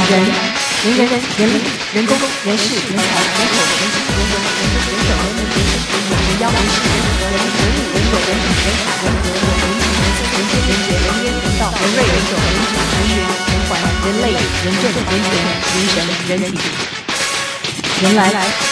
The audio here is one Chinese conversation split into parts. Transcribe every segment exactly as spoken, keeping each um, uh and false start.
人、人人、人力、人工、人事、人才、人口、人情、人文、人人、人手、人民、人事、人我、人妖、人事、人和、人人力、人有、人品、人才、人和、人情、人情、人间、人杰、人烟、人道、人瑞、人种、人情、人缘、人环、人类、人政、人权、人神、人体、人来。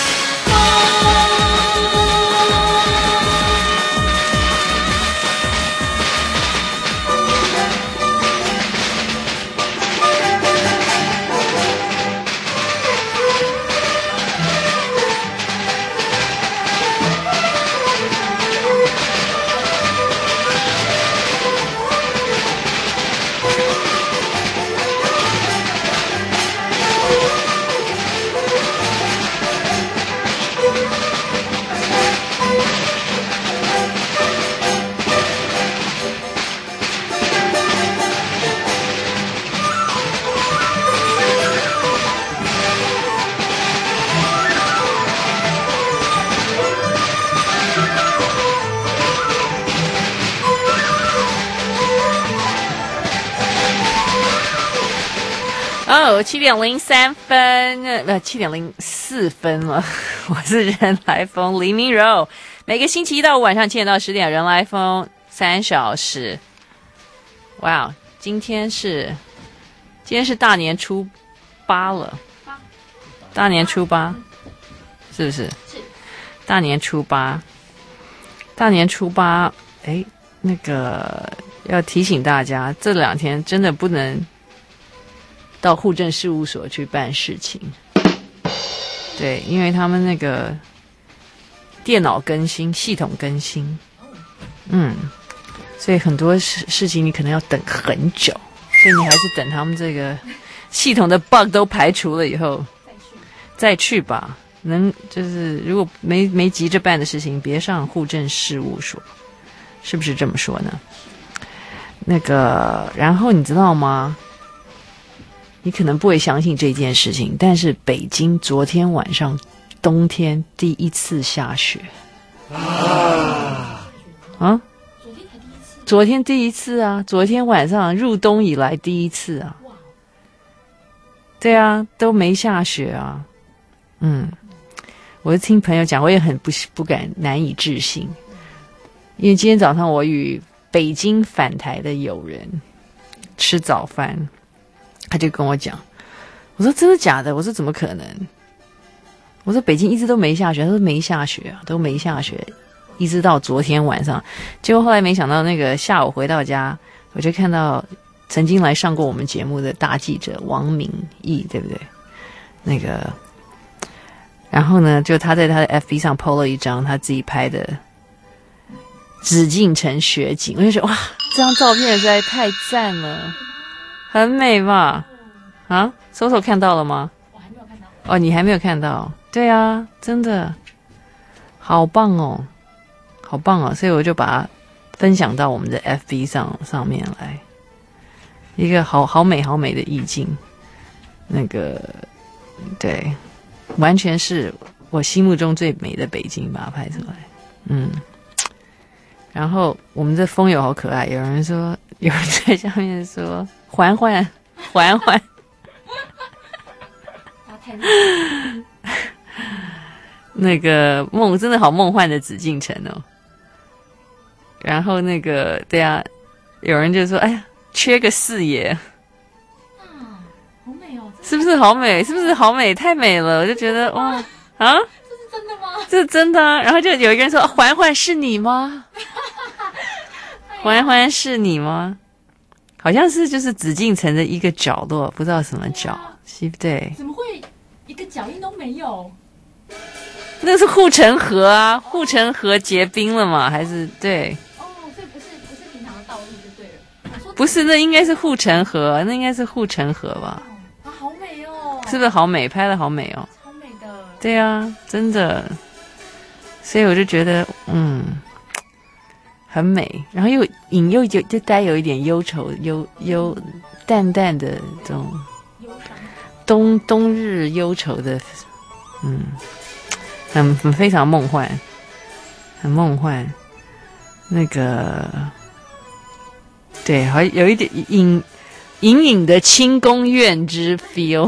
哦，七点零三分，呃，七点零四分了。我是人来疯黎明柔，每个星期一到五晚上七点到十点，人来疯三小时。哇，今天是今天是大年初八了，大年初八是不是？是大年初八，大年初八。哎，那个要提醒大家，这两天真的不能到户政事务所去办事情，对，因为他们那个电脑更新、系统更新，嗯，所以很多事事情你可能要等很久，所以你还是等他们这个系统的 bug 都排除了以后再去吧。能就是如果没没急着办的事情，别上户政事务所，是不是这么说呢？那个，然后你知道吗？你可能不会相信这件事情，但是北京昨天晚上冬天第一次下雪啊！啊？昨天第一次啊！昨天晚上入冬以来第一次啊！对啊，都没下雪啊！嗯，我就听朋友讲，我也很不不敢难以置信，因为今天早上我与北京返台的友人吃早饭。他就跟我讲，我说真的假的？我说怎么可能？我说北京一直都没下雪，他说没下雪啊，都没下雪，一直到昨天晚上。结果后来没想到，那个下午回到家，我就看到曾经来上过我们节目的大记者王明义，对不对？那个，然后呢，就他在他的 F B 上 po 了一张他自己拍的紫禁城雪景，我就觉得哇，这张照片实在太赞了。很美吧？啊，搜搜看到了吗？我还没有看到。哦，你还没有看到？对啊，真的好棒哦，好棒哦！所以我就把它分享到我们的 F B 上上面来，一个好好美好美的意境。那个，对，完全是我心目中最美的北京，把它拍出来。嗯，然后我们的风友好可爱，有人说，有人在下面说。缓缓，缓缓。那个梦真的好梦幻的紫禁城哦。然后那个对啊，有人就说：“哎呀，缺个四爷。”嗯，好美哦，是不是好美？是不是好美？太美了，我就觉得哇啊，这是真的吗？这是真的啊。然后就有一个人说：“缓缓是你吗？缓缓是你吗？”好像是就是紫禁城的一个角落，不知道什么角，对不对？怎么会一个脚印都没有？那是护城河啊，护城河结冰了嘛？还是对？哦，所以不是不是平常的道路就对了。不是，那应该是护城河，那应该是护城河吧？啊，好美哦！是不是好美？拍的好美哦，超美的。对啊，真的。所以我就觉得，嗯。很美，然后又隐又有就带有一点忧愁，忧忧淡淡的这种冬冬日忧愁的，嗯，很很非常梦幻，很梦幻。那个对，还有一点隐隐隐的清宫院之 feel。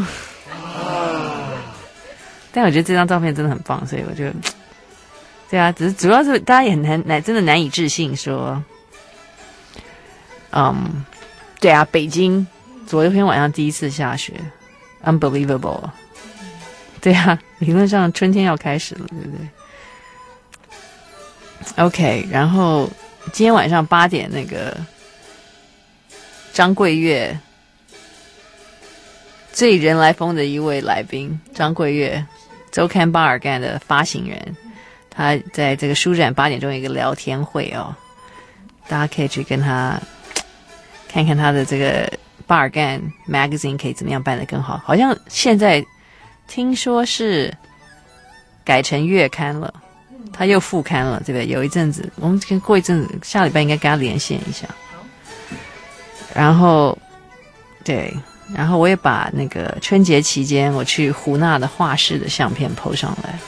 但我觉得这张照片真的很棒，所以我就，对啊，只是主要是大家也很难难真的难以置信说，嗯，对啊，北京昨天晚上第一次下雪 ，unbelievable。对啊，理论上春天要开始了，对不对 ？OK， 然后今天晚上八点那个张贵月最人来疯的一位来宾，张贵月，周刊巴尔干的发行人，他在这个书展八点钟有一个聊天会哦，大家可以去跟他看看他的这个巴尔干 magazine 可以怎么样办得更好，好像现在。听说是改成月刊了，他又复刊了，对不对？有一阵子，我们过一阵子，下礼拜应该跟他连线一下。然后，对，然后我也把那个春节期间我去胡纳的画室的相片 po 上来。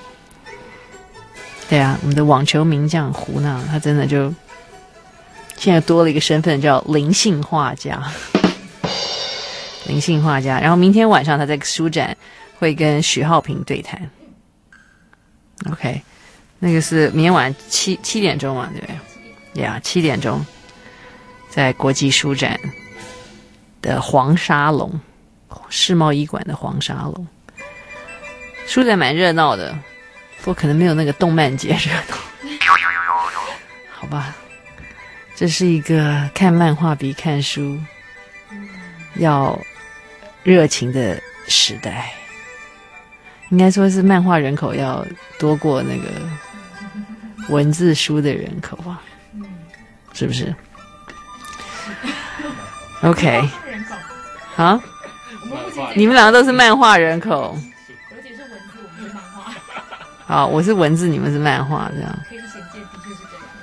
对啊，我们的网球名将胡纳，他真的就现在多了一个身份，叫灵性画家。灵性画家，然后明天晚上他在书展会跟许浩平对谈 ，OK， 那个是明天晚上七七点钟嘛，对不对？呀，七点钟，在国际书展的黄沙龙世贸医馆的黄沙龙，书展蛮热闹的，不过可能没有那个动漫节热闹，好吧？这是一个看漫画比看书要热情的时代。应该说是漫画人口要多过那个文字书的人口吧，是不是 ？OK， 啊，你们两个都是漫画人口， 尤其是文字，我们是漫画。 好，我是文字，你们是漫画，这样。 可以显见，的确是这样。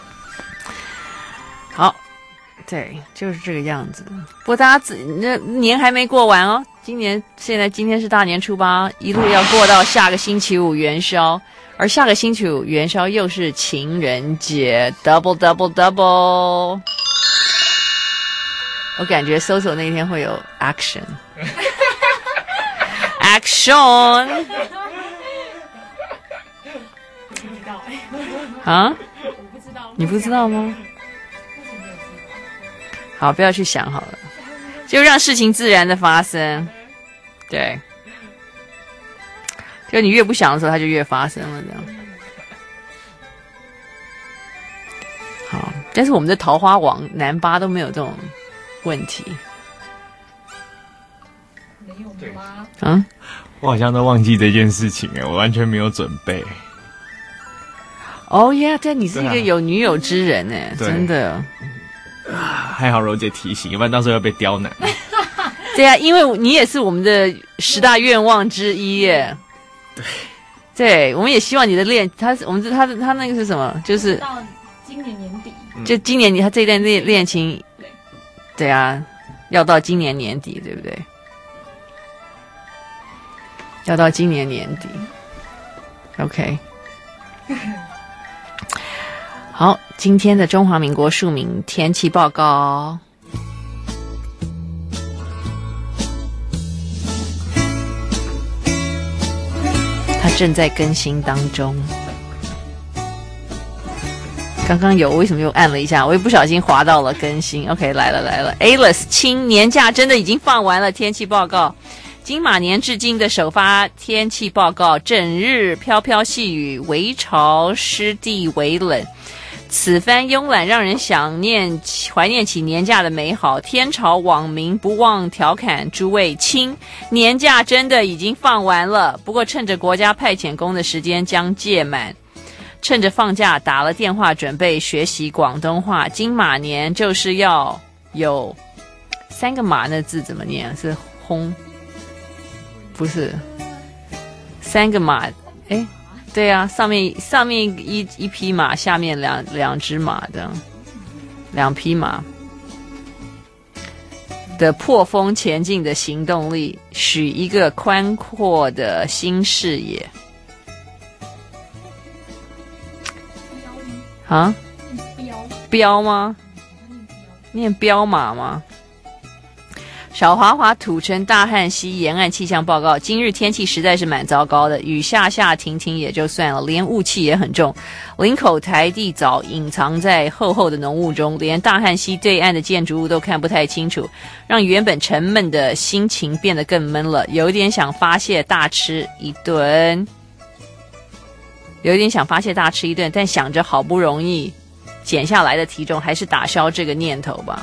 好，对，就是这个样子。不过大家自那年还没过完哦。今年现在今天是大年初八，一路要过到下个星期五元宵，而下个星期五元宵又是情人节 ，double double double。我感觉搜索那一天会有 action，action 啊？ 我不知道， 你不知道吗？好，不要去想好了，就让事情自然的发生。对，就你越不想的时候，它就越发生了，这样。好，但是我们的桃花王南巴都没有这种问题。 没有吗？ 啊， 我好像都忘记这件事情哎，我完全没有准备。 哦耶，对，你是一个有女友之人哎，真的。 还好柔姐提醒，要不然到时候要被刁难。 对啊，因为你也是我们的十大愿望之一耶。 对， 对，我们也希望你的恋，他我们他的他那个是什么？就是到今年年底， 就今年你他这段恋恋情， 对， 对啊，要到今年年底，对不对？要到今年年底 ，OK。好，今天的中华民国庶民天气报告。它正在更新当中。刚刚有，为什么又按了一下？我也不小心滑到了更新。OK， 来了来了 ，Alice 清年假真的已经放完了。天气报告，金马年至今的首发天气报告，整日飘飘细雨，微潮湿地微冷。此番慵懒让人想念怀念起年假的美好，天朝网民不忘调侃诸位亲，年假真的已经放完了，不过趁着国家派遣工的时间将届满，趁着放假打了电话准备学习广东话，金马年就是要有三个马，那字怎么念？是轰？不是，三个马，诶对啊，上面上面一一匹马，下面两两只马这样，两匹马的破风前进的行动力，许一个宽阔的新视野。啊？标吗？念彪马吗？ 小华华土城大汉溪沿岸气象报告，今日天气实在是蛮糟糕的，雨下下停停也就算了，连雾气也很重。林口台地早隐藏在厚厚的浓雾中，连大汉溪对岸的建筑物都看不太清楚，让原本沉闷的心情变得更闷了，有点想发泄大吃一顿。有点想发泄大吃一顿，但想着好不容易减下来的体重，还是打消这个念头吧。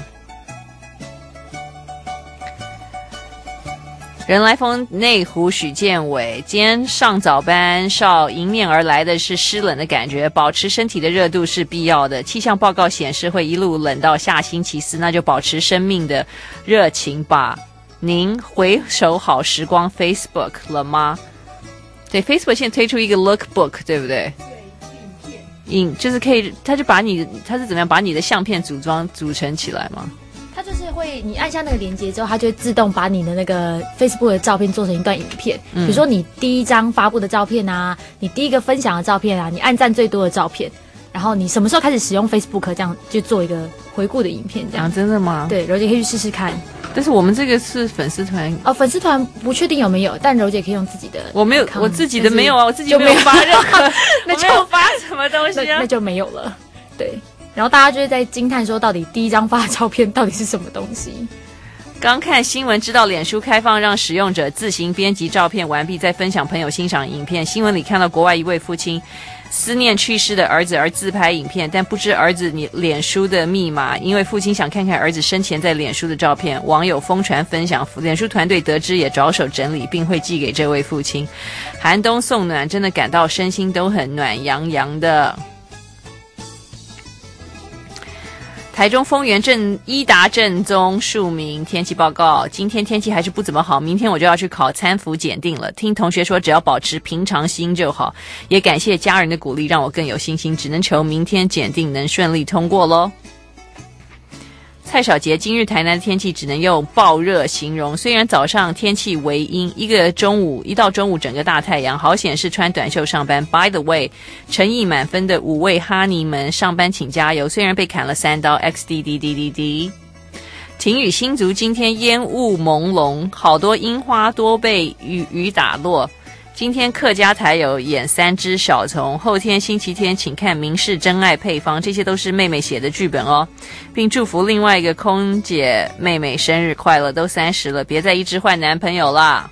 人来疯内湖许建伟，今天上早班哨迎面而来的是湿冷的感觉，保持身体的热度是必要的。气象报告显示会一路冷到下星期四，那就保持生命的热情吧。您回首好时光 Facebook 了吗？对 ，Facebook 现在推出一个 Lookbook， 对不对？ 对，影片。 影就是可以，它就把你，它是怎么样把你的相片组装组成起来吗？ 它就是会，你按下那个连接之后，它就会自动把你的那个 Facebook 的照片做成一段影片。嗯、比如说你第一张发布的照片啊，你第一个分享的照片啊，你按赞最多的照片，然后你什么时候开始使用 Facebook， 这样就做一个回顾的影片，这样。 啊，真的吗？ 对，柔姐可以去试试看。 但是我们这个是粉丝团哦，粉丝团不确定有没有，但柔姐可以用自己的。 我没有，我自己的没有啊，我自己没有发任何， 那就我没有发什么东西啊， 那, 那就没有了。对，然后大家就是在惊叹说，到底第一张发的照片到底是什么东西？ 刚看新闻知道脸书开放让使用者自行编辑照片完毕再分享朋友欣赏影片。新闻里看到国外一位父亲思念去世的儿子而自拍影片，但不知儿子你脸书的密码，因为父亲想看看儿子生前在脸书的照片，网友疯传分享，脸书团队得知也着手整理，并会寄给这位父亲。寒冬送暖，真的感到身心都很暖洋洋的。台中丰原镇伊达正宗庶民天气报告，今天天气还是不怎么好，明天我就要去考参辅检定了。听同学说只要保持平常心就好，也感谢家人的鼓励让我更有信心，只能求明天检定能顺利通过咯。蔡小杰，今日台南的天气只能用暴热形容，虽然早上天气微阴，一个中午一到中午整个大太阳，好显示穿短袖上班。 By the way， 诚意满分的五位哈尼们上班请加油，虽然被砍了三刀 X D D D D D。 晴雨新竹今天烟雾朦胧，好多樱花多被雨雨打落。今天客家台有演三只小虫，后天星期天请看明示真爱配方，这些都是妹妹写的剧本哦，并祝福另外一个空姐妹妹生日快乐，都三十了，别再一直换男朋友啦。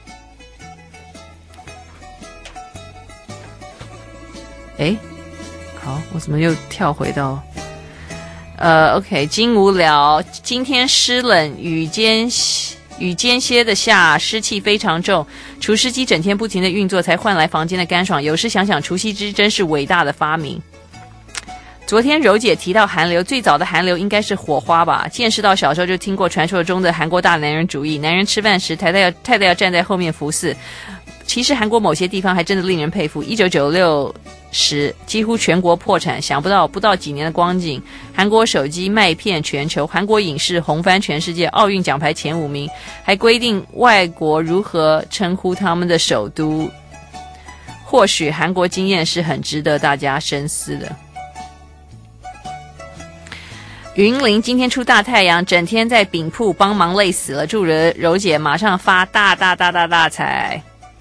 诶，好，我怎么又跳回到呃 OK 金无聊，今天湿冷雨间雨间歇的下，湿气非常重，除湿机整天不停的运作才换来房间的干爽，有时想想除湿机真是伟大的发明。昨天柔姐提到韩流，最早的韩流应该是火花吧，见识到小时候就听过传说中的韩国大男人主义，男人吃饭时太太要太太要站在后面服侍。其实韩国某些地方还真的令人佩服，一九九六时几乎全国破产，想不到不到几年的光景，韩国手机卖遍全球，韩国影视红翻全世界，奥运奖牌前五名，还规定外国如何称呼他们的首都。或许韩国经验是很值得大家深思的。云林今天出大太阳，整天在饼铺帮忙累死了，祝柔柔姐马上发大大大大大财。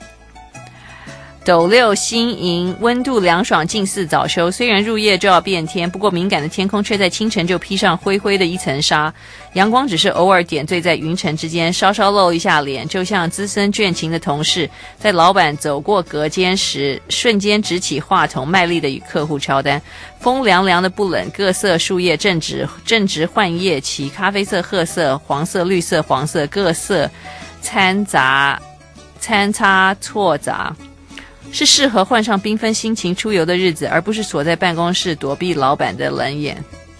斗六新营温度凉爽，近似早秋，虽然入夜就要变天，不过敏感的天空却在清晨就披上灰灰的一层纱，阳光只是偶尔点缀在云层之间，稍稍露一下脸，就像资深倦勤的同事在老板走过隔间时瞬间执起话筒，卖力的与客户敲单。风凉凉的不冷，各色树叶正值正值换叶期，咖啡色、褐色、黄色、绿色、黄色，各色掺杂参差错杂，是适合换上缤纷心情出游的日子，而不是锁在办公室躲避老板的冷眼。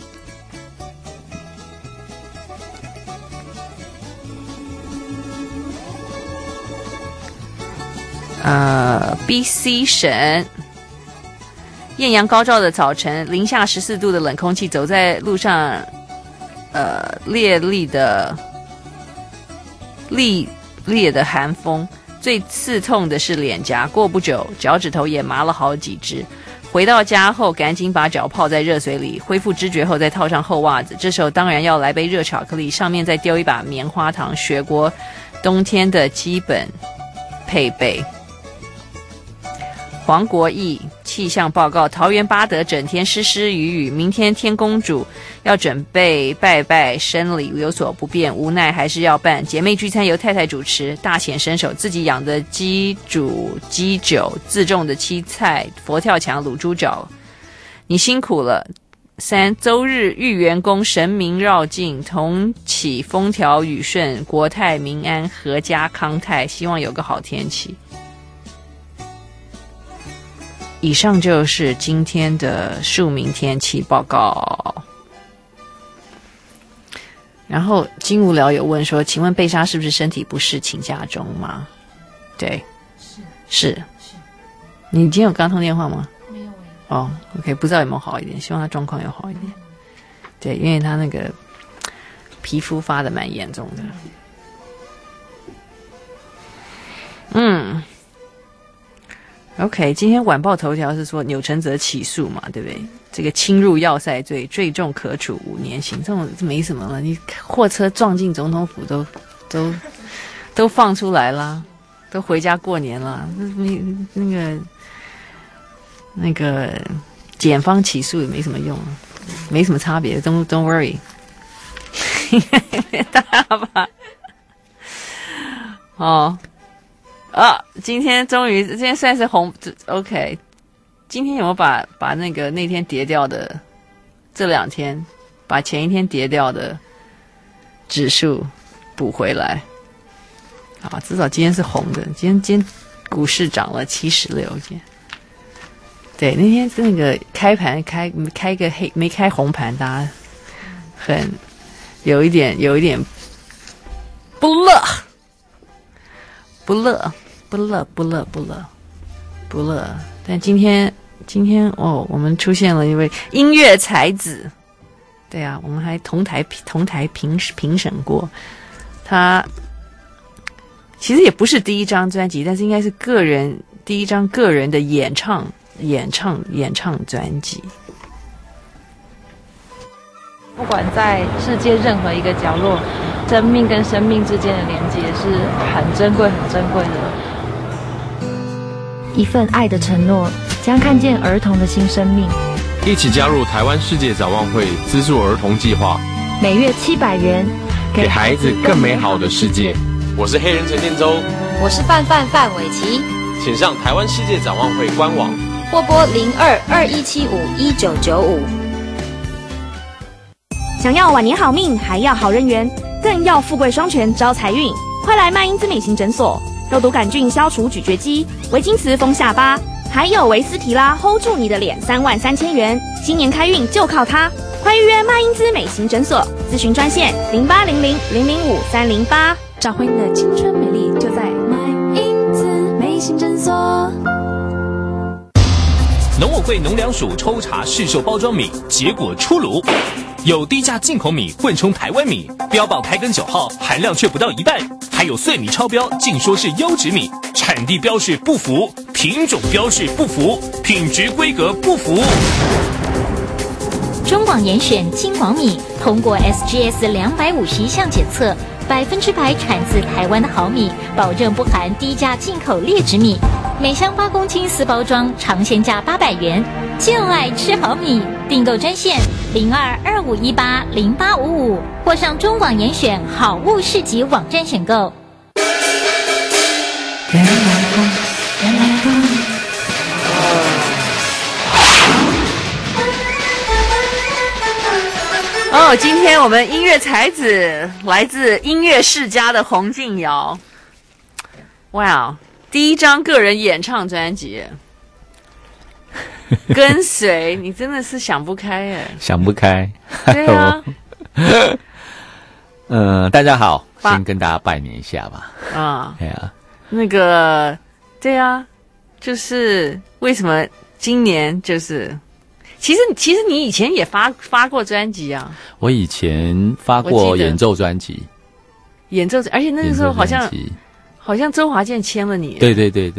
呃 ，B C 省艳阳高照的早晨，零下十四度的冷空气，走在路上，呃，烈烈的烈烈的寒风。最刺痛的是脸颊，过不久脚趾头也麻了好几只。 回到家后，赶紧把脚泡在热水里，恢复知觉后再套上厚袜子。这时候当然要来杯热巧克力，上面再丢一把棉花糖，雪国冬天的基本配备。黄国义气象报告：桃园八德整天湿湿雨雨，明天天公主要准备拜拜生礼，有所不便，无奈还是要办。姐妹聚餐由太太主持，大显身手，自己养的鸡煮鸡酒，自种的青菜，佛跳墙、卤猪脚，你辛苦了。三周日遇员工神明绕境，同祈风调雨顺，国泰民安，阖家康泰，希望有个好天气。以上就是今天的庶民天气报告。然后金无聊有问说，请问贝莎是不是身体不适请假中吗？对，是是是。你今天有跟他通电话吗？ 没有哎。 哦 ，OK， 不知道有没有好一点，希望他状况有好一点。对，因为他那个皮肤发的蛮严重的。嗯。OK， 今天晚报头条是说钮承泽起诉嘛，对不对？这个侵入要塞罪，最重可处五年刑，这种没什么了。你货车撞进总统府都都都放出来啦，都回家过年了。那那个那个检方起诉也没什么用，没什么差别。Don't don't worry， 大吧？哦。啊，今天终于，今天算是红 ，OK。今天有没有把把那个那天跌掉的，这两天把前一天跌掉的指数补回来？好，至少今天是红的。今天今天股市涨了七十六，今天。对，那天那个开盘开开个黑没开红盘，大家很有一点有一点不乐。不乐，不乐，不乐，不乐，不乐。但今天，今天哦，我们出现了一位音乐才子，对啊，我们还同台同台评评审过。他其实也不是第一张专辑，但是应该是个人第一张个人的演唱演唱演唱专辑。 不管在世界任何一个角落，生命跟生命之间的连接是很珍贵、很珍贵的。 一份爱的承诺，将看见儿童的新生命。 一起加入台湾世界展望会资助儿童计划， 每月七百元， 给孩子更美好的世界。我是黑人陈建州， 我是范范范玮琪， 请上台湾世界展望会官网， 或拨零二二一七五一九九五。 想要晚年好命，还要好人缘，更要富贵双全招财运，快来麦因兹美型诊所，肉毒杆菌消除咀嚼肌，维金瓷封下巴，还有维斯提拉 hold 住你的脸，三万三千元，新年开运就靠它！快预约麦因兹美型诊所，咨询专线零八零零零零五三零八，找回你的青春美丽，就在麦因兹美型诊所。 农委会农粮署抽查市售包装米，结果出炉。有低价进口米混充台湾米，标榜台根九号，含量却不到一半；还有碎米超标，竟说是优质米，产地标示不符，品种标示不符，品质规格不符。 中广严选金黄米，通过 S G S 两百五十一项检测，百分之百产自台湾的好米，保证不含低价进口劣质米。每箱八公斤私包装，尝鲜价八百元，就爱吃好米。订购专线零二二五一八零八五五，或上中广严选好物市集网站选购。 原来风，原来风。哦，今天我们音乐才子来自音乐世家的洪敬尧，哇，第一张个人演唱专辑。跟随你真的是想不开耶， 想不开。 对啊。 呃，大家好，先跟大家拜年一下吧。 啊， 对啊， 那个，对啊，就是为什么今年就是，其实其实你以前也发发过专辑啊。 我以前发过演奏专辑， 演奏，而且那个时候好像好像周华健签了你。 对对对对。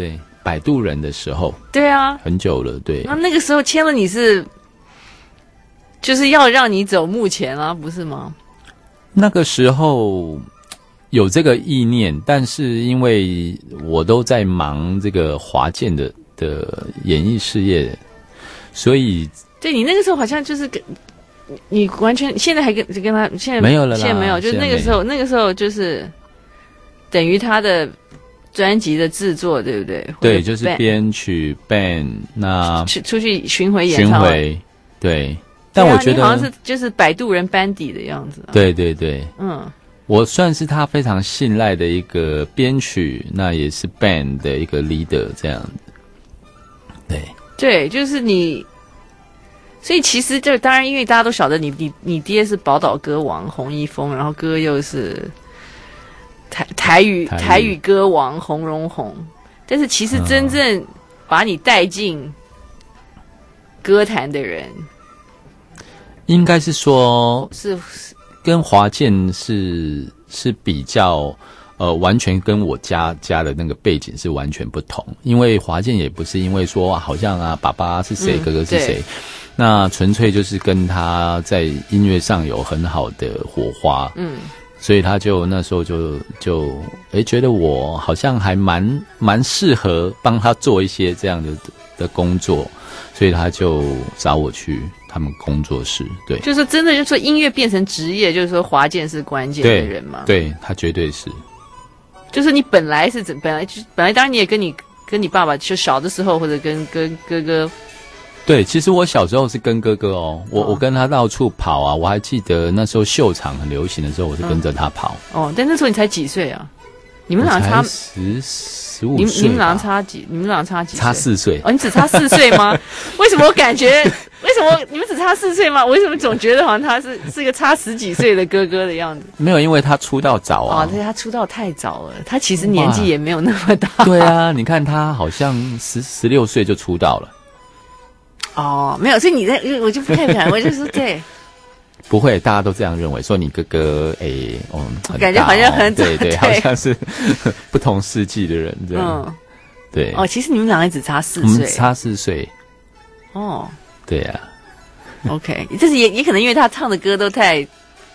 摆渡人的时候。 对啊， 很久了，对。 那那个时候签了你是，就是要让你走幕前啊，不是吗？ 那个时候有这个意念，但是因为我都在忙这个华健的的演艺事业，所以对你那个时候好像就是跟你完全现在还跟跟他现在没有了啦， 现在没有，就是那个时候那个时候就是等于他的专辑的制作，对不对？ 对，就是编曲 band 那出出去巡回演唱会，巡回对。但我觉得、 啊、好像是就是摆渡人班底的样子、啊。 对对对， 嗯， 我算是他非常信赖的一个编曲，那也是 band 的一个 leader 这样子。对对，就是你。所以其实就当然，因为大家都晓得你你你爹是宝岛歌王洪一峰，然后哥又是台台语台语, 台语歌王洪荣宏，但是其实真正把你带进歌坛的人。 应该是说， 是跟华健是是比较，呃，完全跟我家家的那个背景是完全不同。因为华健也不是因为说好像啊，爸爸是谁，哥哥是谁，那纯粹就是跟他在音乐上有很好的火花，嗯，所以他就那时候就就诶觉得我好像还蛮蛮适合帮他做一些这样的的工作，所以他就找我去他们工作室。对， 就是真的就是说音乐变成职业，就是说华健是关键的人嘛。 对，对他绝对是。 就是你本来是怎本来就本来当然你也跟你跟你爸爸就小的时候或者跟跟哥哥。 对，其实我小时候是跟哥哥哦，我、哦、我跟他到处跑啊，我还记得那时候秀场很流行的时候，我是跟着他跑。 嗯、哦，但那时候你才几岁啊？你们俩差十十五岁， 你们俩差几？你们俩差几岁？ 差四岁。 哦，你只差四岁吗？为什么我感觉？为什么你们只差四岁吗？我为什么总觉得好像他是是个差十几岁的哥哥的样子？ 没有，因为他出道早啊。 哦，对，他出道太早了，他其实年纪也没有那么大。 对啊，你看他好像十十六岁就出道了。 哦，没有，所以你在我就不太敢，我就是对。 不会，大家都这样认为，说你哥哥哎，嗯、哦， 感觉好像很对 对, 对，好像是不同世纪的人这样。嗯，对。 哦，其实你们两个只差四岁， 我们差四岁。 哦， 对呀、 啊。OK， 这是也也可能因为他唱的歌都太，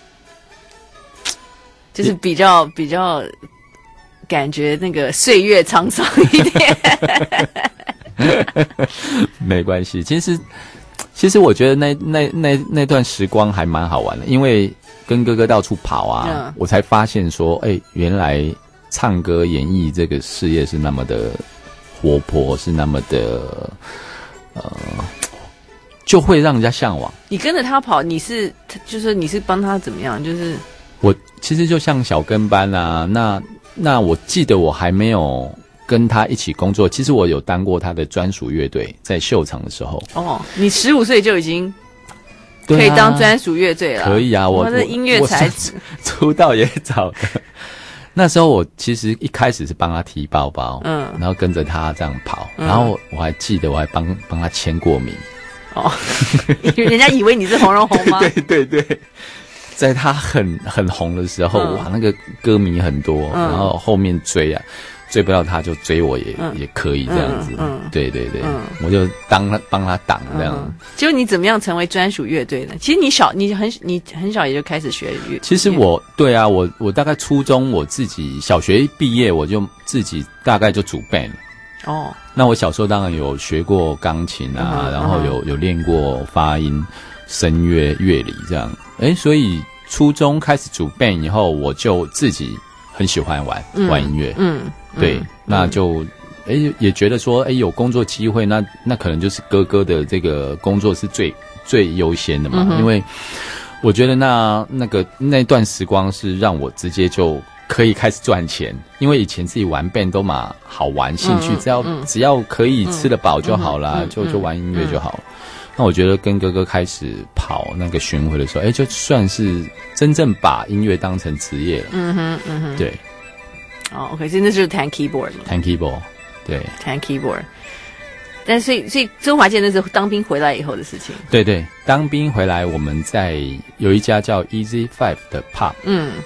就是比较比较感觉那个岁月沧桑一点。 没关系，其实。其实我觉得那那那那段时光还蛮好玩的，因为跟哥哥到处跑啊，嗯、我才发现说，哎、欸，原来唱歌演艺这个事业是那么的活泼，是那么的呃，就会让人家向往。 你跟着他跑，你是就是你是帮他怎么样？就是我其实就像小跟班啊，那那我记得我还没有。跟他一起工作，其实我有当过他的专属乐队，在秀场的时候。 哦，你十五岁就已经可以当专属乐队了、啊？ 可以啊，我我的音乐才子， 出道也早的。那时候我其实一开始是帮他提包包，嗯，然后跟着他这样跑，嗯、然后我还记得我还帮帮他签过名。哦， 人家以为你是洪荣宏吗？ 对对对。在他很很红的时候，嗯、哇，那个歌迷很多，嗯、然后后面追啊。追不到他就追我也、嗯、也可以这样子，嗯，嗯对对对，嗯、我就当他帮他挡这样。 嗯、结果你怎么样成为专属乐队呢？其实你小你很你很小也就开始学乐。 其实我对啊，我我大概初中我自己小学毕业我就自己大概就组 band。哦，那我小时候当然有学过钢琴啊，嗯、然后有有练过发音、声乐、乐理这样。哎，所以初中开始组 band 以后，我就自己很喜欢玩、嗯、玩音乐，嗯。对，嗯、那就哎、欸、也觉得说，哎、欸、有工作机会，那那可能就是哥哥的这个工作是最最优先的嘛，嗯、因为我觉得那那个那段时光是让我直接就可以开始赚钱，因为以前自己玩 band 都嘛好玩，兴趣、嗯、只要、嗯、只要可以吃得饱就好啦，嗯、就就玩音乐就好。嗯、那我觉得跟哥哥开始跑那个巡回的时候，哎、欸，就算是真正把音乐当成职业了。嗯哼，嗯哼，对。 哦 ，OK， 所以那就是弹 keyboard 嘛？ 弹 keyboard， 对， 弹 keyboard。但所以，所以周华健那是当兵回来以后的事情。 对对，当兵回来，我们在有一家叫 Easy Five 的 pub， 嗯，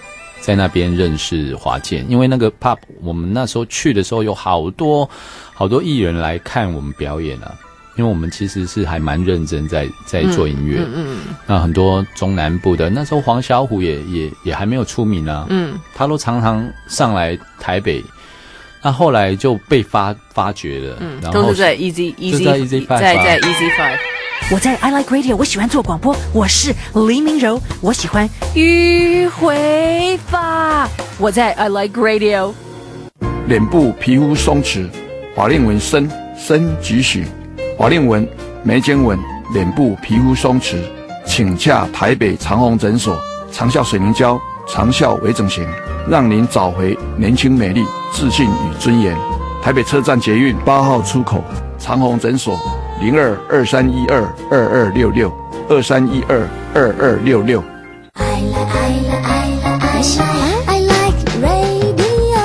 在那边认识华健，因为那个 pub 我们那时候去的时候有好多好多艺人来看我们表演啊，因为我们其实是还蛮认真在在做音乐，嗯嗯嗯，那很多中南部的那时候黄小琥也也也还没有出名啊，嗯，他都常常上来台北，那后来就被发发掘了，嗯，然后都是在 Easy Easy 在 Easy Five， 在在 Easy Five。我在 I Like Radio， 我喜欢做广播，我是黎明柔，我喜欢迂回法。我在 I Like Radio。 脸部皮肤松弛，法令纹深深几许，法令纹、眉间纹、脸部皮肤松弛，请洽台北长虹诊所，长效水凝胶，长效微整形，让您找回年轻美丽、自信与尊严。台北车站捷运八号出口，长虹诊所。零二二三一二二二六六二三一二二二六六。I like I like I like I like radio。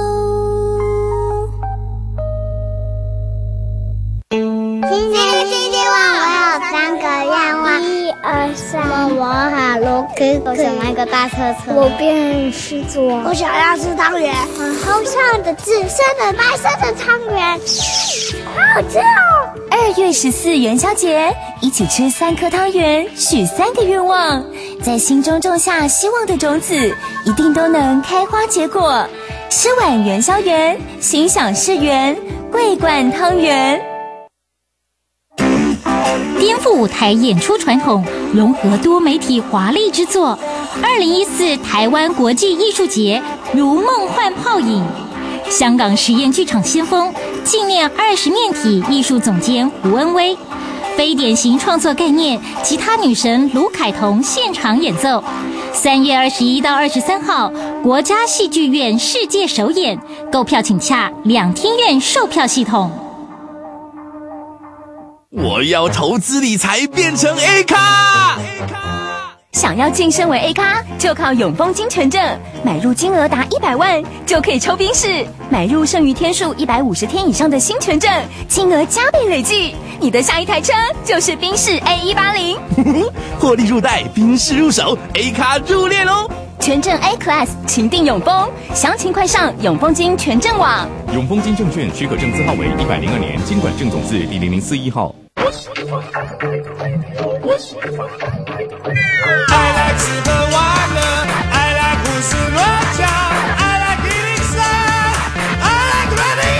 星星星星望，我有三个愿望：一二三，我好罗哥哥，我想买个大车车，我变狮子王，我想要吃汤圆，我好想的紫色的、白色的汤圆，好好吃哦。 二月十四元宵节，一起吃三颗汤圆，许三个愿望，在心中种下希望的种子，一定都能开花结果。吃碗元宵圆，心想事圆，桂冠汤圆。 颠覆舞台演出传统，融合多媒体华丽之作。二零一四台湾国际艺术节如梦幻泡影。香港实验剧场先锋纪念二十面体艺术总监胡恩威，非典型创作概念，吉他女神卢凯彤现场演奏。三月二十一到二十三号，国家戏剧院世界首演，购票请洽两厅院售票系统。 我要投资理财变成 A 咖。 想要晋升为 A 咖，就靠永丰金权证，买入金额达一百万就可以抽宾士，买入剩余天数一百五十天以上的新权证，金额加倍累计，你的下一台车就是宾士 A 一八零， 获利入袋，宾士入手 ，A 咖入列喽！ 权证 A Class， 请定永丰，详情快上永丰金权证网。 永丰金证券许可证字号为一百零二年金管证总字第零零四一号。 I like 吃喝玩乐 I like 胡思乱想 I like 一零三 I like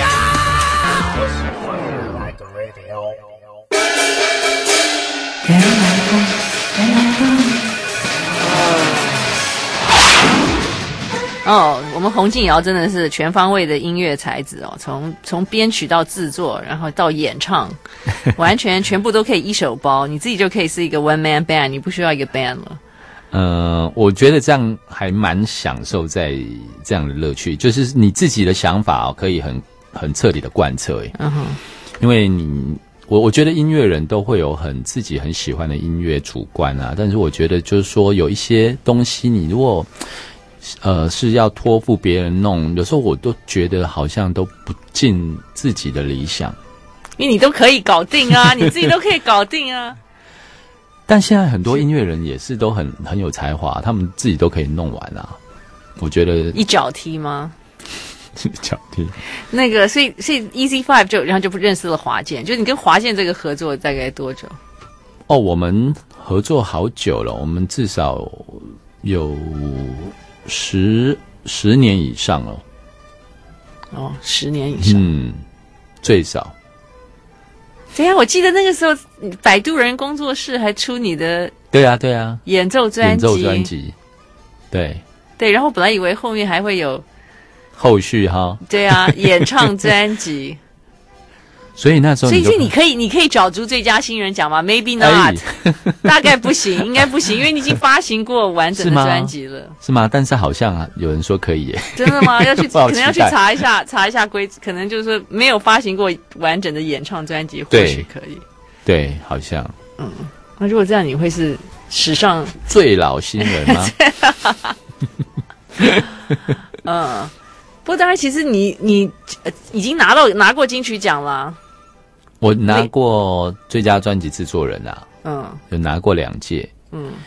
radio 原来风原来风哦，我们洪敬尧真的是全方位的音乐才子哦，从从编曲到制作，然后到演唱，完全全部都可以一手包，你自己就可以是一个 one man band， 你不需要一个 band 了。 呃，我觉得这样还蛮享受在这样的乐趣，就是你自己的想法哦，可以很很彻底的贯彻。嗯哼，因为你我我觉得音乐人都会有很自己很喜欢的音乐主观啊，但是我觉得就是说有一些东西，你如果呃，是要托付别人弄，有时候我都觉得好像都不尽自己的理想， 因为你都可以搞定啊，你自己都可以搞定啊。 但现在很多音乐人也是都很很有才华，他们自己都可以弄完啊。我觉得一脚踢吗？ 一脚踢。 那个，所以所以 Easy Five 就然后就认识了华健，就你跟华健这个合作大概多久？ 哦，我们合作好久了，我们至少有。十十年以上了， 哦，十年以上， 嗯，最少。 对啊，我记得那个时候，摆渡人工作室还出你的， 对啊，对啊， 演奏专辑， 演奏专辑，对， 对，然后本来以为后面还会有后续哈， 对啊，演唱专辑。 所以那时候你， 所以你可以，你可以角逐最佳新人奖吗 ？Maybe not，、哎、大概不行，应该不行，因为你已经发行过完整的专辑了， 是吗？但是好像、啊、有人说可以耶， 真的吗？要去可能要去查一下，查一下规则，可能就是说没有发行过完整的演唱专辑，或许可以。 对，好像。 嗯，那如果这样，你会是史上最老新人吗？ 嗯，不过当然，其实你你、呃、已经拿到拿过金曲奖了。 我拿过最佳专辑制作人啊，嗯，有拿过两届，嗯，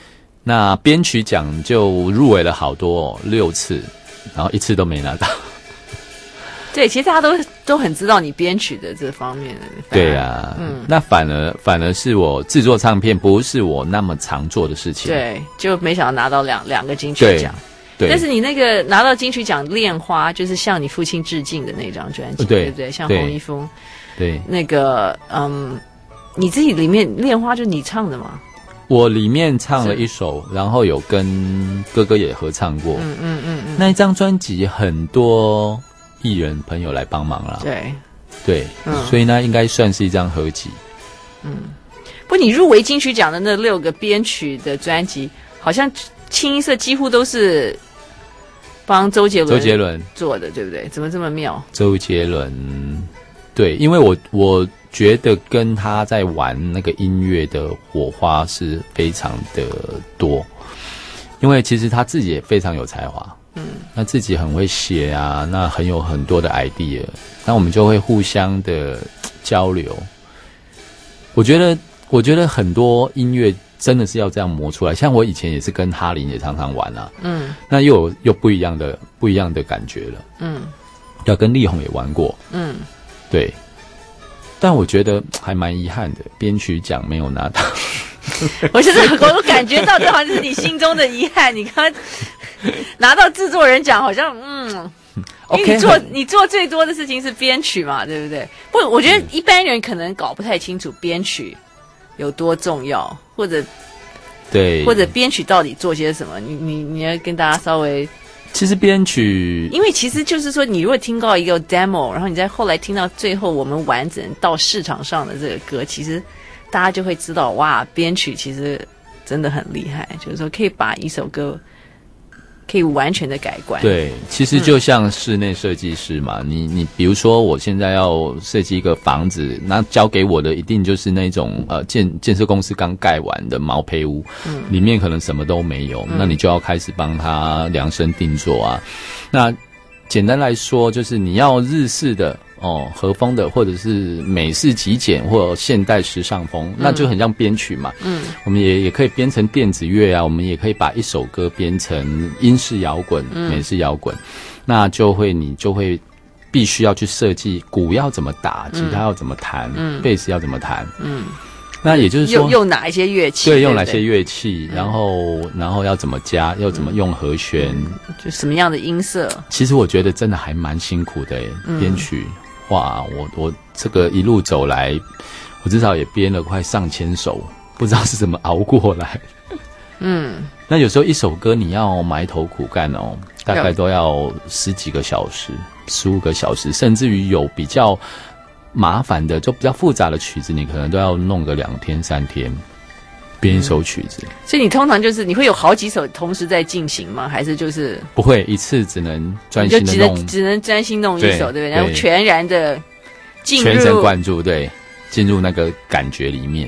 那编曲奖就入围了好多、哦、六次，然后一次都没拿到。 对，其实大家都都很知道你编曲的这方面的。 对啊，嗯，那反而反而是我制作唱片不是我那么常做的事情。 对，就没想到拿到两两个金曲奖。 对， 但是你那个拿到金曲奖《恋花》，就是向你父亲致敬的那张专辑，对不对？像洪一峰， 对， 那个嗯，你自己里面《恋花》就是你唱的吗？ 我里面唱了一首，然后有跟哥哥也合唱过。 嗯嗯嗯嗯， 那一张专辑很多艺人朋友来帮忙啦。 对对、 嗯， 所以呢，应该算是一张合集。 嗯，不，你入围金曲奖的那六个编曲的专辑，好像清一色几乎都是帮周杰伦周杰伦做的，对不对？怎么这么妙？ 周杰伦，对，因为我我觉得跟他在玩那个音乐的火花是非常的多，因为其实他自己也非常有才华。嗯，那自己很会写啊，那很有很多的 idea， 那我们就会互相的交流。我觉得，我觉得很多音乐真的是要这样磨出来。像我以前也是跟哈林也常常玩啊，嗯，那又有又不一样的不一样的感觉了，嗯，要跟力宏也玩过，嗯，对。但我觉得还蛮遗憾的，编曲奖没有拿到。 我就是我感觉到这好像是你心中的遗憾。你刚刚拿到制作人奖，好像嗯，因为你做、okay, 你做最多的事情是编曲嘛，对不对？不，我觉得一般人可能搞不太清楚编曲有多重要，或者对， 或者编曲到底做些什么。你你你要跟大家稍微。 其实编曲， 因为其实就是说，你如果听到一个 demo， 然后你再后来听到最后我们完整到市场上的这个歌，其实大家就会知道，哇，编曲其实真的很厉害，就是说可以把一首歌可以完全的改观。 对，其实就像室内设计师嘛，嗯、你你比如说我现在要设计一个房子，那交给我的一定就是那种呃建建设公司刚盖完的毛坯屋，嗯，里面可能什么都没有，嗯、那你就要开始帮他量身定做啊。那简单来说，就是你要日式的。哦，和风的，或者是美式极简，或者现代时尚风，嗯、那就很像编曲嘛。嗯，我们也也可以编成电子乐啊，我们也可以把一首歌编成英式摇滚、嗯、美式摇滚，那就会你就会必须要去设计鼓要怎么打，吉他要怎么弹，嗯，贝斯要怎么弹，嗯。那也就是说， 用用哪一些乐器？ 对，用哪些乐器，然后然后要怎么加，要怎么用和弦， 嗯、就什么样的音色？ 其实我觉得真的还蛮辛苦的耶，编曲。哇，我我这个一路走来，我至少也编了快上千首，不知道是怎么熬过来。嗯，那有时候一首歌你要埋头苦干哦，大概都要十几个小时、十五个小时，甚至于有比较麻烦的、就比较复杂的曲子，你可能都要弄个两天三天编一首曲子。 嗯、所以你通常就是你会有好几首同时在进行吗？还是就是不会一次只能专心的弄， 就只能只能专心弄一首，对不对？然后全然的进入， 全神贯注，对，进入那个感觉里面。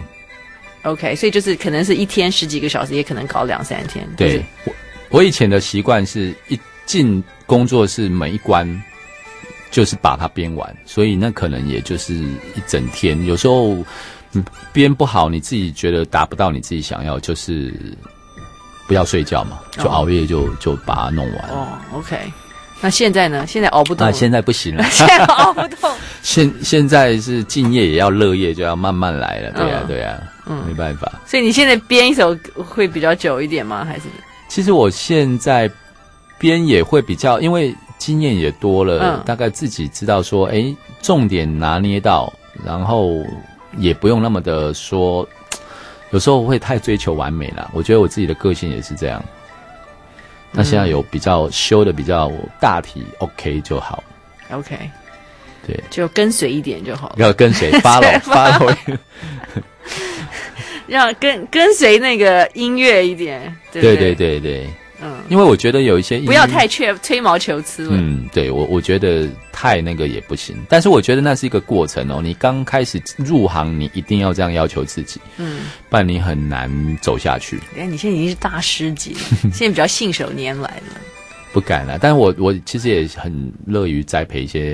OK， 所以就是可能是一天十几个小时，也可能搞两三天。 对，就是、我我以前的习惯是一进工作室门一关，就是把它编完，所以那可能也就是一整天。有时候嗯编不好，你自己觉得达不到你自己想要，就是不要睡觉嘛，就熬夜就、哦、就把它弄完。 哦 ，OK。那现在呢？现在熬不动。 啊，现在不行了。 现在熬不动。 现现在是敬业也要乐业，就要慢慢来了。对呀、啊，对呀、啊，嗯，没办法。 所以你现在编一首会比较久一点吗？还是？ 其实我现在编也会比较，因为经验也多了，嗯、大概自己知道说，哎，重点拿捏到，然后也不用那么的说，有时候会太追求完美了。我觉得我自己的个性也是这样。那现在有比较修的比较大体 OK 就好 ，OK， 对， 就跟随一点就好了， 要跟随 follow follow， 让跟跟随那个音乐一点，对不对？ 对对对对，嗯，因为我觉得有一些音不要太吹吹毛求疵了， 嗯，对我我觉得太那个也不行，但是我觉得那是一个过程哦，你刚开始入行，你一定要这样要求自己，嗯，不然你很难走下去。 哎，你现在已经是大师级了，现在比较信手拈来了。 不敢了，但是我我其实也很乐于栽培一些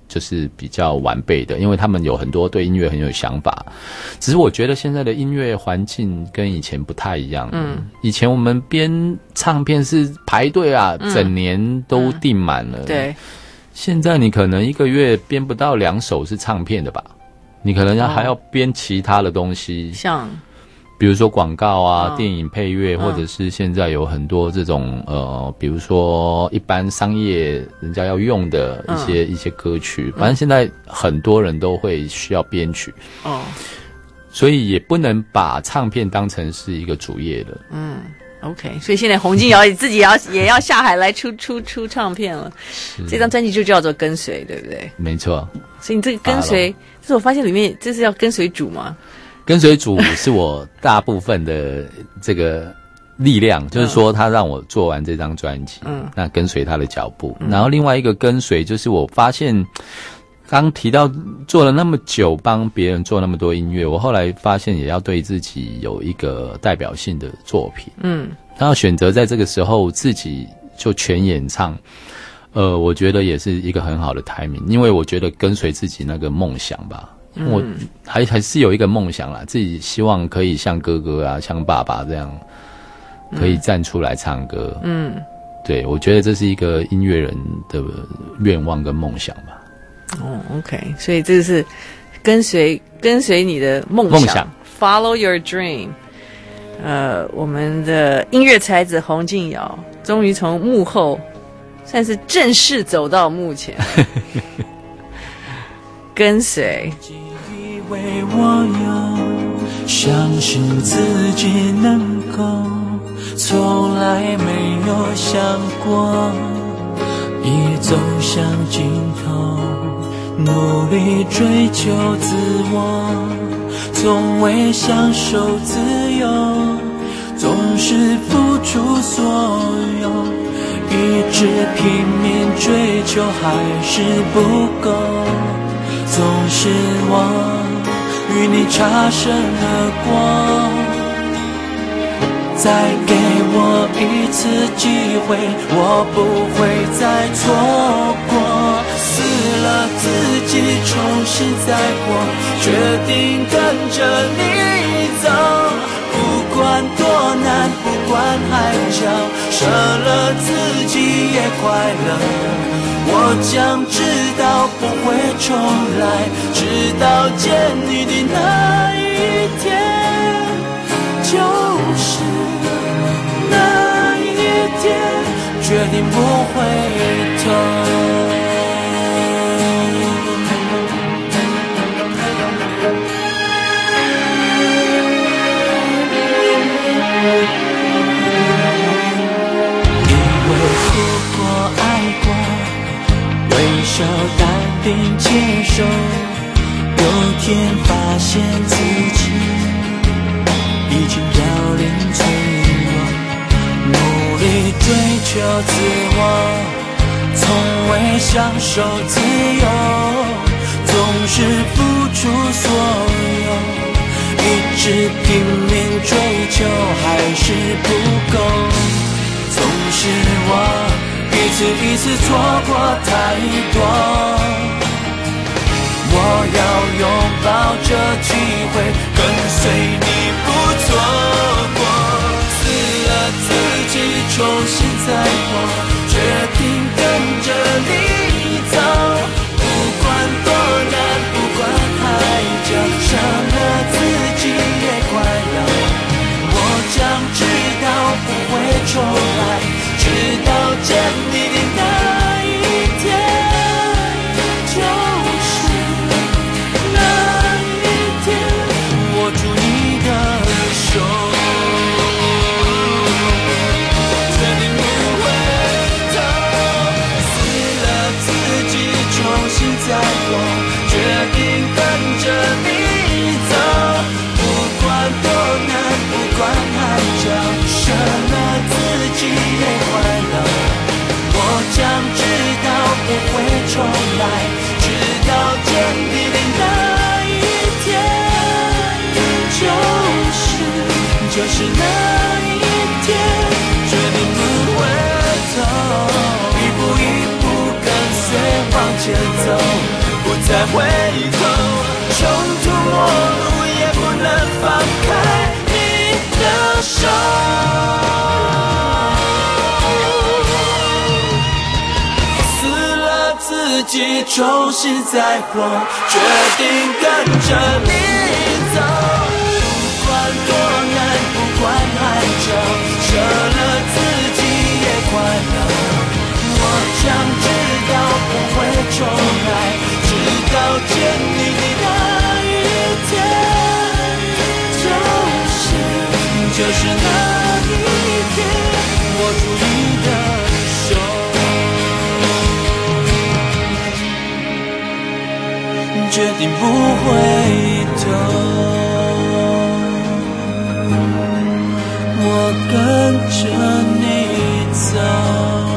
就是比较完备的，因为他们有很多对音乐很有想法。只是我觉得现在的音乐环境跟以前不太一样。嗯，以前我们编唱片是排队啊，嗯、整年都订满了。嗯、对，现在你可能一个月编不到两首是唱片的吧？你可能要还要编其他的东西，像比如说广告啊、哦、电影配乐，或者是现在有很多这种呃，比如说一般商业人家要用的一些、嗯、一些歌曲，反正现在很多人都会需要编曲哦，所以也不能把唱片当成是一个主业的。嗯 ，OK， 所以现在洪金瑶自己也要也要下海来出出出唱片了，这张专辑就叫做《跟随》，对不对？ 没错。 所以你这个跟随，就是我发现里面这是要跟随主吗？ 跟随主是我大部分的这个力量，就是说他让我做完这张专辑，嗯，那跟随他的脚步。嗯、然后另外一个跟随就是我发现，刚提到做了那么久，帮别人做那么多音乐，我后来发现也要对自己有一个代表性的作品，嗯，然后选择在这个时候自己就全演唱。呃，我觉得也是一个很好的 timing， 因为我觉得跟随自己那个梦想吧，嗯、我还还是有一个梦想啦，自己希望可以像哥哥啊，像爸爸这样，可以站出来唱歌。嗯，对，我觉得这是一个音乐人的愿望跟梦想吧。 哦 ，OK， 所以这是跟随跟随你的梦想，梦想 ，Follow your dream。呃，我们的音乐才子洪金瑶终于从幕后。算是正式走到目前，跟随。 以为我有相信自己能够，从来没有想过已走向尽头，努力追求自我，从未享受自由，总是付出所有。一直拼命追求还是不够，总是我与你擦身而过，再给我一次机会，我不会再错过，死了自己重新再活，决定跟着你走，不管多难，不管海角，舍了自己也快乐，我将直到不会重来，直到见你的那一天，就是那一天，决定不回头。手淡定接受，有天发现自己已经凋零脆弱，努力追求自我，从未享受自由，总是付出所有，一直拼命追求还是不够，总是我一次一次错过太多，我要拥抱这机会，跟随你不错过，死了自己重新再活，决定跟着你走，不管多难，不管海角，舍了自己也快乐，我将直到不会重来，直到见你的那一天，就是那一天，握住你的手，决定不回头，死了自己重新再活，决定跟着你走，不管多难，不管海角，舍了自己也快乐，我将直到不会重来，直到见你的那一天，就是就是那一天，决定不回头，一步一步跟随往前走，不再回头，穷途末路也不能放开你的手。死了自己，重新再活，决定跟着你走，不管多难，不管海角，舍了自己也快乐。我想知道不会重来，直到见你的那一天，就是就是那一天，握住你的手，决定不回头，我跟着你走。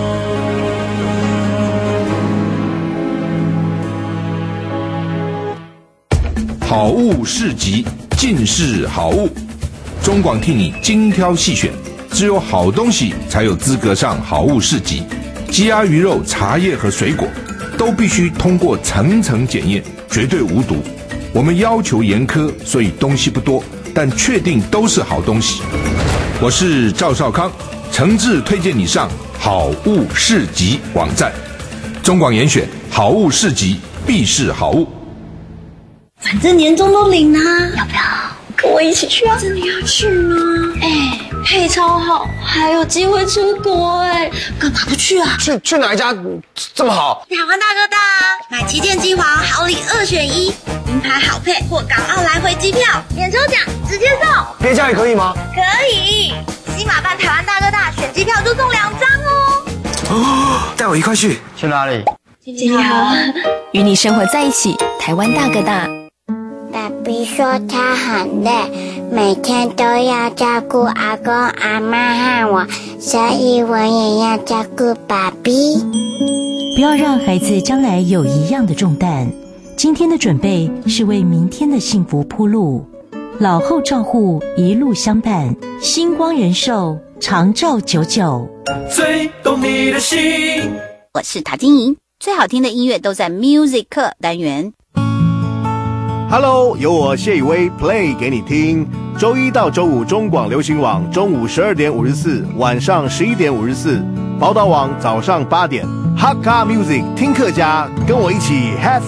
好物市集，尽是好物。中广替你精挑细选，只有好东西才有资格上好物市集。鸡鸭鱼肉、茶叶和水果都必须通过层层检验，绝对无毒。我们要求严苛，所以东西不多，但确定都是好东西。我是赵少康，诚挚推荐你上好物市集网站。中广严选好物市集，必是好物。 反正年终都领啦，要不要跟我一起去啊？真的要去吗？哎，配超好，还有机会出国哎，干嘛不去啊？ 去去哪一家这么好？ 台湾大哥大啊，买旗舰机皇好礼二选一，名牌好配或港澳来回机票，免抽奖直接送。 别家也可以吗？ 可以，西马办台湾大哥大选机票就送两张哦。 哦，带我一块去。去哪里？ 经理好， 与你生活在一起，台湾大哥大。 爸比说他很累，每天都要照顾阿公阿嬷和我，所以我也要照顾爸比。 不要让孩子将来有一样的重担，今天的准备是为明天的幸福铺路。老后照护，一路相伴，星光人寿长照久久。 最懂你的心。 我是塔金莹，最好听的音乐都在 Music 课单元。 Hello， 由我谢以威 play 给你听。周一到周五中广流行网中午十二点五十四，晚上十一点五十四，宝岛网早上八点。Hakka Music 听客家，跟我一起 have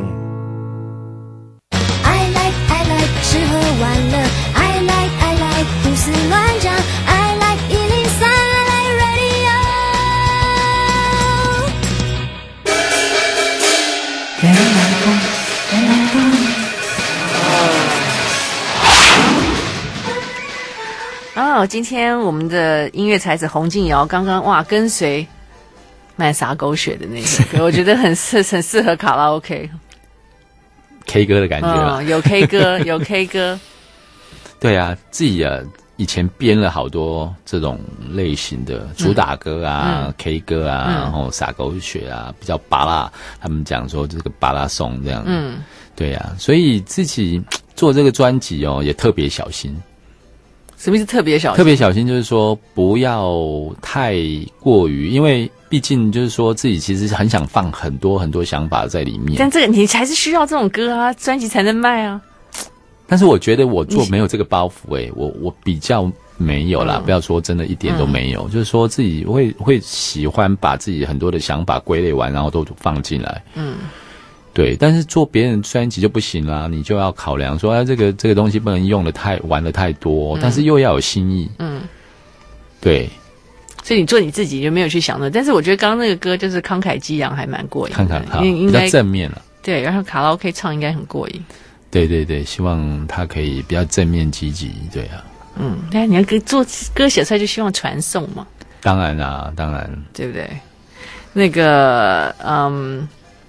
fun。I like I like 吃喝玩乐 ，I like I like 胡思乱想 ，I like 一零三 ，I like radio。 原来风，原来风。哦，今天我们的音乐才子洪敬尧刚刚哇跟随蛮洒狗血的那首歌，我觉得很适很适合卡拉 OK。K 歌的感觉啦、 嗯，有 K 歌，有 K 歌。 对啊，自己啊以前编了好多这种类型的主打歌啊、嗯、K 歌啊，嗯、然后洒狗血啊，比较芭乐，他们讲说这个芭乐颂这样。嗯，对啊，所以自己做这个专辑哦，也特别小心。 什么是特别小心？ 特别小心就是说不要太过于，因为毕竟就是说自己其实很想放很多很多想法在里面。 但这个你还是需要这种歌啊，专辑才能卖啊。 但是我觉得我做没有这个包袱诶、欸，我我比较没有啦、嗯，不要说真的一点都没有，嗯、就是说自己会会喜欢把自己很多的想法归类完，然后都放进来。嗯。对，但是做别人专辑就不行啦，你就要考量说，哎，这个这个东西不能用的太玩的太多、嗯，但是又要有新意。嗯，对。 所以你做你自己就没有去想的，但是我觉得刚刚那个歌就是慷慨激昂，还蛮过瘾。 慷慨好，比较正面了。 对，然后卡拉 OK 唱应该很过瘾。 对对对，希望他可以比较正面积极，对啊。 嗯，对啊，你要做歌写出来就希望传送嘛。 当然啦，当然。 对不对？那个，嗯。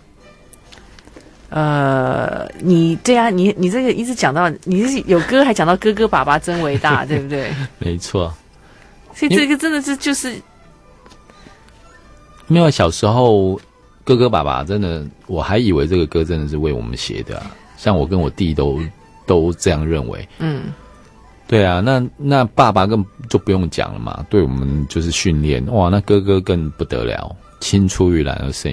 呃，你对啊，你你这个一直讲到，你是有歌还讲到哥哥爸爸真伟大，对不对？ 没错。 所以这个真的是就是， 因为小时候哥哥爸爸真的，我还以为这个歌真的是为我们写的、啊，像我跟我弟都都这样认为。嗯，对啊，那那爸爸更就不用讲了嘛，对我们就是训练，哇，那哥哥更不得了，青出于蓝而胜于蓝。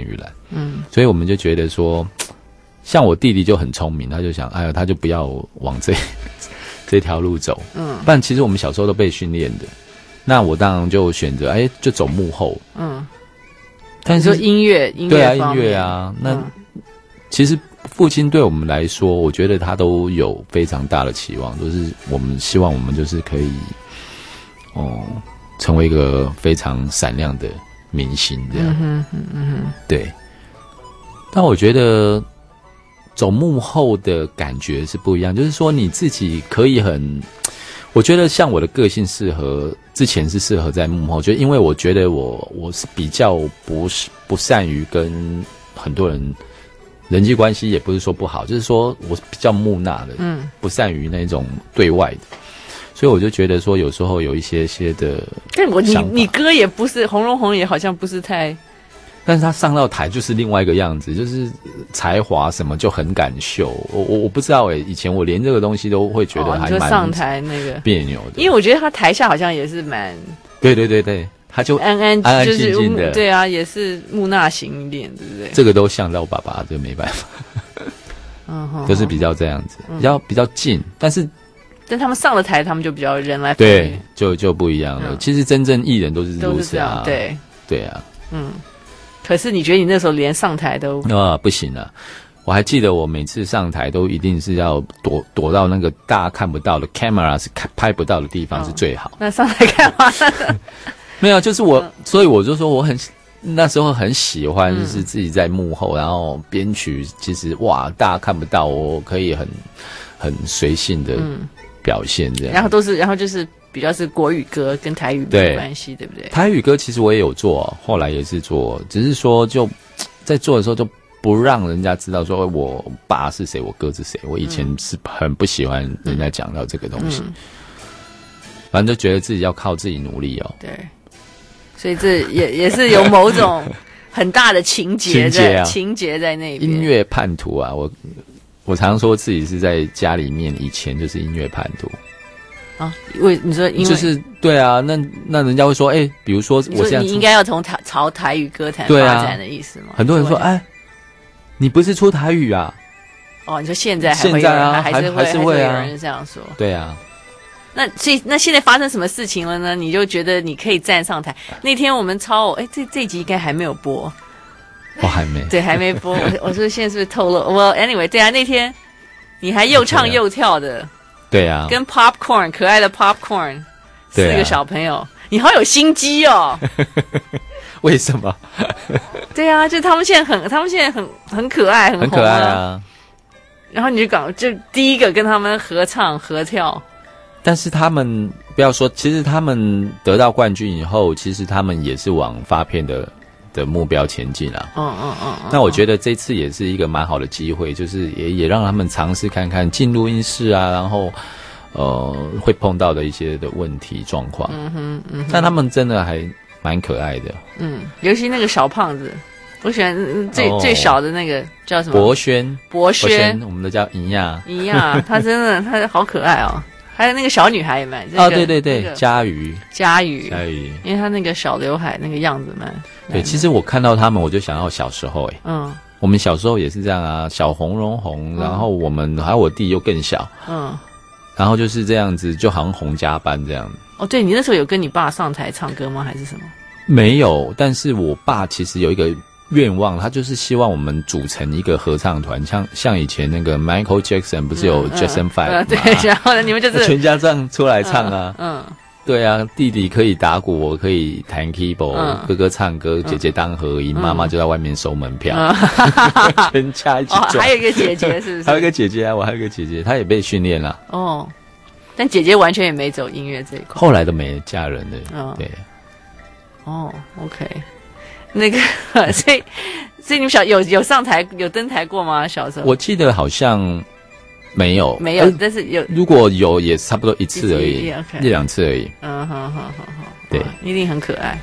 嗯，所以我们就觉得说，像我弟弟就很聪明，他就想，哎呀，他就不要往这这条路走，嗯，不然其实我们小时候都被训练的。那我当然就选择，哎，就走幕后，嗯。但是你说音乐，音乐对啊，音乐啊，那、嗯、其实父亲对我们来说，我觉得他都有非常大的期望，就是我们希望我们就是可以，哦、嗯，成为一个非常闪亮的明星这样，嗯哼嗯哼，对。但我觉得走幕后的感觉是不一样，就是说你自己可以很。我觉得像我的个性适合之前是适合在幕后，就因为我觉得我我是比较不是不善于跟很多人人际关系，也不是说不好，就是说我比较木讷的，嗯，不善于那种对外的，所以我就觉得说有时候有一些些的， 但我你你哥也不是洪荣宏，也好像不是太。 但是他上到台就是另外一个样子，就是才华什么就很敢秀。我我我不知道哎、欸，以前我连这个东西都会觉得还蛮、哦、 上台那个别扭的， 因为我觉得他台下好像也是蛮对对对对，他就安安安安静静的， 对啊，也是木讷型一点，对不对？ 这个都像到爸爸，就没办法，嗯，都是比较这样子，比较比较近，但是。 但他们上了台，他们就比较人来对，就就不一样了。嗯、其实真正艺人都是如此啊， 对对啊， 嗯。可是你觉得你那时候连上台都啊不行啊！我还记得我每次上台都一定是要躲躲到那个大家看不到的 camera 是拍不到的地方是最好。 哦、那上台干嘛？ 没有，就是我，嗯、所以我就说我很那时候很喜欢，就是自己在幕后，嗯、然后编曲，其实哇，大家看不到，我可以很很随性的表现这样。 嗯、然后都是，然后就是。比较是国语歌跟台语没关系， 对, 对不对？ 台语歌其实我也有做，后来也是做，只是说就在做的时候就不让人家知道说我爸是谁，我哥是谁。我以前是很不喜欢人家讲到这个东西，嗯、反正就觉得自己要靠自己努力哦。 对，所以这也也是有某种很大的情节在情节、啊、情节在那边。 音乐叛徒啊，我我常说自己是在家里面以前就是音乐叛徒。 啊，为你说，因为就是对啊，那那人家会说，哎、欸，比如说我现在你应该要从台朝台语歌坛发展的意思吗？ 很多人说，哎，你不是出台语啊？ 哦，你说现在还会有人， 现在啊， 还是会还是会啊， 有人这样说。 对啊， 那所以那现在发生什么事情了呢？你就觉得你可以站上台？那天我们超，哎，这这集应该还没有播， 我还没， 对，还没播。我我说现在是不是透露？我 anyway， 对啊，那天你还又唱又跳的。 对啊， 跟 popcorn 可爱的 popcorn 四个小朋友，啊、你好有心机哦。 为什么？ 对啊，就他们现在很，他们现在很很可爱，很红、啊、 很可爱啊。 然后你就搞，就第一个跟他们合唱合跳。 但是他们不要说，其实他们得到冠军以后，其实他们也是往发片的。的目标前进啊，嗯嗯嗯嗯，那我觉得这次也是一个蛮好的机会，就是也也让他们尝试看看进录音室啊，然后呃会碰到的一些的问题状况，嗯哼嗯哼，但他们真的还蛮可爱的， 嗯，尤其那个小胖子，我喜欢最、哦、最小的那个叫什么？ 博轩， 博轩， 我们都叫银亚， 银亚，他真的他好可爱哦。还有那个小女孩也蛮、这个、 哦，对对对，那个、佳瑜， 佳瑜， 佳瑜， 因为她那个小刘海那个样子蛮。 对，其实我看到他们，我就想到小时候、欸，哎，嗯，我们小时候也是这样啊，小红荣红，嗯、然后我们还有我弟又更小，嗯，然后就是这样子，就好像洪家班这样。 哦，对，你那时候有跟你爸上台唱歌吗？还是什么？ 没有，但是我爸其实有一个愿望，他就是希望我们组成一个合唱团，像像以前那个 Michael Jackson 不是有 Jackson Five 吗、嗯嗯、 对，然后呢，你们就是全家这样出来唱啊， 嗯。嗯对啊，弟弟可以打鼓，我可以弹 keyboard，、嗯、哥哥唱歌，姐姐当和音，妈、嗯、妈就在外面收门票，嗯、全家一起转、 哦。还有一个姐姐是不是？ 还有一个姐姐啊，我还有一个姐姐，她也被训练了。 哦，但姐姐完全也没走音乐这一块。 后来都没嫁人的， 嗯、 对。 哦 ，OK， 那个，所以所以你们小有有上台有登台过吗？小时候？ 我记得好像。没有， 没有，但是有。 如果有，也差不多一次而已， 一, okay、 一两次而已。 嗯，好好好好， 对， 一定很可爱。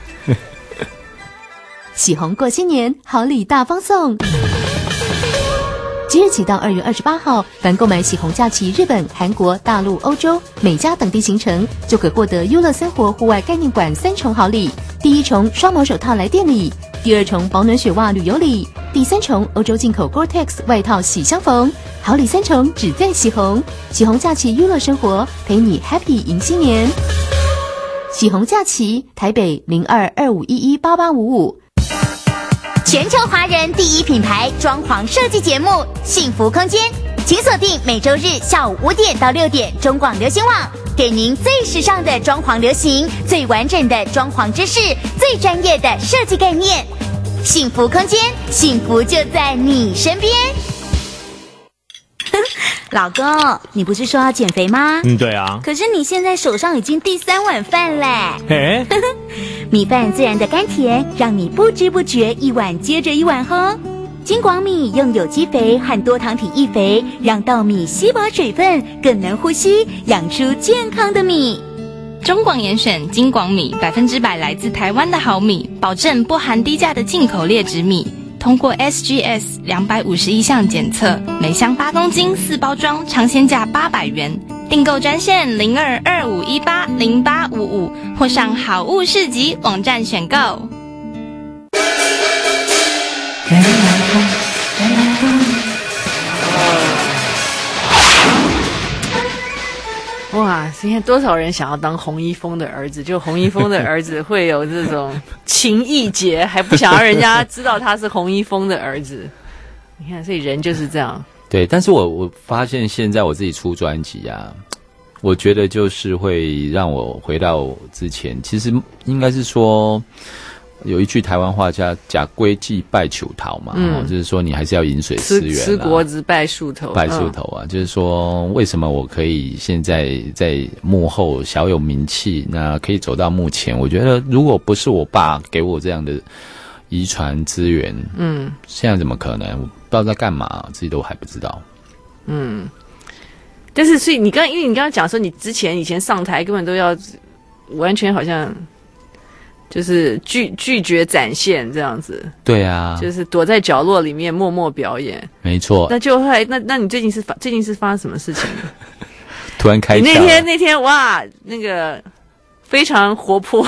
喜红过新年，好礼大放送。即日起到二月二十八号，凡购买喜红假期日本、韩国、大陆、欧洲、美加等地行程，就可获得优乐生活户外概念馆三重好礼。第一重双毛手套来店里， 第二重保暖雪袜旅游礼，第三重欧洲进口 Gore-Tex 外套喜相逢，好礼三重只在喜红。喜红假期娱乐生活，陪你 Happy 迎新年。喜红假期，台北零二二五一一八八五五。 全球华人第一品牌装潢设计节目《幸福空间》，请锁定每周日下午五点到六点中广流行网，给您最时尚的装潢流行、最完整的装潢知识、最专业的设计概念。幸福空间，幸福就在你身边。 老公，你不是说要减肥吗？ 嗯，对啊。 可是你现在手上已经第三碗饭嘞。 哎， 米饭自然的甘甜，让你不知不觉一碗接着一碗喝。金广米用有机肥和多糖体易肥，让稻米吸饱水分，更能呼吸，养出健康的米。 中广严选金广米，百分之百来自台湾的好米，保证不含低价的进口劣质米。通过 S G S 两百五十一项检测，每箱八公斤四包装，尝鲜价八百元。订购专线零二二五一八零八五五，或上好物市集网站选购。 人来疯，人来疯。哇！今天多少人想要当洪一峰的儿子？就洪一峰的儿子会有这种情意结，还不想要人家知道他是洪一峰的儿子。你看，所以人就是这样。 对，但是我我发现现在我自己出专辑啊，我觉得就是会让我回到之前，其实应该是说。有一句台湾话叫“假龟祭拜求桃”嘛，嗯哦，就是说你还是要饮水思源， 吃国子拜树头， 拜树头啊，嗯，就是说为什么我可以现在在幕后小有名气，那可以走到目前？我觉得如果不是我爸给我这样的遗传资源，嗯，现在怎么可能？我不知道在干嘛，自己都还不知道。 嗯，但是所以你刚因为你刚刚讲说你之前以前上台根本都要完全好像。就是拒拒绝展现这样子， 对啊， 就是躲在角落里面默默表演， 没错。 那就后来，那那你最近是发最近是发生什么事情？ 突然开窍。 你那天那天哇，那个非常活泼，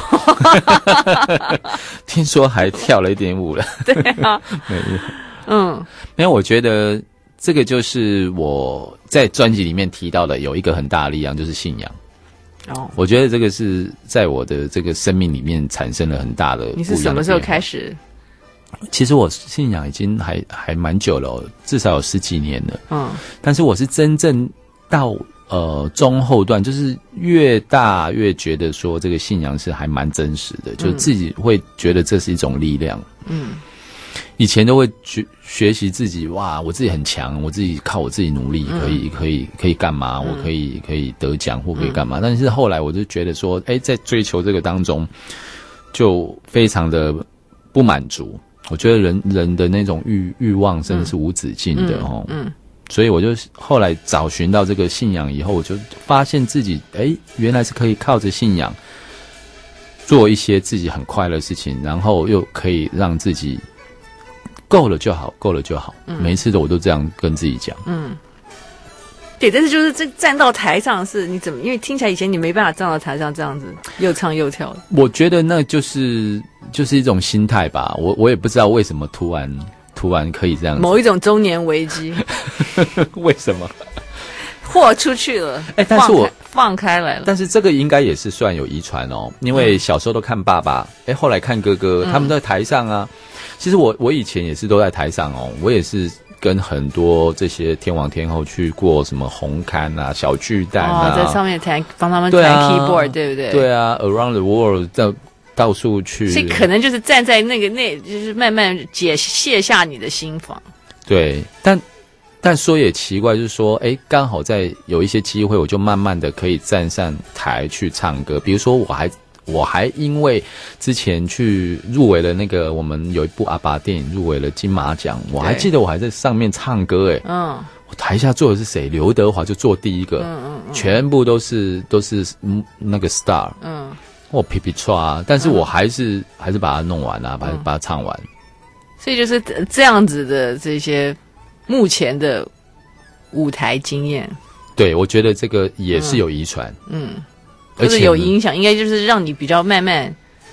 听说还跳了一点舞了。 对啊， 没有， 嗯， 没有。我觉得这个就是我在专辑里面提到的，有一个很大的力量，就是信仰。哦，我觉得这个是在我的这个生命里面产生了很大的不一样的变化。你是什么时候开始？ 其实我信仰已经还还蛮久了，至少有十几年了。嗯，但是我是真正到呃中后段，就是越大越觉得说这个信仰是还蛮真实的，嗯，就自己会觉得这是一种力量。嗯。以前都会学学习自己，哇，我自己很强，我自己靠我自己努力，可以、嗯、可以可以干嘛？我可以可以得奖或可以干嘛？嗯、但是后来我就觉得说，哎，在追求这个当中，就非常的不满足。我觉得人人的那种欲欲望真的是无止境的哦。嗯，嗯所以我就后来找寻到这个信仰以后，我就发现自己，哎，原来是可以靠着信仰做一些自己很快乐的事情，然后又可以让自己。够了就好，够了就好。嗯、每一次的我都这样跟自己讲。嗯， 对，但是就是这站到台上是你怎么？因为听起来以前你没办法站到台上这样子又唱又跳的。 我觉得那就是就是一种心态吧。我我也不知道为什么突然突然可以这样子。 某一种中年危机。 为什么？ 豁出去了。哎、欸， 但是我放开来了。 但是这个应该也是算有遗传哦，因为小时候都看爸爸，哎、欸，后来看哥哥，嗯、他们在台上啊。其实我我以前也是都在台上哦，我也是跟很多这些天王天后去过什么红磡啊、小巨蛋啊， 哦、在上面弹帮他们弹 keyboard， 对不对？ 对啊 ，Around the World 到到处去， 所以可能就是站在那个那，就是慢慢解卸下你的心防。 对，但但说也奇怪，就是说，哎，刚好在有一些机会，我就慢慢的可以站上台去唱歌，比如说我还。我还因为之前去入围了那个我们有一部阿爸电影入围了金马奖，我还记得我还在上面唱歌哎，嗯，我台下坐的是谁？刘德华就坐第一个，嗯嗯嗯，全部都是都是嗯那个 star， 嗯，我皮皮唰啊，但是我还是、嗯、还是把它弄完啊，把它、嗯、把它唱完， 所以就是这样子的这些目前的舞台经验， 对我觉得这个也是有遗传，嗯。 嗯就是有影响，应该就是让你比较慢慢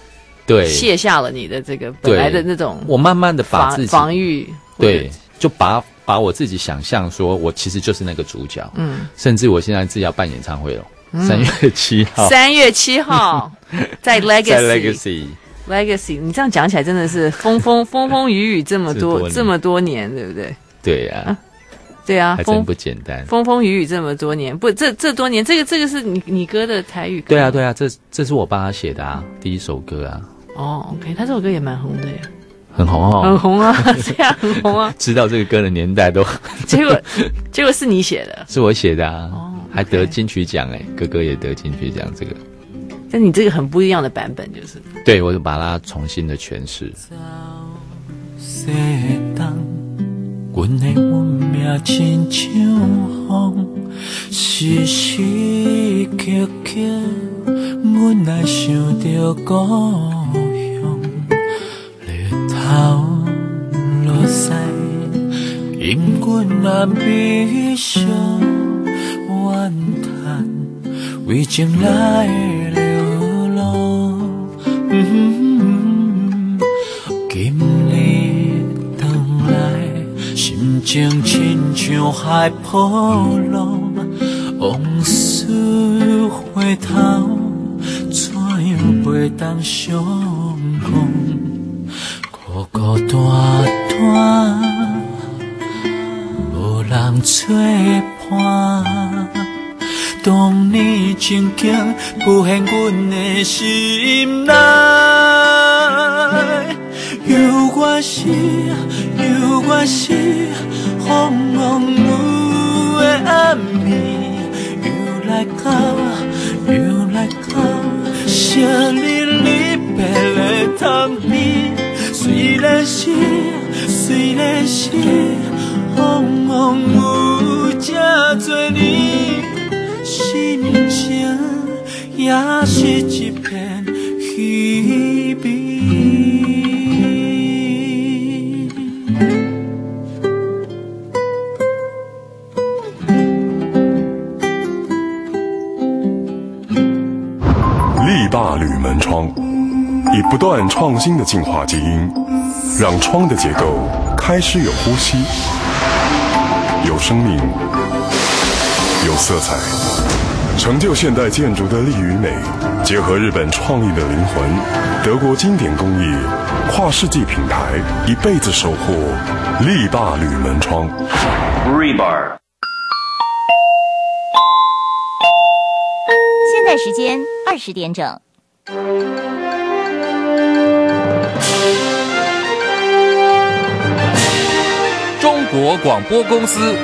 对卸下了你的这个本来的那种， 我慢慢的把自己防御， 对，就把把我自己想象说我其实就是那个主角，嗯，甚至我现在自己要办演唱会了，三、嗯、月七号， 三月七号在 Legacy， 在 Legacy。 Legacy， 你这样讲起来真的是风风风风雨雨这么多这么多年，对不对？ 对呀、啊啊， 对啊， 还真不简单。 风风雨雨这么多年，不，这这多年，这个这个是你你哥的台语歌。 对啊对啊，这这是我帮他写的啊，第一首歌啊。 哦 ，OK， 他这首歌也蛮红的耶。 很红哦， 很红啊，这样很红啊。 知道这个歌的年代都， 结果结果是你写的， 是我写的啊，哦 okay、还得金曲奖哎，哥哥也得金曲奖这个。 但你这个很不一样的版本，就是。 对，我就把它重新的诠释。 西东，阮的运命亲像风，时时刻刻，阮来想着故乡。日头落西，因阮也悲伤怨叹，为情来的流浪。嗯，今日回来，心情亲像海波浪，往事回头，怎样袂当相逢？孤孤单单，无人作伴。当年情景浮现阮的心内，犹原是犹原是风风雨的暗暝，又来到又来到，啥日离别的窗边，虽然是虽然是风风雨这多年。心情也是一片虚迷。 力霸铝门窗，以不断创新的进化基因，让窗的结构开始有呼吸，有生命，有色彩。成就现代建筑的力与美，结合日本创意的灵魂，德国经典工艺，跨世纪品牌，一辈子守护力霸铝门窗。 Rebar。 现在时间二十点整。 中国广播公司。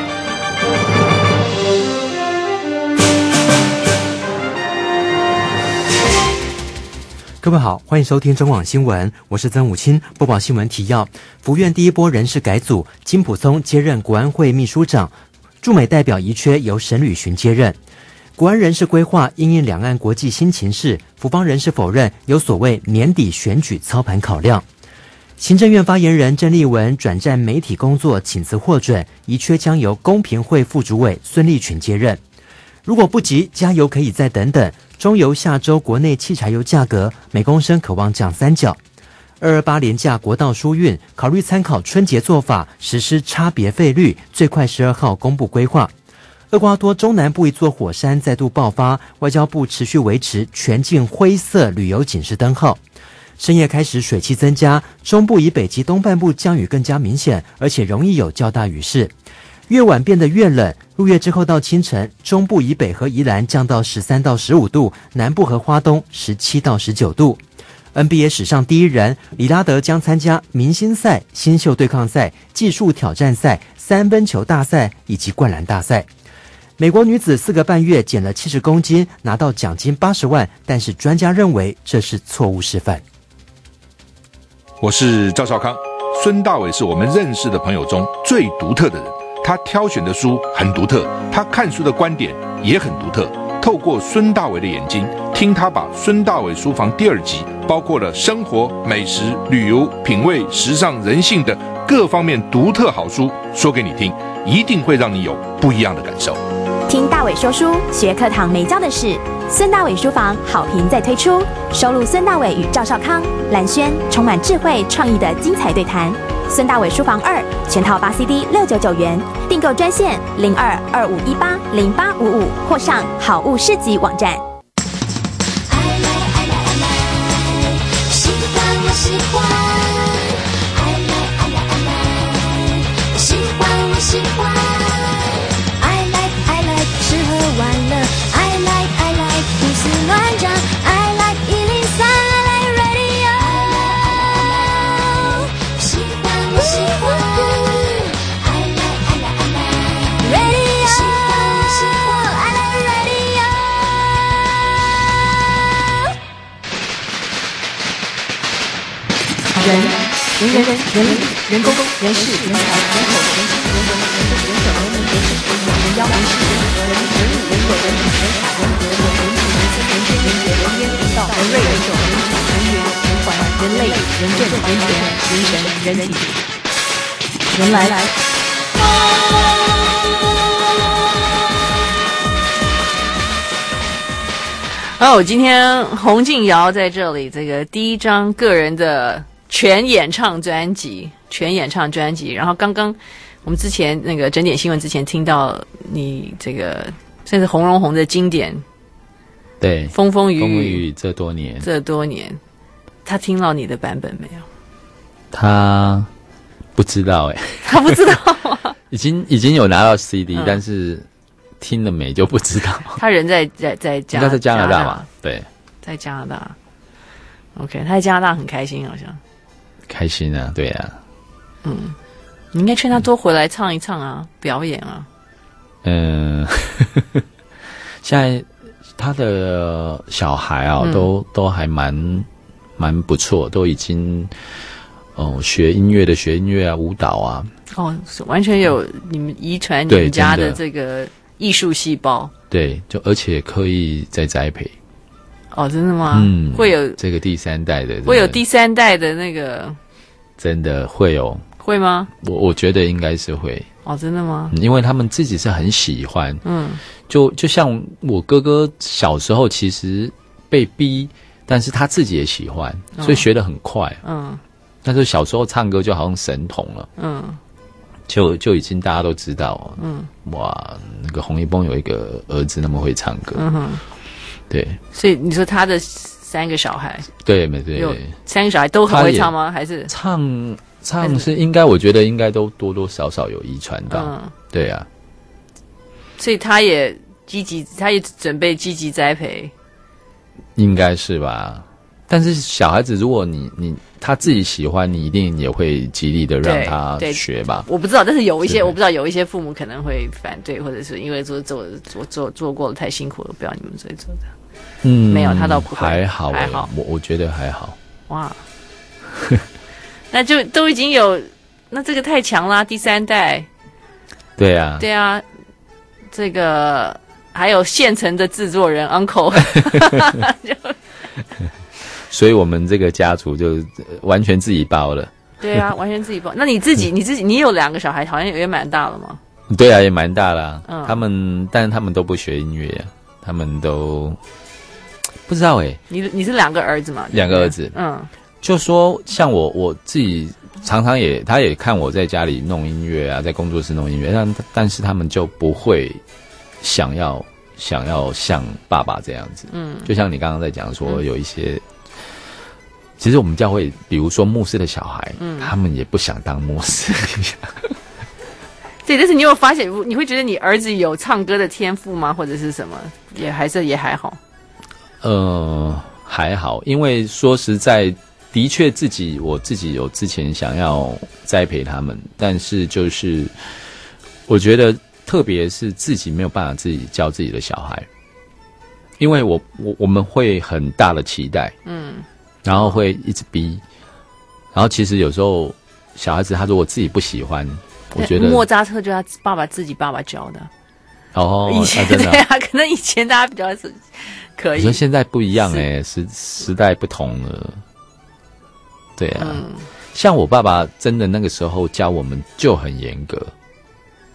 各位好，欢迎收听中广新闻，我是曾武清，播报新闻提要。福院第一波人事改组，金溥聪接任国安会秘书长，驻美代表遗缺由沈履群接任。国安人事规划因应两岸国际新情势，福方人事否认有所谓年底选举操盘考量。行政院发言人郑丽文转战媒体工作，请辞获准，遗缺将由公平会副主委孙立群接任。如果不急，加油可以再等等。中油下周国内汽柴油价格每公升可望降三角。二二八连假国道疏运，考虑参考春节做法，实施差别费率，最快十二号公布规划。厄瓜多中南部一座火山再度爆发，外交部持续维持全境灰色旅游警示灯号。深夜开始水汽增加，中部以北及东半部降雨更加明显，而且容易有较大雨势。越晚变得越冷，入夜之后到清晨，中部以北和宜兰降到十三到十五度，南部和花东十七到十九度。N B A 史上第一人李拉德将参加明星赛、新秀对抗赛、技术挑战赛、三分球大赛以及灌篮大赛。美国女子四个半月减了七十公斤，拿到奖金八十万，但是专家认为这是错误示范。 我是赵少康，孙大伟是我们认识的朋友中最独特的人。他挑选的书很独特，他看书的观点也很独特。透过孙大伟的眼睛，听他把孙大伟书房第二集包括了生活、美食、旅游、品味、时尚、人性的各方面独特好书说给你听，一定会让你有不一样的感受。 听大伟说书，学课堂没教的事。孙大伟书房好评再推出，收录孙大伟与赵少康、蓝轩充满智慧创意的精彩对谈。孙大伟书房二全套八 C D 六九九元，订购专线零二二五一八零八五五或上好物市集网站。 喜欢我喜欢，爱来爱来爱来，喜欢我喜欢，爱来爱来吃喝玩乐，爱来爱来胡思乱想，爱来一零三，爱来 radio， 喜欢我喜欢，爱来爱来爱来 radio， 喜欢我喜欢，爱来 radio。 人人人人人人工人事人才人口人情人人人人手人民人事人人妖人事人和人人物人口人品人海人和人人情人生人间人杰人烟人道人瑞人种人主人缘人环人类人政人权人神人体人来来。哦，今天洪敬尧在这里，这个第一张个人的全演唱专辑，全演唱专辑。然后刚刚我们之前那个整点新闻之前听到你这个甚至洪荣宏的经典， 对， 风风雨雨， 风风雨雨这多年， 这多年，他听到你的版本没有？ 他不知道哎、欸， 他不知道吗？ 已经已经有拿到 C D，、嗯、但是听了没就不知道。 他人在在在加， 应该在加拿大嘛？对， 在加拿大。OK， 他在加拿大很开心，好像。 开心啊，对啊。 嗯，你应该劝他多回来唱一唱啊，表演啊。 嗯，现在他的小孩啊，嗯、都都还蛮蛮不错，都已经哦、呃、学音乐的学音乐啊，舞蹈啊。 哦，完全有你们遗传你们家的这个艺术细胞。 对，就而且刻意在栽培。 哦，真的吗？ 嗯， 会有这个第三代的， 会有第三代的那个， 真的会有， 会吗？ 我我觉得应该是会。 哦，真的吗？ 因为他们自己是很喜欢， 嗯， 就就像我哥哥小时候其实被逼，但是他自己也喜欢， 嗯、 所以学得很快， 嗯。 但是小时候唱歌就好像神童了， 嗯， 就就已经大家都知道， 嗯， 哇，那个洪一峰有一个儿子那么会唱歌， 嗯哼。 对， 所以你说他的三个小孩， 对，没对， 有三个小孩都很会唱吗？还是唱唱是应该，我觉得应该都多多少少有遗传到，嗯，对啊。 所以他也积极，他也准备积极栽培， 应该是吧？但是小孩子，如果你你他自己喜欢，你一定也会极力的让他学吧？ 我不知道，但是有一些我不知道，有一些父母可能会反对，或者是因为做做做做做过了太辛苦了，不要你们追做的。 嗯， 没有，他倒不会， 还好， 还好， 我我觉得还好。 哇，那就都已经有，那这个太强啦，第三代。 对啊， 对啊，这个还有现成的制作人 uncle 就。 所以我们这个家族就完全自己包了。 对啊，完全自己包。那你自己，你自己，你有两个小孩，好像也蛮大了吗？ 对啊，也蛮大了。 嗯， 他们，但是他们都不学音乐啊，他们都不知道哎、欸。 你你是两个儿子嘛？ 两个儿子， 嗯， 就说像我我自己常常也，他也看我在家里弄音乐啊，在工作室弄音乐，但但是他们就不会想要想要像爸爸这样子。 嗯， 就像你刚刚在讲说有一些。嗯，其实我们教会，比如说牧师的小孩，嗯，他们也不想当牧师。 对，但是你有发现，你会觉得你儿子有唱歌的天赋吗？或者是什么？也还是也还好。 呃，还好，因为说实在，的确自己我自己有之前想要栽培他们，但是就是我觉得，特别是自己没有办法自己教自己的小孩，因为我我我们会很大的期待， 嗯。 然后会一直逼，然后其实有时候小孩子他如果自己不喜欢，我觉得莫扎特就他爸爸自己爸爸教的。 哦， 以前、啊、真的、对啊，可能以前大家比较是可以。 你说现在不一样哎、欸，时时代不同了。对啊、嗯，像我爸爸真的那个时候教我们就很严格，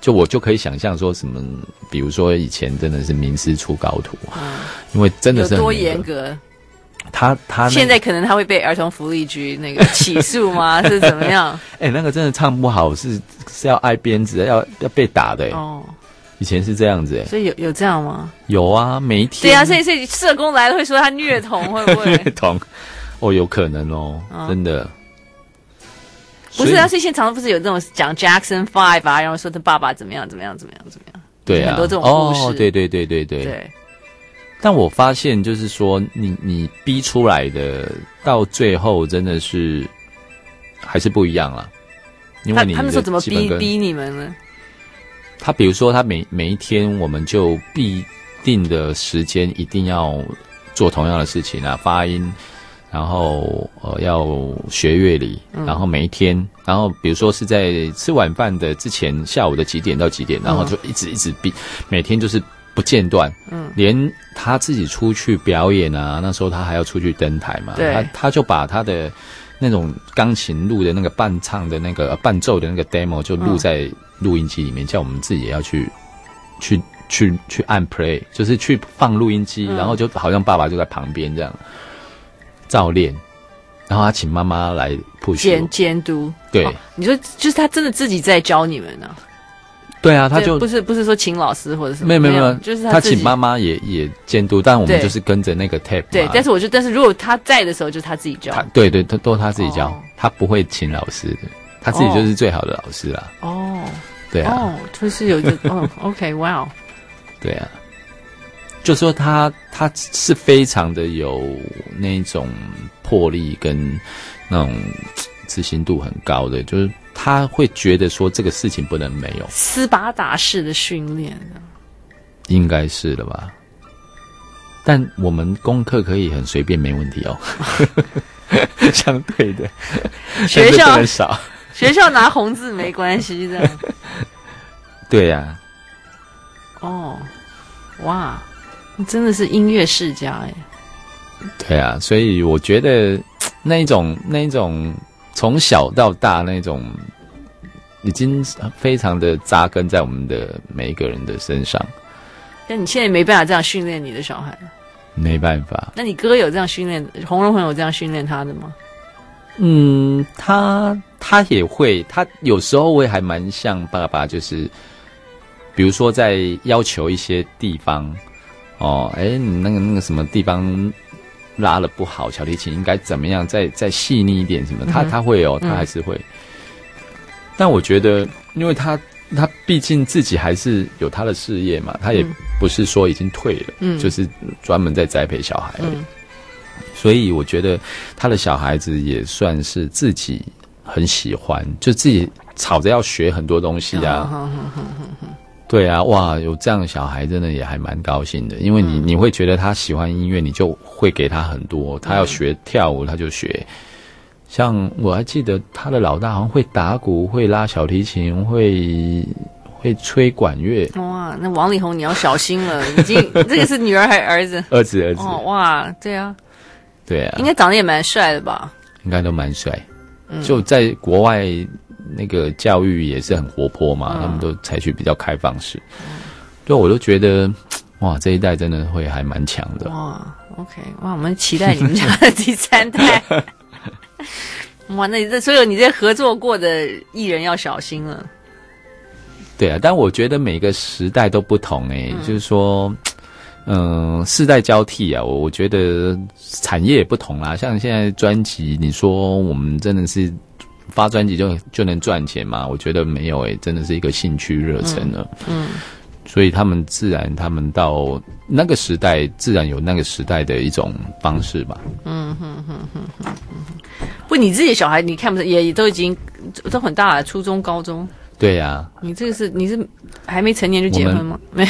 就我就可以想象说什么，比如说以前真的是名师出高徒，嗯，因为真的是很有多严格。 他他、那個、 现在可能他会被儿童福利局那个起诉吗？是怎么样？ 哎、欸，那个真的唱不好是是要挨鞭子，要要被打的、欸。哦，以前是这样子哎、欸， 所以有有这样吗？ 有啊，每一天。 对啊，所以所以社工来了会说他虐童，会不会虐童？哦，有可能哦，哦真的。 不是啊，所以现在常常不是有那种讲 Jackson Five 啊，然后说他爸爸怎么样怎么样怎么样怎么样， 对啊， 很多这种故事。 哦，对对对对对。 对。 但我发现，就是说，你你逼出来的，到最后真的是还是不一样了。因为你他他那时候怎么逼逼你们呢？ 他比如说，他每每一天，我们就必定的时间一定要做同样的事情啊，发音，然后呃要学乐理，然后每一天，嗯、然后比如说是在吃晚饭的之前，下午的几点到几点，然后就一直一直逼，每天就是。不间断，嗯，连他自己出去表演啊，那时候他还要出去登台嘛， 对， 他他就把他的那种钢琴录的那个伴唱的那个伴奏的那个 demo 就录在录音机里面，嗯、叫我们自己也要去去去去按 play， 就是去放录音机，嗯、然后就好像爸爸就在旁边这样照练，然后他请妈妈来 push 监监督， 对、 哦，你说就是他真的自己在教你们呢、啊？ 对啊，他就不是不是说请老师或者什么， 没有没有没有， 就是他他请妈妈也也监督，但我们就是跟着那个 tape。 对，但是我觉得，但是如果他在的时候，就是他自己教。 他对对，他都他自己教，哦、他不会请老师的，他自己就是最好的老师啦。 哦， 对啊， 哦，就是有一个哦 ，OK， 哇、wow ， 对啊，就说他他是非常的有那种魄力跟那种执行度很高的，就是。他会觉得说这个事情不能没有斯巴达式的训练， 应该是的吧？但我们功课可以很随便，没问题哦。相对的， 学校很少， 学校拿红字没关系的。 对呀、 啊。哦，哇，你真的是音乐世家哎。 对啊，所以我觉得那一种那一种。从小到大那种，已经非常的扎根在我们的每一个人的身上。 但你现在没办法这样训练你的小孩。 没办法。 那你哥有这样训练，洪荣宏有这样训练他的吗？ 嗯，他他也会，他有时候会还蛮像爸爸，就是比如说在要求一些地方，哦，哎，你那个那个什么地方。拉了不好，小提琴应该怎么样？再再细腻一点什么？他他会哦，他还是会。嗯、但我觉得，因为他他毕竟自己还是有他的事业嘛，他也不是说已经退了，嗯、就是专门在栽培小孩而已。嗯、所以我觉得他的小孩子也算是自己很喜欢，就自己吵着要学很多东西啊。 嗯嗯嗯嗯嗯对啊，哇，有这样的小孩真的也还蛮高兴的，因为你你会觉得他喜欢音乐，你就会给他很多，他要学跳舞他就学。像我还记得他的老大好像会打鼓，会拉小提琴，会会吹管乐。 哇，那王力宏你要小心了，已经这个是女儿还是儿子？ 儿子儿子。 哦，哇，对啊， 对啊， 应该长得也蛮帅的吧？ 应该都蛮帅，嗯、就在国外。那个教育也是很活泼嘛，嗯、他们都采取比较开放式。嗯、对，我都觉得哇，这一代真的会还蛮强的。 哇 ，OK， 哇，我们期待你们家的第三代。哇，那你这所有你这合作过的艺人要小心了。 对啊，但我觉得每个时代都不同哎、欸，嗯、就是说，嗯、呃，世代交替啊，我我觉得产业也不同啦。像现在专辑，你说我们真的是。发专辑就就能赚钱吗？我觉得没有诶、欸，真的是一个兴趣热忱了。嗯，嗯所以他们自然，他们到那个时代，自然有那个时代的一种方式吧。 嗯哼哼哼哼哼。不，你自己的小孩，你看不是也都已经都很大了，初中、高中。 对呀、啊。 你这个是你是还没成年就结婚吗？没。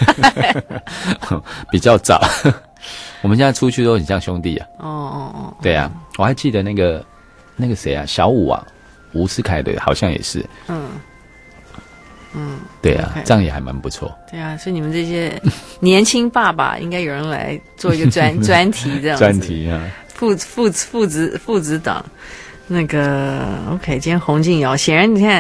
比较早。我们现在出去都很像兄弟啊。 哦哦哦。 对啊，我还记得那个。那个谁啊，小五啊，吴思凯的，好像也是。嗯嗯，对啊， okay. 这样也还蛮不错。 对啊，所以你们这些年轻爸爸，应该有人来做一个专专题这样子。 专题啊， 父父父子父子档。那个 OK， 今天洪敬尧，显然你看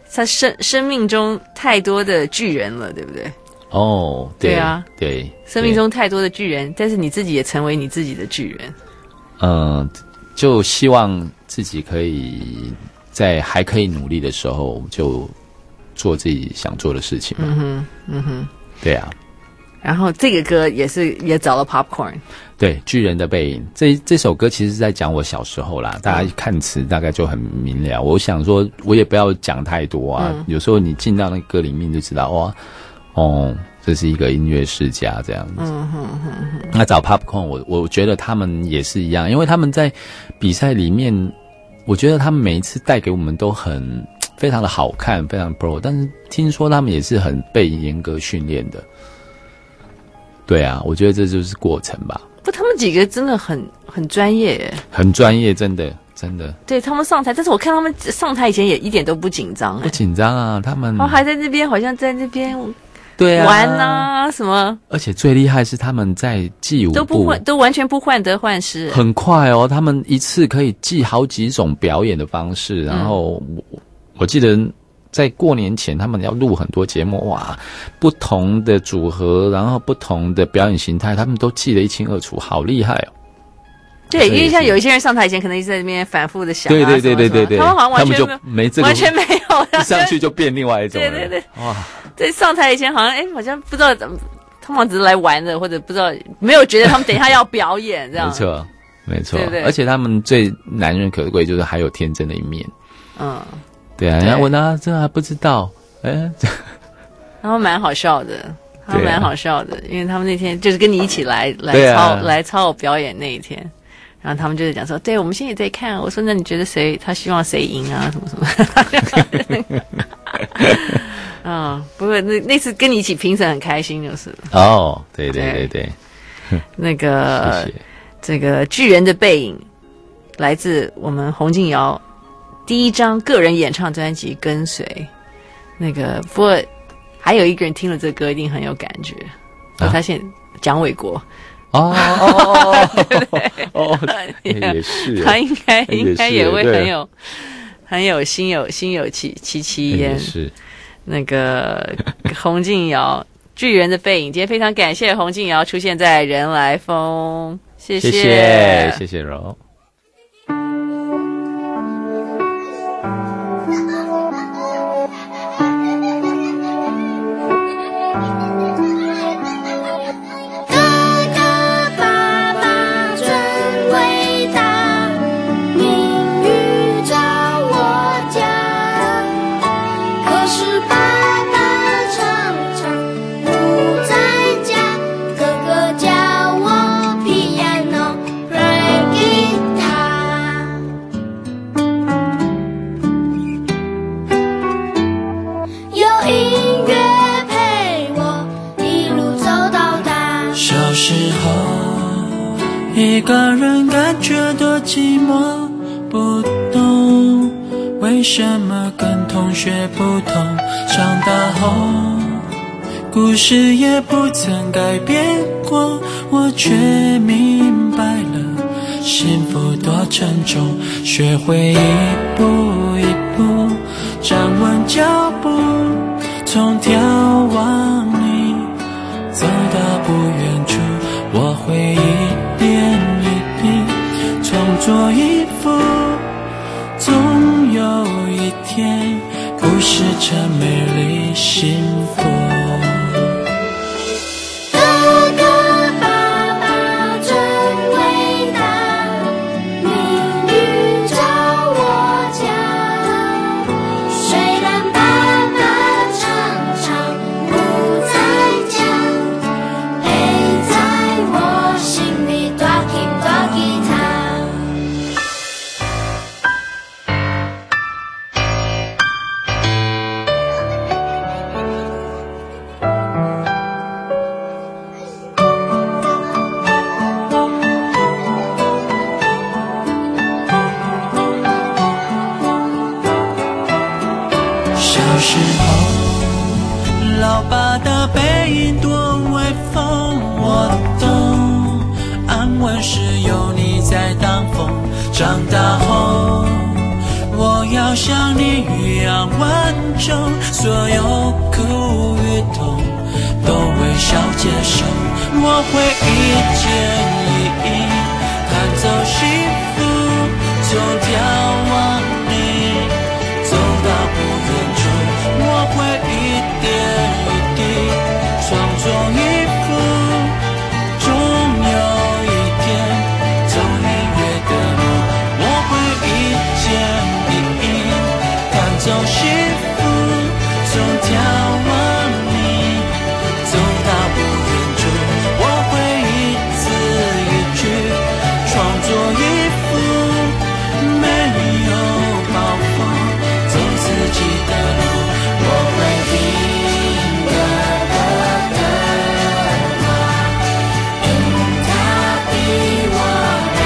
他生生命中太多的巨人了，对不对？ 哦，对, 对啊， 对， 生命中太多的巨人，但是你自己也成为你自己的巨人。 嗯、呃，就希望自己可以在还可以努力的时候，就做自己想做的事情嘛。 嗯哼，嗯哼， 对啊。 然后这个歌也是也找了 Popcorn， 对，巨人的背影，这这首歌其实是在讲我小时候啦，大家看词大概就很明了。我想说，我也不要讲太多啊，嗯、有时候你进到那个歌里面就知道，哇，哦，这是一个音乐世家这样子。嗯哼哼哼。那找 Popcorn， 我我觉得他们也是一样，因为他们在比赛里面，我觉得他们每一次带给我们都很非常的好看，非常 pro， 但是听说他们也是很被严格训练的。对啊，我觉得这就是过程吧。 不，他们几个真的很很专业耶， 很专业，真的真的。 对他们上台，但是我看他们上台以前也一点都不紧张， 不紧张啊，他们。 他还在那边，好像在那边对啊玩啊什么。而且最厉害是他们在记舞步都不换，都完全不患得患失， 很快哦。他们一次可以记好几种表演的方式，然后我、嗯、我记得。在过年前，他们要录很多节目，哇，不同的组合，然后不同的表演形态，他们都记得一清二楚，好厉害哦！ 对，因为像有一些人上台以前，可能一直在那边反复的想、啊， 对对对对对对， 他们好像完全就没这个， 完全没有， 一上去就变另外一种人， 对对对， 哇！ 对，上台以前好像哎，好像不知道怎么，他们只是来玩的，或者不知道没有觉得他们等一下要表演这样， 没错没错， 对对， 而且他们最难能可贵就是还有天真的一面，嗯。对啊，人家问他，这还不知道，哎， 然后蛮好笑的，他们蛮好笑的，因为他们那天就是跟你一起来来操、啊、来操我表演那一天，然后他们就是讲说，对，我们现在也在看，我说那你觉得谁？他希望谁赢啊？什么什么？嗯，不过那那次跟你一起评审很开心，就是哦，对对对对， 对那个谢谢这个巨人的背影来自我们洪敬尧。第一张个人演唱专辑《跟随》，那个不过还有一个人听了这歌一定很有感觉，啊、他现蒋纬国哦哦对不对？ 哦，也是， 他应该应该也会很有很有心有心有戚戚戚焉。 是那个洪敬尧巨人的背影，今天非常感谢洪敬尧出现在人来疯，谢谢谢谢谢柔。 一个人感觉多寂寞，不懂为什么跟同学不同。长大后，故事也不曾改变过，我却明白了，幸福多沉重。学会一步一步站稳脚步，从眺望里走到不远处，我会一点一滴重做一幅，总有一天故事成美丽幸福。长大后，我要像你一样完整，所有苦与痛都微笑接受。我会一件一一弹奏幸福，从眺望你走到不远处。我会一点一滴创作一幅，终有一天走音乐的路。我会一件一一弹奏幸福，从眺望你走到不远处。我会一字一句创作一幅，没有包袱，走自己的路。我会赢得的的我，赢他比我大，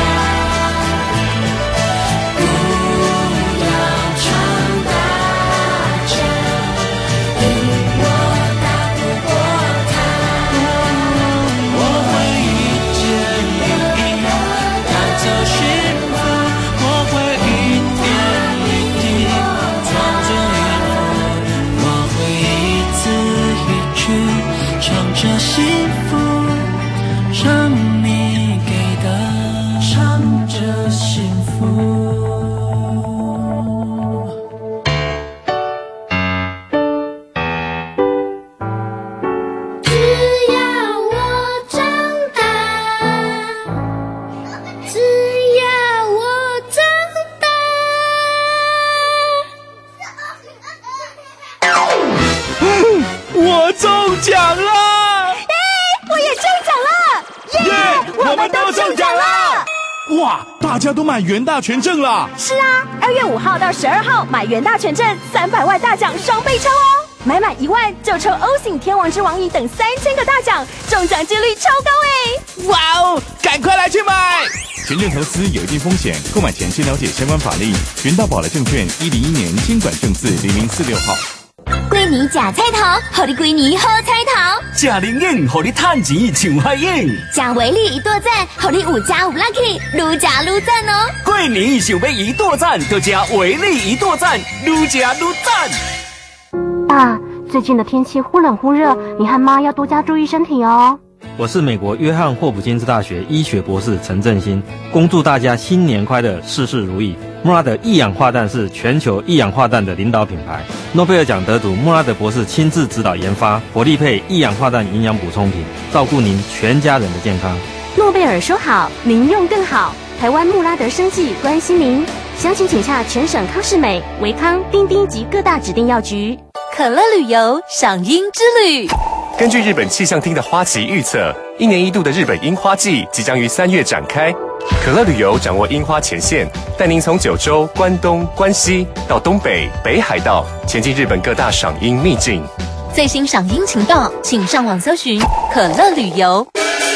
不要唱大声，因我打不过他。我会一件一一弹奏幸福，我会一点一滴创作一幅，我会一字一句唱着幸福，让你给的，唱着幸福。 只要我长大，只要我长大。 我中奖了！ 我也中奖了！耶！我们都中奖了！ 哇，大家都买元大全证了！ 是啊，二月五号到十二号买元大全证，三百万大奖双倍抽哦！买满一万就抽 O 型天王之王椅等三千个大奖，中奖几率超高哎！ 哇哦，赶快来去买！ 全证投资有一定风险，购买前先了解相关法令。元大宝来证券一零一年监管证字零零四六号。 过年吃菜头，互你过年好彩头； 吃零用，互你趁钱抢海用； 吃维力一剁赞，互你有加有 lucky， 愈吃愈赞哦！ 过年想要一剁赞，就吃维力一剁赞，愈吃愈赞。 爸，最近的天气忽冷忽热，你和妈要多加注意身体哦。 我是美国约翰霍普金斯大学医学博士陈振兴，恭祝大家新年快乐，事事如意。穆拉德一氧化氮是全球一氧化氮的领导品牌，诺贝尔奖得主穆拉德博士亲自指导研发活力配一氧化氮营养补充品，照顾您全家人的健康。 诺贝尔说好，您用更好。台湾穆拉德生技关心您，详情请洽全省康士美、维康、丁丁及各大指定药局。 可乐旅游赏樱之旅。 根据日本气象厅的花期预测，一年一度的日本樱花季即将于三月展开。可乐旅游掌握樱花前线，带您从九州、关东、关西到东北、北海道，前进日本各大赏樱秘境。 最新赏樱情报，请上网搜寻可乐旅游。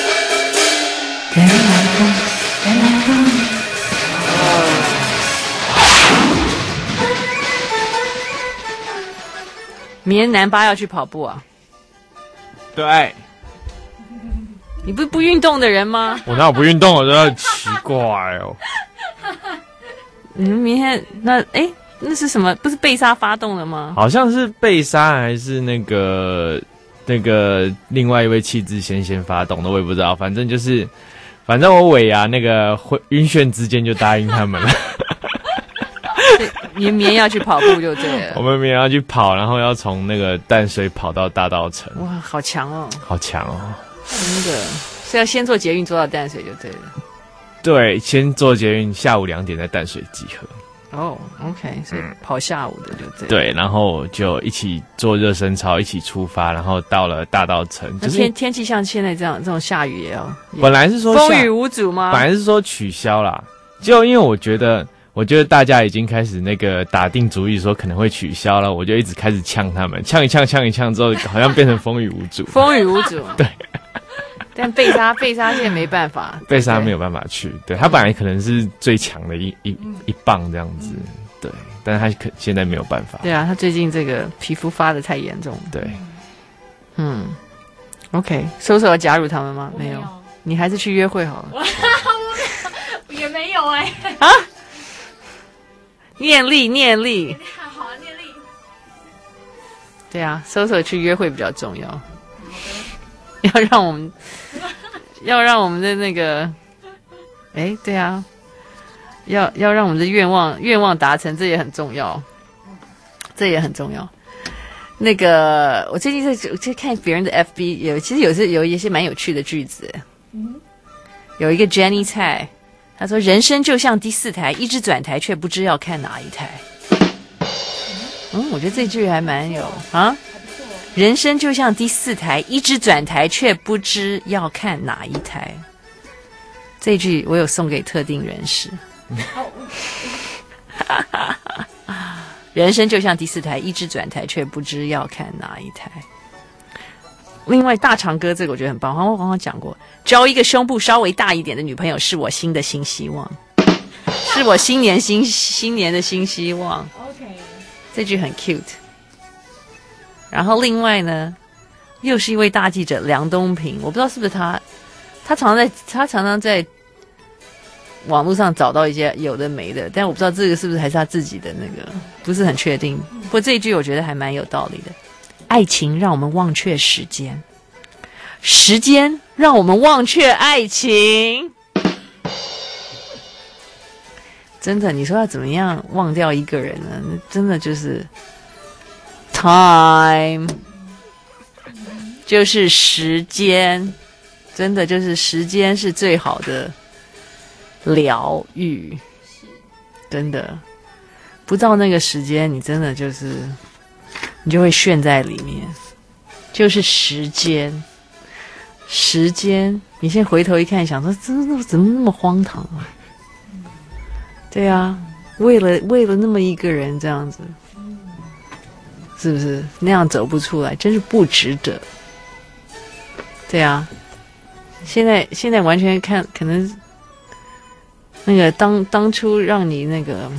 明天南巴要去跑步啊？ 对。 你不是不运动的人吗？ 我哪有不运动？我觉得很奇怪哦。 你们明天那哎，那是什么？不是贝莎发动的吗？ 好像是贝莎还是那个那个另外一位气质先先发动的，我也不知道。反正就是，反正我尾牙那个会晕眩之间就答应他们了。 你明天要去跑步就对了。 我们明天要去跑，然后要从那个淡水跑到大稻埕。 哇，好强哦！ 好强哦！ 真的是要先坐捷运坐到淡水就对了。 对，先坐捷运，下午两点在淡水集合。 哦 ，OK， 所以跑下午的就对了。 对，然后就一起做热身操，一起出发，然后到了大稻埕。 那天天气像现在这样，这种下雨也要。 本来是说风雨无阻吗？ 本来是说取消啦，就因为我觉得。我觉得大家已经开始那个打定主意说可能会取消了，我就一直开始呛他们，呛一呛，呛一呛之后，好像变成风雨无阻。 风雨无阻。 对。 但贝莎，贝莎现在没办法。 贝莎没有办法去，对他本来可能是最强的一一一棒这样子，对，但是他可现在没有办法。 对啊，他最近这个皮肤发的太严重。 对。 嗯。OK， 搜搜要加入他们吗？没有。你还是去约会好了。 也没有哎、 欸。啊？ 念力，念力， 好啊，念力。 对啊，搜索去约会比较重要，要让我们，要让我们的那个，哎，对啊，要要让我们的愿望愿望达成，这也很重要，这也很重要。那个，我最近在在看别人的 F B， 有其实有些有一些蛮有趣的句子。嗯，有一个 Jenny 蔡，他说：“人生就像第四台，一直转台却不知要看哪一台。”嗯，我觉得这句还蛮有啊。人生就像第四台，一直转台却不知要看哪一台。这句我有送给特定人士。人生就像第四台，一直转台却不知要看哪一台。另外，大长哥这个我觉得很棒，我刚刚讲过，交一个胸部稍微大一点的女朋友是我新的新希望，是我新年新新年的新希望。OK， 这句很 cute。然后另外呢，又是一位大记者梁东平，我不知道是不是他，他常常在他常常在网络上找到一些有的没的，但我不知道这个是不是还是他自己的那个，不是很确定。不过这一句我觉得还蛮有道理的。爱情让我们忘却时间，时间让我们忘却爱情。真的，你说要怎么样忘掉一个人呢？真的就是 time， 就是时间，真的就是时间是最好的疗愈。真的，不到那个时间，你真的就是你就会陷在里面。就是时间，时间，你现在回头一看，想说，真的怎么那么荒唐啊？对啊，为了为了那么一个人这样子，是不是那样走不出来？真是不值得。对啊，现在现在完全看，可能那个当当初让你那个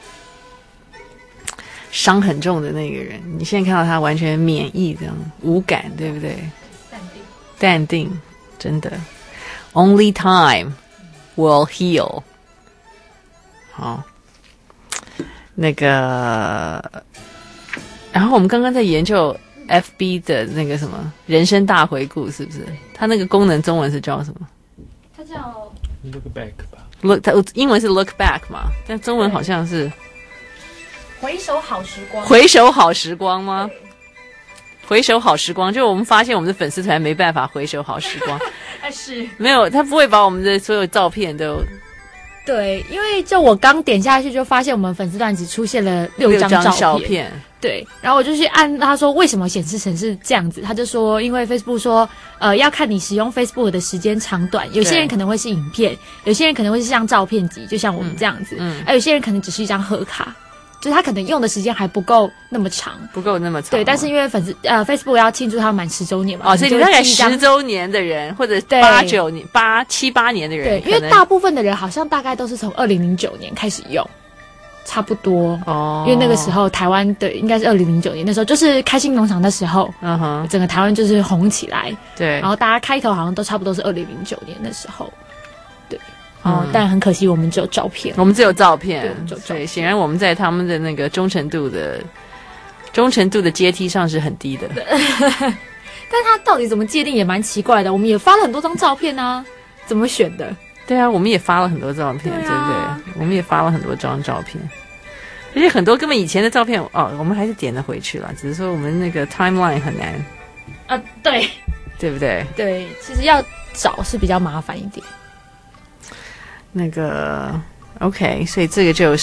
伤很重的那个人，你现在看到他完全免疫，这样无感，对不对？淡定，淡定，真的。Only time will heal。好，那个，然后我们刚刚在研究 F B 的那个什么人生大回顾，是不是？它那个功能中文是叫什么？ 它叫 Look back 吧。 Look， 它英文是 look back 嘛，但中文好像是回首好时光。 回首好时光吗？回首好时光，就我们发现我们的粉丝团没办法回首好时光。 是没有，他不会把我们的所有照片都。 对，因为就我刚点下去就发现我们粉丝团只出现了六张照片， 照片对，然后我就去按他说为什么显示成是这样子，他就说因为 Facebook 说呃要看你使用 Facebook 的时间长短，有些人可能会是影片，有些人可能会是像照片集，就像我们这样子，嗯，而有些人可能只是一张贺卡。就是他可能用的时间还不够那么长， 不够那么长。 对，但是因为粉丝呃 Facebook 要庆祝他满十周年嘛， 哦，所以你大概十周年的人，或者八九年、八七八年的人， 对，因为大部分的人好像大概都是从二零零九年开始用，差不多哦。因为那个时候台湾的应该是二零零九年，那时候就是开心农场的时候，嗯哼，整个台湾就是红起来，对，然后大家开头好像都差不多是二零零九年的时候，对。哦、嗯，但很可惜，我们只有照片。 我们只有照片，对，显然我们在他们的那个忠诚度的忠诚度的阶梯上是很低的。 但他到底怎么界定也蛮奇怪的。我们也发了很多张照片啊，怎么选的？ 对啊，我们也发了很多照片， 对,、啊、对不对？我们也发了很多张照片，而且很多根本以前的照片哦，我们还是点了回去了，只是说我们那个 timeline 很难啊，对， 对不对？ 对，其实要找是比较麻烦一点。 那个 OK， 所以这个就是，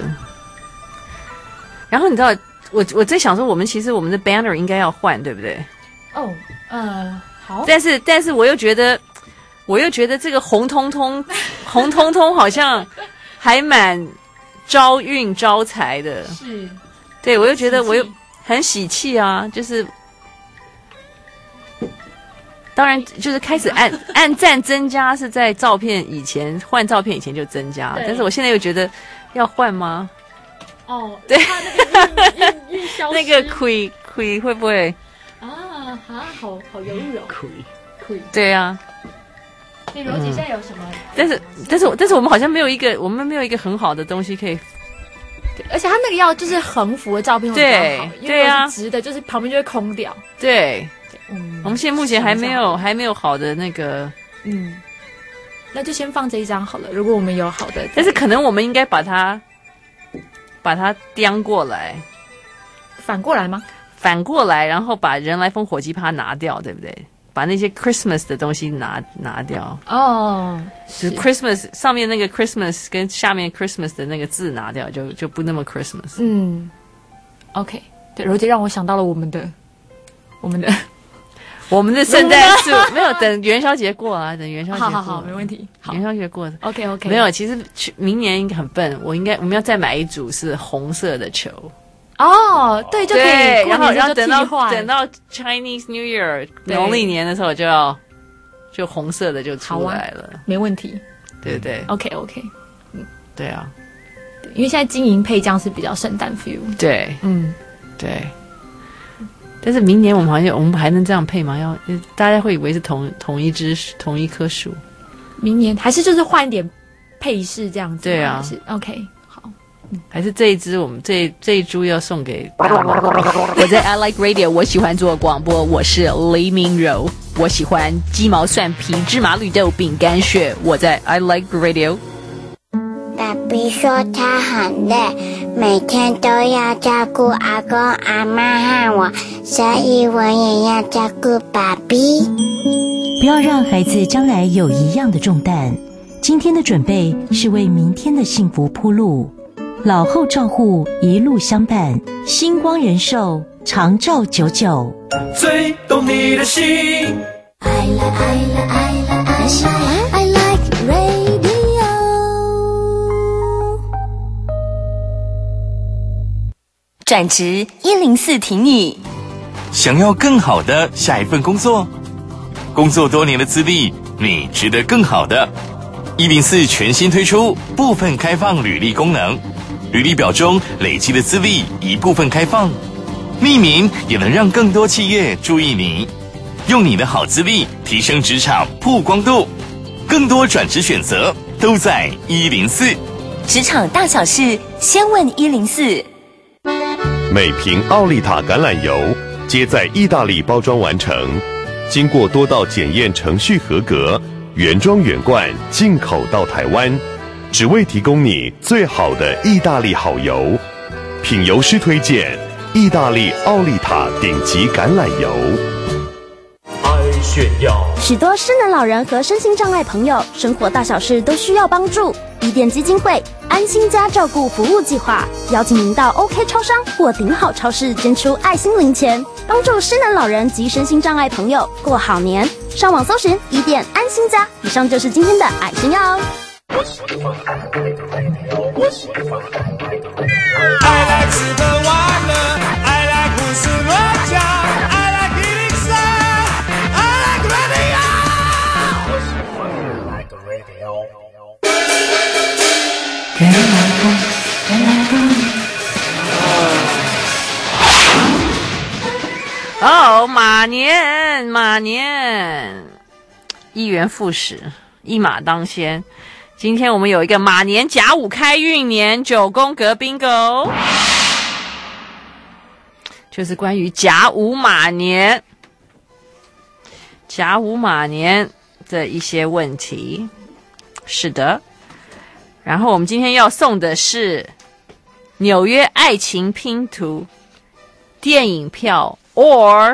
然后你知道，我我在想说，我们其实我们的 banner 应该要换，对不对？ 哦，呃，好。 但是但是我又觉得，我又觉得这个红彤彤红彤彤好像还蛮招运招财的， 是。 对，我又觉得我又很喜气啊，就是。当然，就是开始按按赞增加是在照片以前换照片以前就增加，但是我现在又觉得要换吗？ 哦， 对， 那个运运消失， 那个亏亏会不会？ 啊啊，好好犹豫哦， 亏亏， 对啊。 你逻辑现在有什么？ 但是但是但是我们好像没有一个，我们没有一个很好的东西可以对，而且它那个要就是横幅的照片会比较好，因为如果是直的，就是旁边就会空掉。 对，嗯，我们现在目前还没有还没有好的那个， 嗯，那就先放这一张好了。如果我们有好的， 但是可能我们应该把它把它颠过来， 反过来吗？ 反过来，然后把人来疯火鸡趴拿掉，对不对？把那些 Christmas 的东西拿拿掉哦， 就是 Christmas 上面那个 Christmas 跟下面 Christmas 的那个字拿掉，就就不那么 Christmas。 嗯 ，OK， 对，柔姐让我想到了我们的我们的我们的圣诞树，没有等元宵节过啊，等元宵节过， 好好好，没问题。好， 元宵节过 ，OK OK， 没有，其实明年应该很笨，我应该我们要再买一组是红色的球。 哦，对，就可以， 然后然后等到等到 Chinese New Year 农历年的时候就要就红色的就出来了， 啊、没问题， 对不对 ？OK OK， 嗯， 对啊， 对，因为现在金银配这样是比较圣诞 feel， 对， 嗯， 对。但是明年我们好像我们还能这样配吗？要大家会以为是同同一只同一棵树， 明年还是就是换一点配饰这样子， 对啊， 是 OK。 还是这一支我们这这一株要送给大家。我在 I Like Radio， 我喜欢做广播，我是黎明柔，我喜欢鸡毛蒜皮芝麻绿豆饼干屑，我在 I Like Radio。 爸比说他很累，每天都要照顾阿公阿嬷和我，所以我也要照顾爸比。 不要让孩子将来有一样的重担，今天的准备是为明天的幸福铺路。老后照护一路相伴，星光人寿长照久久。 最懂你的心 I like, I like, I like, I like radio。 转职一零四挺你。 想要更好的下一份工作，工作多年的资历，你值得更好的。一零四全新推出部分开放履历功能，履历表中累积的资历一部分开放，匿名也能让更多企业注意你，用你的好资历提升职场曝光度。更多转职选择都在一零四。 职场大小事，先问一零四。 每瓶奥利塔橄榄油皆在意大利包装完成，经过多道检验程序合格，原装原罐进口到台湾，只为提供你最好的意大利好油。品油师推荐意大利奥利塔顶级橄榄油。 爱炫耀， 许多失能老人和身心障碍朋友，生活大小事都需要帮助。伊甸基金会安心家照顾服务计划，邀请您到 OK 超商或顶好超市捐出爱心零钱，帮助失能老人及身心障碍朋友过好年。上网搜寻伊甸安心家。以上就是今天的爱心药。 I like 吃喝玩乐 I like 胡思乱想 I like 一零三 I like radio I like radio 给来风给来风哦，马年马年一元复始，一马当先。今天我们有一个马年甲午开运年九宫格 bingo， 就是关于甲午马年甲午马年的一些问题。是的，然后我们今天要送的是纽约爱情拼图电影票 or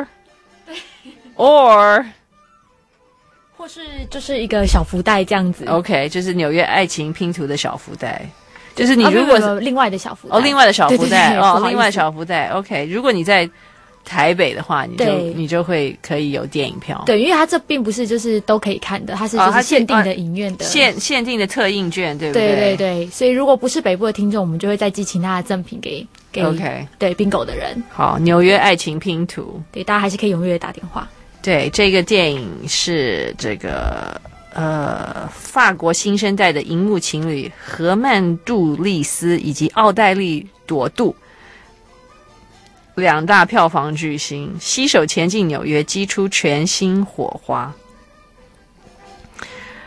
or 或是就是一个小福袋这样子 ，OK， 就是纽约爱情拼图的小福袋，就是你如果是、 哦、另外的小福袋哦，另外的小福袋对对对哦，另外的小福袋 ，OK， 如果你在台北的话，你就你就会可以有电影票， 对，因为它这并不是就是都可以看的，它是就是限定的影院的、 哦、限限定的特映券，对不对？ 对对对，所以如果不是北部的听众，我们就会再寄其他的赠品给给 OK 对 bingo 的人。 好，纽约爱情拼图， 对，大家还是可以踊跃打电话。 对，这个电影是这个呃法国新生代的荧幕情侣荷曼杜丽斯以及奥黛丽朵杜两大票房巨星携手前进纽约，激出全新火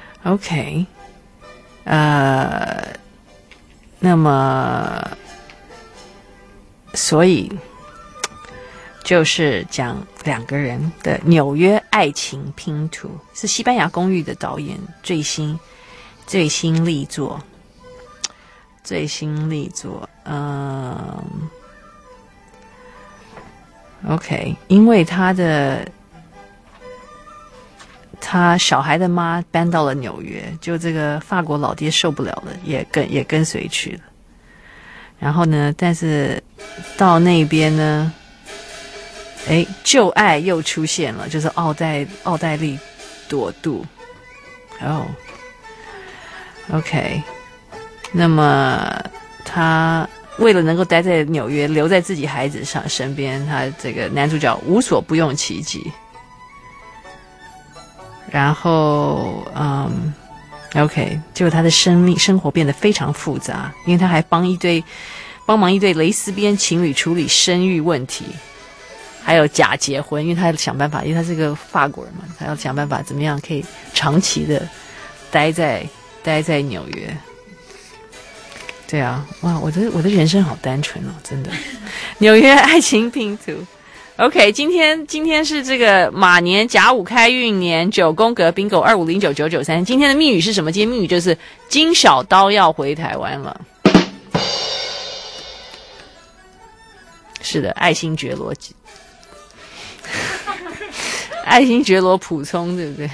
花。OK， 呃，那么所以就是讲两个人的纽约爱情拼图，是西班牙公寓的导演最新最新力作，最新力作，嗯 ，OK， 因为他的他小孩的妈搬到了纽约，就这个法国老爹受不了了，也跟也跟随去了。然后呢，但是到那边呢，哎，旧爱又出现了，就是奥黛奥黛丽朵杜。哦 ，OK， 那么他为了能够待在纽约，留在自己孩子上身边，他这个男主角无所不用其极。然后，嗯 ，OK， 结果他的生命生活变得非常复杂，因为他还帮一堆帮忙一对蕾丝边情侣处理生育问题，还有假结婚，因为他要想办法，因为他是个法国人嘛，他要想办法怎么样可以长期的待在待在纽约。对啊，哇，我的我的人生好单纯哦，真的。纽约爱情拼图。OK， 今天今天是这个马年甲午开运年九宫格 bingo 二五零九九九三，今天的密语是什么？今天密语就是金小刀要回台湾了。是的，爱新觉罗，爱新觉罗普聪，对不对？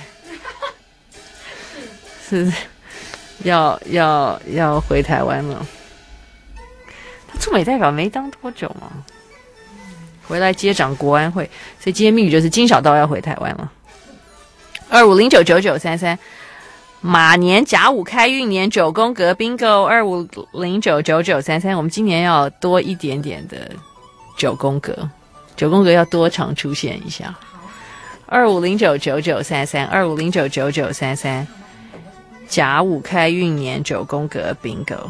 是要要要回台湾了。他驻美代表没当多久嘛。回来接掌国安会，所以今天密语就是金小刀要回台湾了。二五零九九九三三，马年甲午开运年九宫格 bingo 二五零九九九三三，我们今年要多一点点的九宫格，九宫格要多常出现一下。二五零九九九三三，二五零九九九三三，甲午开运年九宫格 bingo。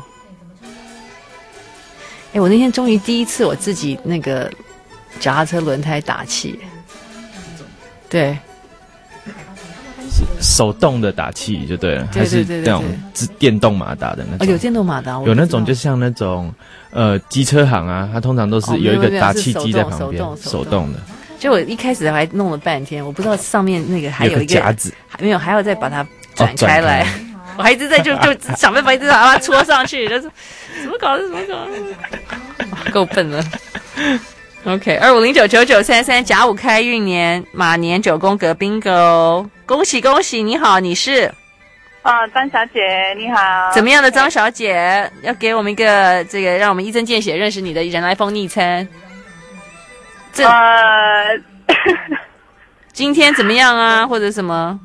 哎，我那天终于第一次我自己那个。脚踏车轮胎打气，对， 手动的打气就对了， 对对对对对， 还是那种电动马达的那种？ 哦，有电动马达， 有那种就像那种呃机车行啊，它通常都是有一个打气机在旁边， 哦、 手动的。 就我一开始还弄了半天，我不知道上面那个还有一个夹子， 还没有，还要再把它转开来。哦、我还一直在就就想办法一直把它戳上去，就是怎么搞的怎么搞的，够笨了。OK， 二五零九九九三三，甲午开运年，马年九宫格 bingo， 恭喜恭喜！你好，你是？ 啊，张小姐，你好。 怎么样的张小姐？要给我们一个这个，让我们一针见血认识你的人来疯昵称。这呃， 今天怎么样啊？或者什么？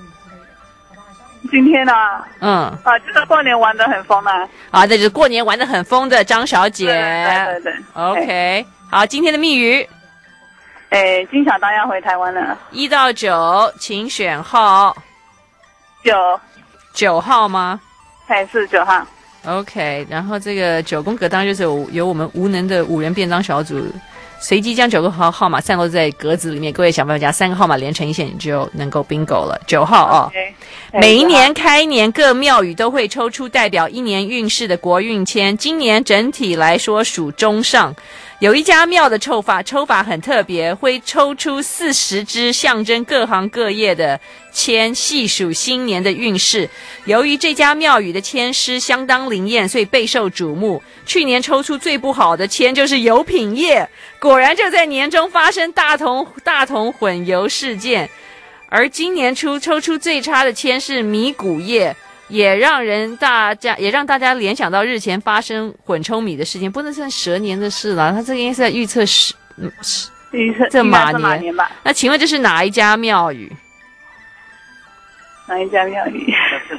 今天啊， 嗯， 啊，就是过年玩得很疯啊。 啊，这就是过年玩得很疯的张小姐。 对对对。 OK。好，今天的密语， 诶，金小刀要回台湾了。 一到九，请选号。 九， 九号吗？ 还是九号。 OK， 然后这个九宫格当然就是有由我们无能的五人便当小组随机将九个号号码散落在格子里面，各位想办法加三个号码连成一线，你就能够 bingo 了。九号哦。Okay. 每一年开年各庙宇都会抽出代表一年运势的国运签，今年整体来说属中上。有一家庙的抽法抽法很特别，会抽出四十支象征各行各业的签，细数新年的运势。由于这家庙宇的签诗相当灵验，所以备受瞩目。去年抽出最不好的签就是油品业，果然就在年中发生大同大同混油事件。而今年初抽出最差的签是米谷业，也让人大家也让大家联想到日前发生混抽米的事件，不能算蛇年的事了。他这个应该是在预测是预测这马年, 马年吧？ 那请问这是哪一家庙宇？ 哪一家庙宇？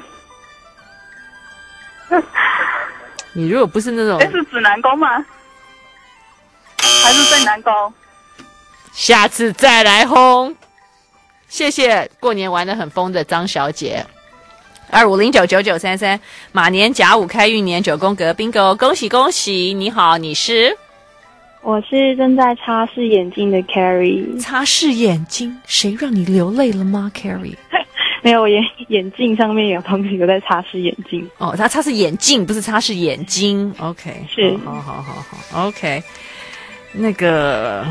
你如果不是那种， 这是指南宫吗？还是正南宫？ 下次再来轰。谢谢过年玩得很疯的张小姐。二五零九九九三三，马年甲午开运年九宫格 bingo， 恭喜恭喜！你好，你是？ 我是正在擦拭眼睛的 Carrie。 擦拭眼睛？谁让你流泪了吗 Carrie？ 没有，我眼眼镜上面有东西，我在擦拭眼睛。 哦，他擦拭眼镜，不是擦拭眼睛。OK， 是， 好好好好 OK。 那个，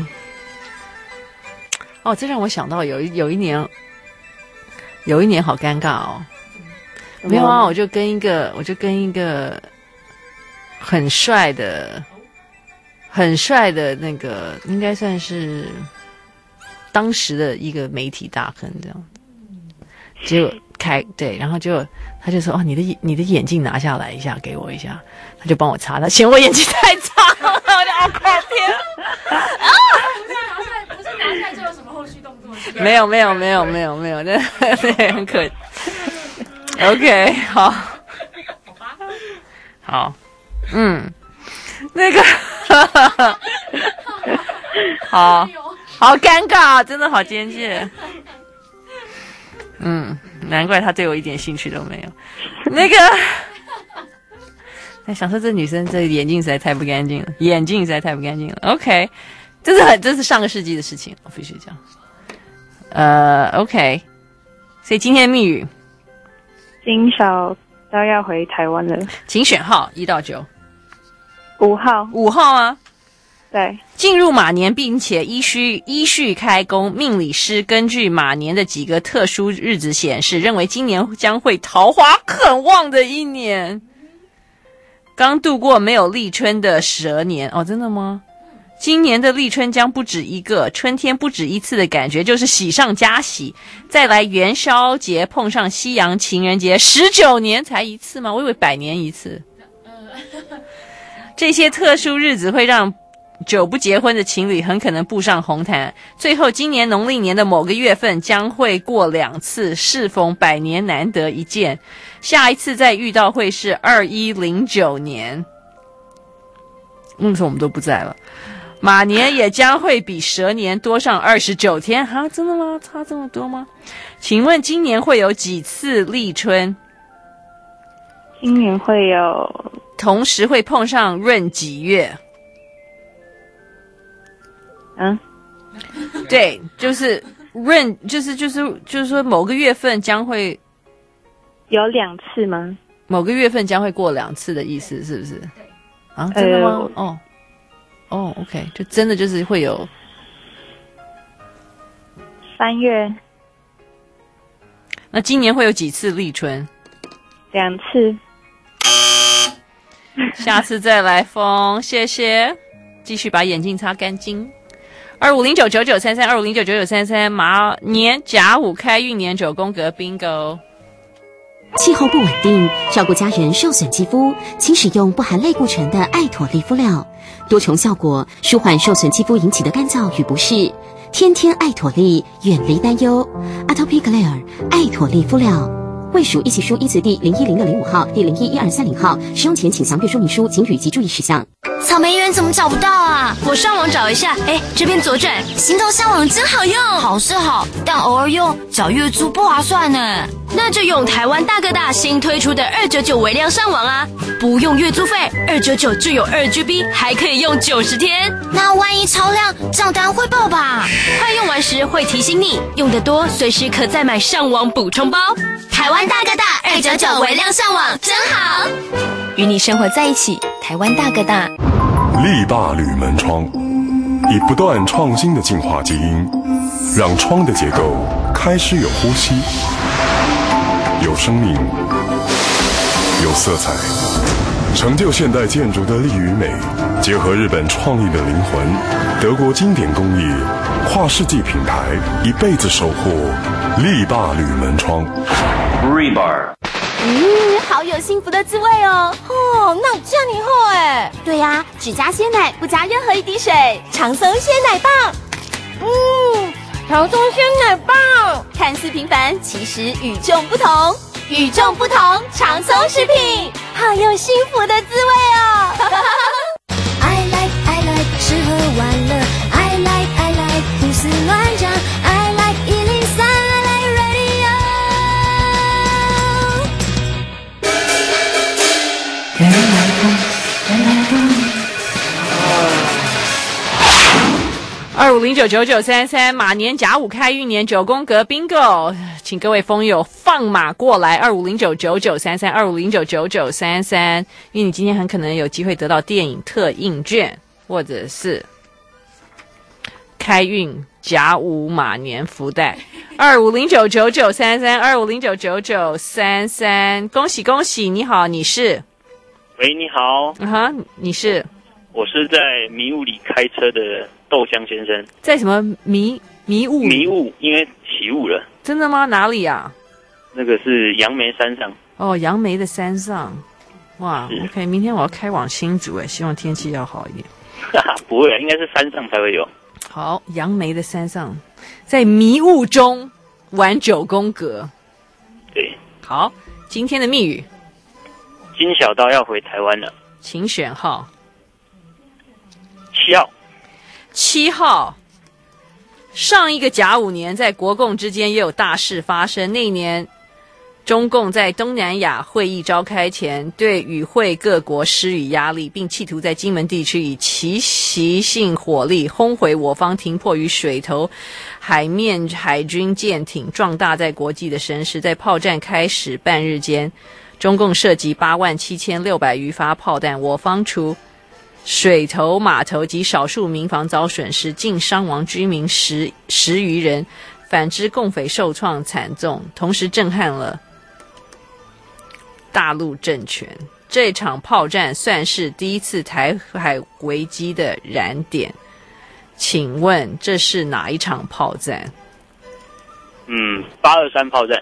哦，这让我想到有一有一年，有一年好尴尬哦。没有啊，我就跟一个，我就跟一个很帅的、很帅的那个，应该算是当时的一个媒体大亨这样。结果开对，然后就他就说：“哦，你的你的眼镜拿下来一下，给我一下。”他就帮我擦，他嫌我眼睛太差了，我就好可怜啊！ 不是拿下来，不是拿下来就有什么后续动作？ 没有，没有，没有，没有，没有，那对很可。OK， 好，好，嗯，那个，好好尴尬，真的好艰巨。嗯，难怪他对我一点兴趣都没有。那个，想说这女生这眼镜实在太不干净了，眼镜实在太不干净了。OK， 这是很这是上个世纪的事情，我必须讲。呃 ，OK， 所以今天的密语。 金小都要回台湾了， 请选号一到九。 五号， 五号啊。 对， 进入马年，并且依序依序开工。命理师根据马年的几个特殊日子显示，认为今年将会桃花很旺的一年。刚度过没有立春的蛇年哦，真的吗？今年的立春将不止一个，春天不止一次的感觉就是喜上加喜。再来元宵节碰上西洋情人节，十九年才一次吗？我以为百年一次。这些特殊日子会让久不结婚的情侣很可能步上红毯。最后，今年农历年的某个月份将会过两次，适逢百年难得一见。下一次再遇到会是二一零九年，那时候我们都不在了。马年也将会比蛇年多上二十九天，哈，真的吗？差这么多吗？请问今年会有几次立春？ 今年会有， 同时会碰上闰几月？ 嗯， 对，就是闰，就是就是就是说某个月份将会有两次吗？ 某个月份将会过两次的意思是不是？啊，真的吗？呃、哦。哦、oh, ，OK， 就真的就是会有三月。 那今年会有几次立春？ 两次。 下次再来封，谢谢。继续把眼镜擦干净。二五零九九九三三，二五零九九九三三，马年甲午开运年九宫格 bingo。 气候不稳定，照顾家人受损肌肤，请使用不含类固醇的艾妥丽肤料，多重效果，舒缓受损肌肤引起的干燥与不适。天天艾妥丽，远离担忧。Atopy Clear 艾妥丽肤料，卫署一起书一词第零一零六零五号、第零一一二三零号，使用前请详阅说明书、警语及注意事项。 草莓园怎么找不到啊？我上网找一下，哎，这边左转，行动上网真好用。好是好，但偶尔用缴月租不划算呢。那就用台湾大哥大新推出的二九九微量上网啊，不用月租费，二九九就有二 G B， 还可以用九十天。那万一超量，账单会爆吧？快用完时会提醒你，用得多随时可再买上网补充包。台湾大哥大二九九微量上网真好，与你生活在一起。台湾大哥大力霸铝门窗，以不断创新的净化基因，让窗的结构开始有呼吸，有生命，有色彩，成就现代建筑的力与美，结合日本创意的灵魂，德国经典工艺，跨世纪品牌，一辈子守护。力霸铝门窗 Rebar。 嗯，好有幸福的滋味哦！ 哦，那这样你后哎？ 对呀、啊，只加鲜奶，不加任何一滴水，长松鲜奶棒。 嗯，长松鲜奶棒， 看似平凡，其实与众不同。与众不同，长松食品，好有幸福的滋味哦 ！I like I like 吃喝玩乐 ，I like I like 胡思乱想 ，I like 一零三 I like radio。 原来风，原来风。二五零九九九三三，马年甲午开运年九宫格 bingo， 请各位风友放马过来，二五零九九九三三，二五零九九九三三，因为你今天很可能有机会得到电影特映券，或者是开运，甲午马年福袋。二五零九九九三三，二五零九九九三三，恭喜恭喜！你好，你是？ 喂，你好。 啊哈，你是？ 我是在迷雾里开车的豆香先生。 在什么迷迷雾？ 迷雾，因为起雾了。 真的吗？哪里啊？ 那个是杨梅山上。 哦，杨梅的山上。哇 ，OK， 明天我要开往新竹，哎，希望天气要好一点。 不会，应该是山上才会有。 好，杨梅的山上，在迷雾中玩九宫格。 对。 好，今天的密语。 金小刀要回台湾了， 请选号。 七号。 七号。上一个甲午年，在国共之间也有大事发生。那一年，中共在东南亚会议召开前，对与会各国施予压力，并企图在金门地区以奇袭性火力轰毁我方停泊于水头海面海军舰艇，壮大在国际的声势。在炮战开始半日间，中共射击八万七千六百余发炮弹，我方除水头码头及少数民房遭损失，竟伤亡居民十十余人，反之共匪受创惨重，同时震撼了大陆政权。这场炮战算是第一次台海危机的燃点，请问这是哪一场炮战？ 嗯，八二三炮战。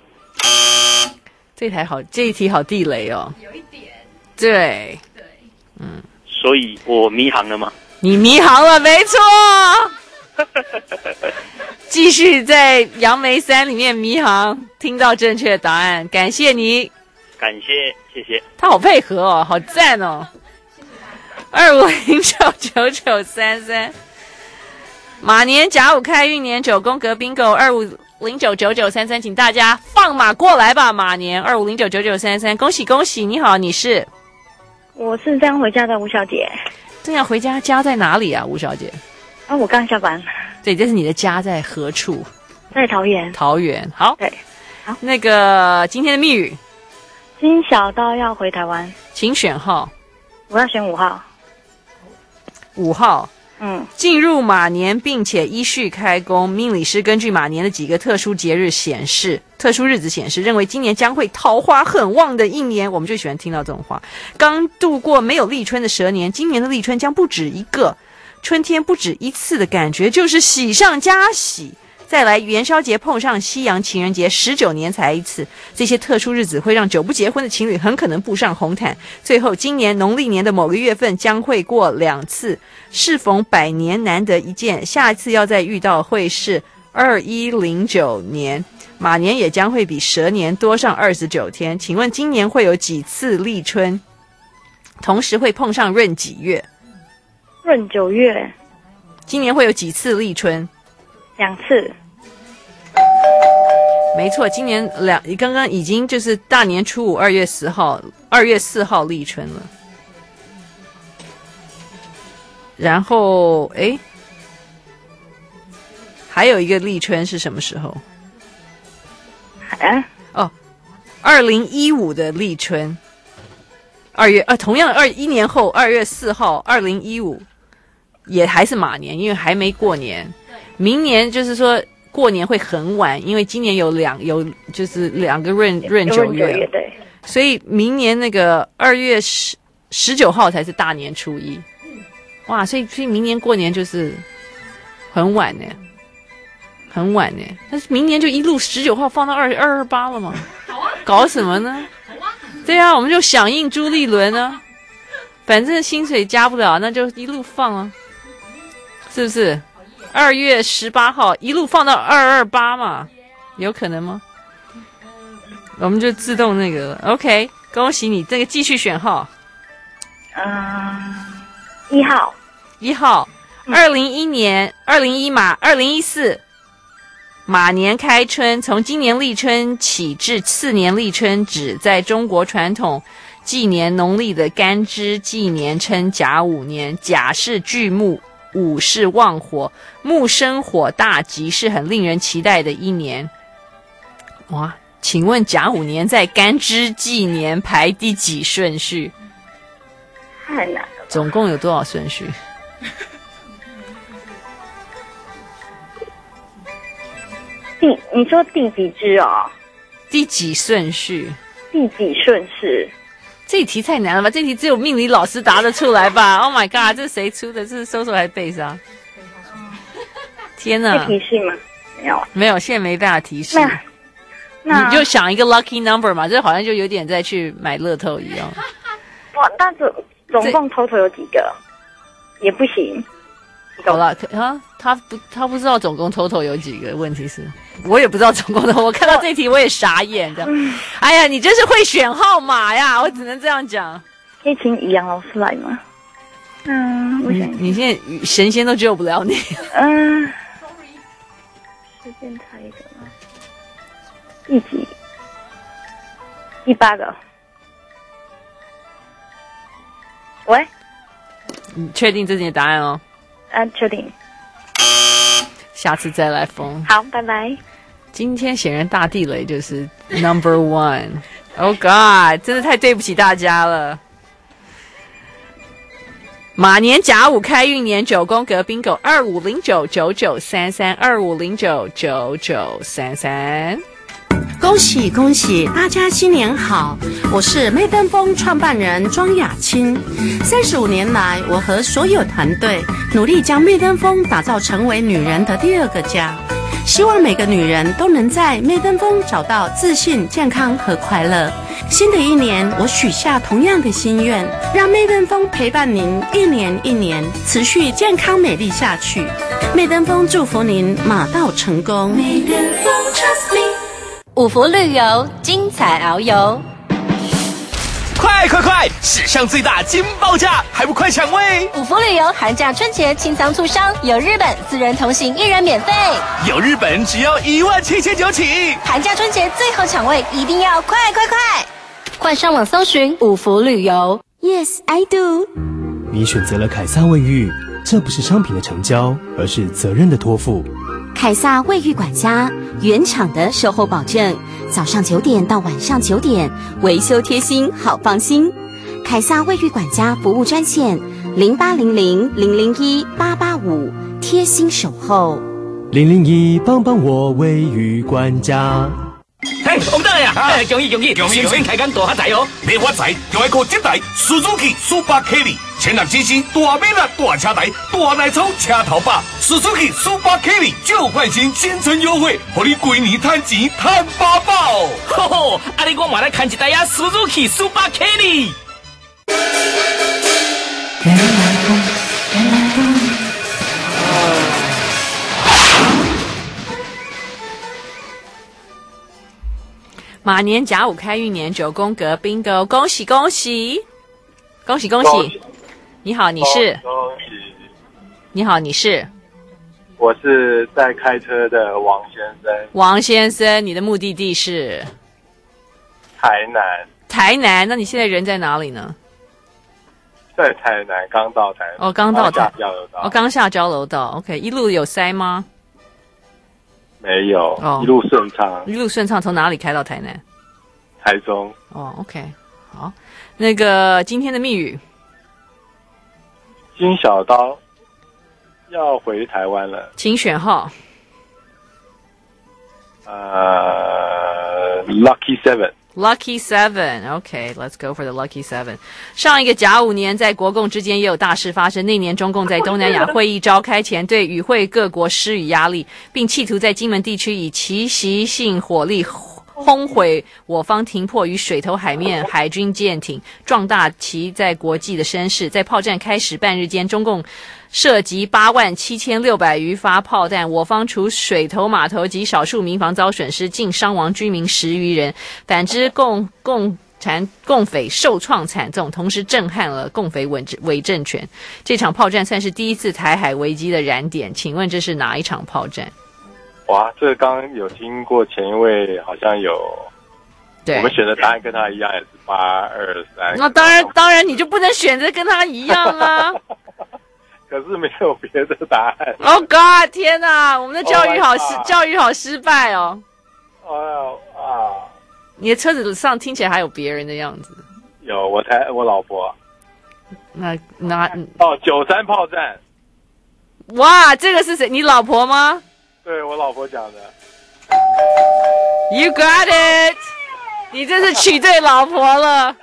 这台好，这一题好地雷哦。有一点。对。对。嗯。 所以我迷航了吗？ 你迷航了，没错。继续在杨梅山里面迷航，听到正确答案，感谢你。 感谢，谢谢。 他好配合哦，好赞哦。二五零九九九三三，马年甲午开运年九宫格 bingo 二五零九九九三三，请大家放马过来吧。马年二五零九九九三三，恭喜恭喜！你好，你是？ 我是这样回家的吴小姐。 这样回家，家在哪里啊，吴小姐？ 啊，我刚下班。 对，这是你的家在何处？ 在桃园。 桃园，好。 对，好。 那个今天的密语， 金小刀要回台湾， 请选号。 我要选五号。 五号。 嗯， 进入马年并且依序开工，命理师根据马年的几个特殊节日显示，特殊日子显示，认为今年将会桃花很旺的一年。我们最喜欢听到这种话。刚度过没有立春的蛇年，今年的立春将不止一个，春天不止一次的感觉，就是喜上加喜。再来元宵节碰上西洋情人节，十九年才一次，这些特殊日子会让久不结婚的情侣很可能步上红毯。最后今年农历年的某个月份将会过两次，适逢百年难得一见，下一次要再遇到会是二一零九年，马年也将会比蛇年多上二十九天。请问今年会有几次立春，同时会碰上闰几月？ 闰九月。 今年会有几次立春？ 两次。 没错，今年两刚刚已经就是大年初五二月十号二月四号立春了。然后诶还有一个立春是什么时候？ 啊哦二零一五的立春二月呃同样二一年后二月四号二零一五也还是马年，因为还没过年。明年就是说过年会很晚，因为今年有两有就是两个闰闰九月， 对， 所以明年那个二月十十九号才是大年初一。哇，所以所以明年过年就是很晚呢，很晚呢。但是明年就一路十九号放到二二二八了嘛？搞什么呢？对啊，我们就响应朱立伦啊，反正薪水加不了，那就一路放啊，是不是？二月十八号一路放到二二八嘛，有可能吗？我们就自动那个了 OK， 恭喜你，这个继续选号。 嗯，一号。 一号。二零一年，二零一马，二零一四马年开春，从今年立春起至次年立春止，在中国传统纪年农历的干支纪年称甲午年。甲是巨木，午是旺火，木生火大吉，是很令人期待的一年。哇，请问甲午年在干支纪年排第几顺序？ 太难了。 总共有多少顺序？ 第你说第几支哦？ 第几顺序？ 第几顺序？ 这题太难了吧？这题只有命理老师答得出来吧 ？Oh my god， 这是谁出的？这是搜索还是贝莎？天哪！ 会提示吗？没有， 没有，现在没办法提示。 那你就想一个 lucky number 嘛，这好像就有点在去买乐透一样。 哇，那总总共 total 有几个？也不行。 好了，啊，他不，他不知道总共 total 有几个。问题是，我也不知道总共的。我看到这题我也傻眼的。哎呀，你真是会选号码呀！我只能这样讲。 可以请宇阳老师来吗？嗯，我想你你现在神仙都救不了你。 嗯，随便猜一个吗？第几？第八个。喂？ 你确定这是你的答案哦？ 啊，确定。 下次再来封。 好，拜拜。 今天显然大地雷就是 number one。Oh God， 真的太对不起大家了。马年甲午开运年九宫格 bingo 二五零九九九三三二五零九九九三三。 恭喜恭喜，大家新年好！我是媚登峰创办人庄雅青。三十五年来，我和所有团队努力将媚登峰打造成为女人的第二个家。希望每个女人都能在媚登峰找到自信、健康和快乐。新的一年，我许下同样的心愿，让媚登峰陪伴您一年一年，持续健康美丽下去。媚登峰祝福您马到成功。媚登峰 Trust me。 五福旅游，精彩遨游。 快快快！史上最大金爆价，还不快抢位！ 五福旅游寒假春节清仓促销，有日本四人同行一人免费， 有日本只要一万七千九起。 寒假春节最后抢位，一定要快快快！快上网搜寻五福旅游。 Yes, I do。 你选择了凯撒卫浴，这不是商品的成交，而是责任的托付。 凯撒卫浴管家，原厂的售后保证，早上九点到晚上九点，维修贴心，好放心。凯撒卫浴管家服务专线零八零零零零一八八五，贴心守候。 零零一，帮帮我卫浴管家。 嘿，王大爷，哎，恭喜恭喜，新春开工大发财哦！ 你发财就要靠这台 Suzuki Super Carry， 千六 C C 大马力大车台，大内操车头把 ，Suzuki Super Carry 旧换新，新春优惠，让你规年赚钱赚饱饱。 吼吼，阿你我嘛来看一台呀 Suzuki Super Carry。原来风，原来风。 马年甲午开运年九宫格 bingo， 恭喜恭喜恭喜恭喜！你好，你是？ 恭喜！ 你好，你是？ 我是在开车的王先生。 王先生，你的目的地是？ 台南。 台南，那你现在人在哪里呢？ 在台南，刚到台南。 哦，刚到台。 交流道。 哦，刚下交流道。OK， 一路有塞吗？ 没有，哦、一路顺畅， 一路顺畅。从哪里开到台南？ 台中。 哦 ，OK， 好。那个今天的密语， 金小刀要回台湾了， 请选号。 呃 ，Lucky Seven。Lucky Seven，OK，Let's go for the Lucky Seven。上一个甲午年，在国共之间也有大事发生。那年中共在东南亚会议召开前，对与会各国施予压力，并企图在金门地区以奇袭性火力轰毁我方停泊于水头海面海军舰艇，壮大其在国际的声势。在炮战开始半日间，中共射击八万七千六百余发炮弹，我方除水头码头及少数民房遭损失，竟伤亡居民十余人。反之，共共产共匪受创惨重，同时震撼了共匪伪政权。这场炮战算是第一次台海危机的燃点，请问这是哪一场炮战？ 哇，这个刚刚有听过前一位好像有，对，我们选的答案跟他一样，也是八二三。 那当然，当然你就不能选择跟他一样啊。 可是没有别的答案。 Oh God！ 天哪，我们的教育好失， oh、教育好失败哦。 哎呦啊！ 你的车子上听起来还有别人的样子。 有，我才我老婆。 那那哦，九三炮战。 哇，这个是谁？你老婆吗？ 对，我老婆讲的。 You got it！ 你这是娶对老婆了，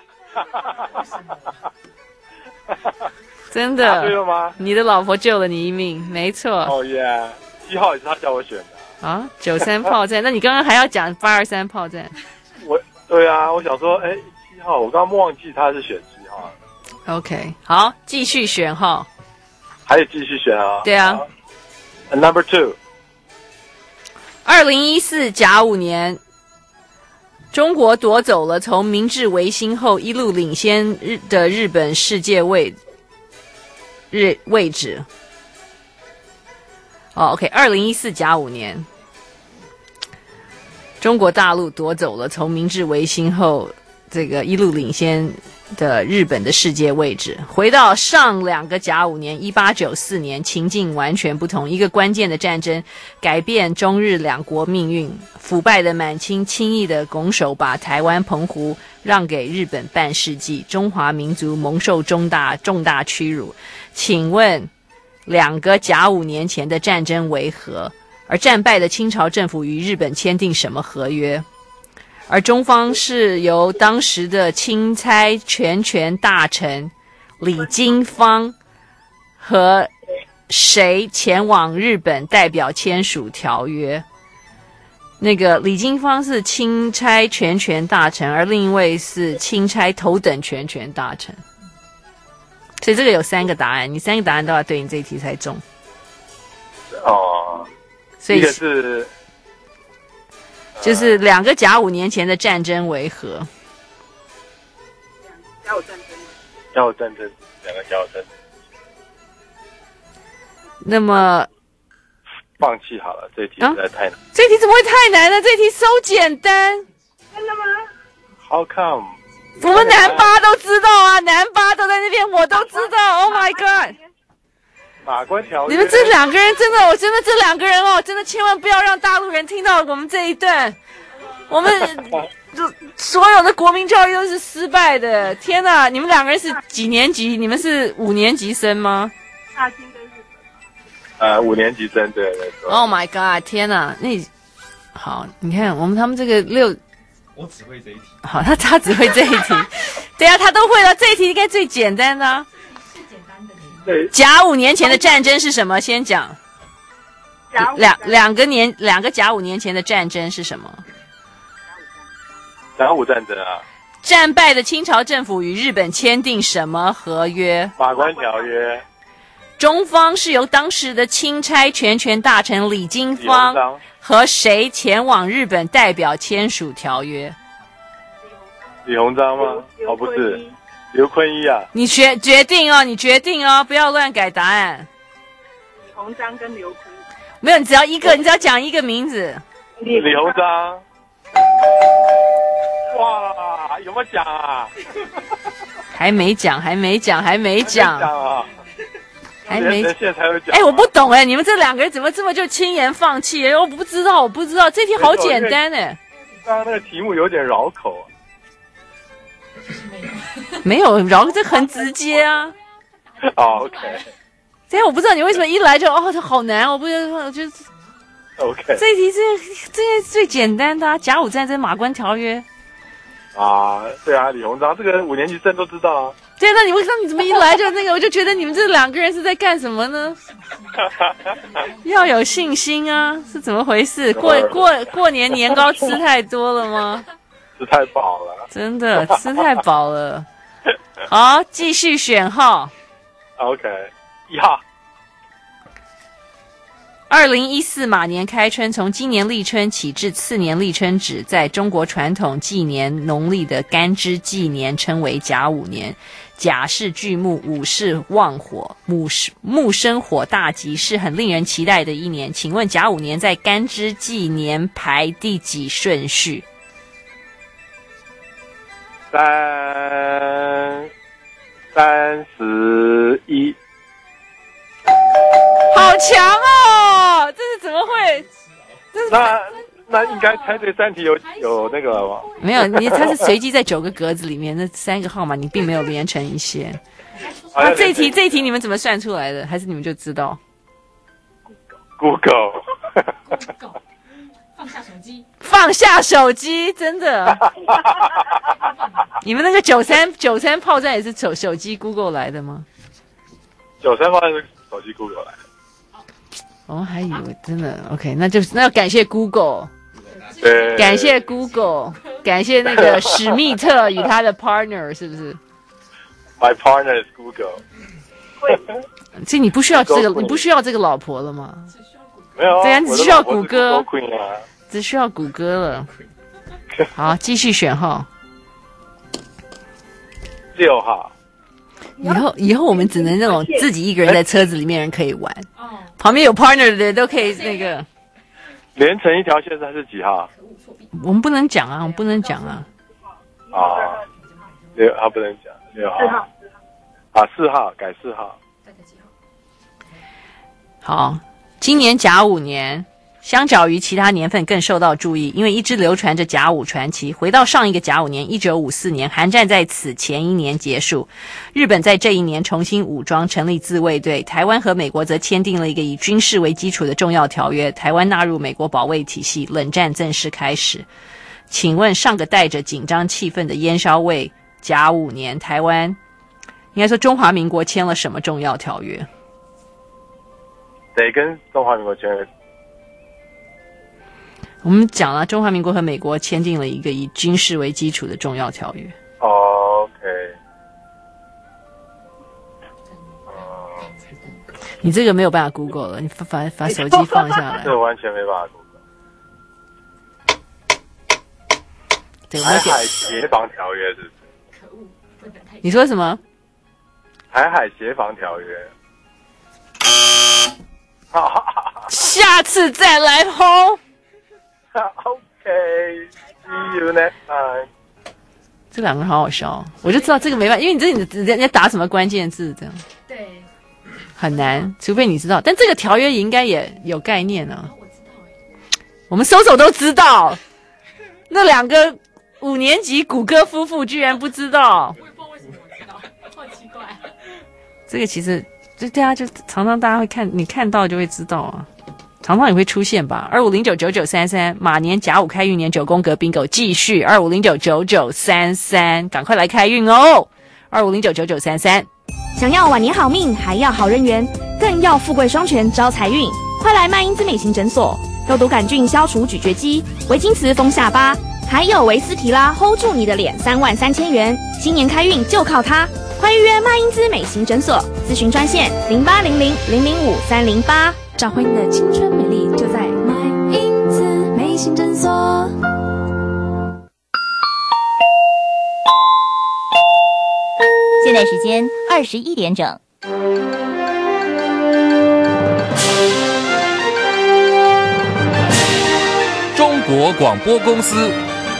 真的。 对了吗？ 你的老婆救了你一命，没错。 哦耶，七号也是他叫我选的啊。九三炮战，那你刚刚还要讲八二三炮战？ 我对啊，我想说，哎，七号，我刚刚忘记他是选七号。 OK， 好，继续选号。 还有继续选啊？ 对啊。 Number two。 二零一四甲午年，中国夺走了从明治维新后一路领先日的日本世界位日位置。哦 ，OK， 二零一四甲午年，中国大陆夺走了从明治维新后这个一路领先的日本的世界位置。回到上两个甲午年，一八九四年，情境完全不同。一个关键的战争改变中日两国命运。腐败的满清轻易的拱手把台湾、澎湖让给日本半世纪，中华民族蒙受重大重大屈辱。请问，两个甲午年前的战争为何？而战败的清朝政府与日本签订什么合约？而中方是由当时的钦差全权大臣李经方和谁前往日本代表签署条约？那个李经方是钦差全权大臣，而另一位是钦差头等全权大臣。所以这个有三个答案，你三个答案都要对，你这一题才中。 哦， 所以一个是。 就是两个甲午年前的战争为何？ 甲午战争。甲午战争，两个甲午战争。 那么， 放弃好了，这题实在太难。 啊、这题怎么会太难呢？这题 so 简单。 真的吗 ？How come？ 我们南巴都知道啊，南巴都在那边，我都知道。Oh my god！ 马关条约， 你们这两个人真的，我真的这两个人哦，真的千万不要让大陆人听到我们这一段。我们所有的国民教育都是失败的。天哪，你们两个人是几年级？你们是五年级生吗？ 大清跟日本。呃，五年级生对没错。 Oh my god！ 天哪，那好，你看我们他们这个六， 我只会这一题。 好，他他只会这一题。对啊，他都会了，这一题应该最简单的、啊。甲午年前的战争是什么？先讲。两两个年两个甲午年前的战争是什么？ 甲午战争啊。 战败的清朝政府与日本签订什么合约？ 马关条约。 中方是由当时的钦差全权大臣李经方和谁前往日本代表签署条约？ 李鸿章吗？哦，不是。刘坤一啊， 你决决定哦，你决定哦，不要乱改答案。 李鸿章跟刘坤一， 没有，你只要一个，你只要讲一个名字。 李鸿章。哇，有没有讲啊？ 还没讲，还没讲，还没讲。 还没讲啊？ 还没。 现在才有讲。 哎，我不懂哎，你们这两个人怎么这么就轻言放弃？我不知道，我不知道，这题好简单哎。 刚刚那个题目有点绕口啊。 没有绕，这很直接啊。 哦 ，OK。 这样我不知道你为什么一来就哦，这好难，我不知道，我就 OK。 这一题这这是最简单的啊，甲午战争马关条约。 啊，对啊，李鸿章这个五年级生都知道啊。 对，那你为什么你怎么一来就那个？我就觉得你们这两个人是在干什么呢？要有信心啊，是怎么回事？过过过年年糕吃太多了吗？ 吃太饱了， 真的吃太饱了。好，继续选号。 OK， 一号。 二零一四马年开春，从今年立春起至次年立春止，在中国传统纪年农历的干支纪年称为甲午年。甲是巨木，午是旺火，木是木生火大吉，是很令人期待的一年。请问甲午年在干支纪年排第几顺序？ 三三十一。 好强哦！这是怎么会？这是那那应该猜对三题有有那个吗？ 没有，你它是随机在九个格子里面，那三个号码你并没有连成一线。那、啊、这一题这一题你们怎么算出来的？还是你们就知道 ？Google。 放下手机， 放下手机，真的。你们那个九三九三炮战也是手手机 Google 来的吗？ 九三炮战是手机 Google 来的。 哦，还以为真的 OK， 那就那要感谢 Google， 对， 感谢 Google， 感谢那个史密特与他的 partner， 是不是 ？My partner is Google。 所以你不需要这个，你不需要这个老婆了吗？ 没有， 对啊，你只需要谷歌， 啊、 只需要谷歌了。好，继续选号。 六号。 以后以后我们只能那种自己一个人在车子里面人可以玩，旁边有 partner 的人都可以那个。 连成一条线上是几号？ 我们不能讲啊，我们不能讲啊。 啊，六号不能讲，六号。四号。啊，四号改四号。 好，今年甲午年，相较于其他年份更受到注意，因为一直流传着甲午传奇。回到上一个甲午年，一九五四年，韩战在此前一年结束，日本在这一年重新武装，成立自卫队，台湾和美国则签订了一个以军事为基础的重要条约，台湾纳入美国保卫体系，冷战正式开始。请问上个带着紧张气氛的烟硝味甲午年，台湾应该说中华民国签了什么重要条约？ 得跟中华民国签约。 我们讲了，中华民国和美国签订了一个以军事为基础的重要条约。 Oh, OK。 你这个没有办法 Google 了，你把把把手机放下来。 这完全没办法 Google。 对， 海海协防条约是不是？可恶！ 你说什么？ 海海协防条约。 下次再来轰。 OK，see you next time。 这两个人好好笑，我就知道这个没办法，因为你这你人家打什么关键字这样， 对， 很难，除非你知道。但这个条约应该也有概念啊。我们搜搜都知道，那两个五年级谷歌夫妇居然不知道。 我也不知道为什么我知道，好奇怪。 这个其实。就对啊，就常常大家会看，你看到就会知道啊，常常也会出现吧。二五零九九九三三，马年甲午开运年九宫格 bingo 继续二五零九九九三三，赶快来开运哦！二五零九九九三三， 想要晚年好命，还要好人缘，更要富贵双全招财运，快来麦因兹美型诊所，肉毒杆菌消除咀嚼肌，维金瓷封下巴，还有维斯提拉 hold 住你的脸，三万三千元，新年开运就靠它。快预约麦因兹美型诊所，咨询专线零八零零零零五三零八，找回你的青春美丽，就在麦因兹美型诊所。 现在时间二十一点整。 中国广播公司。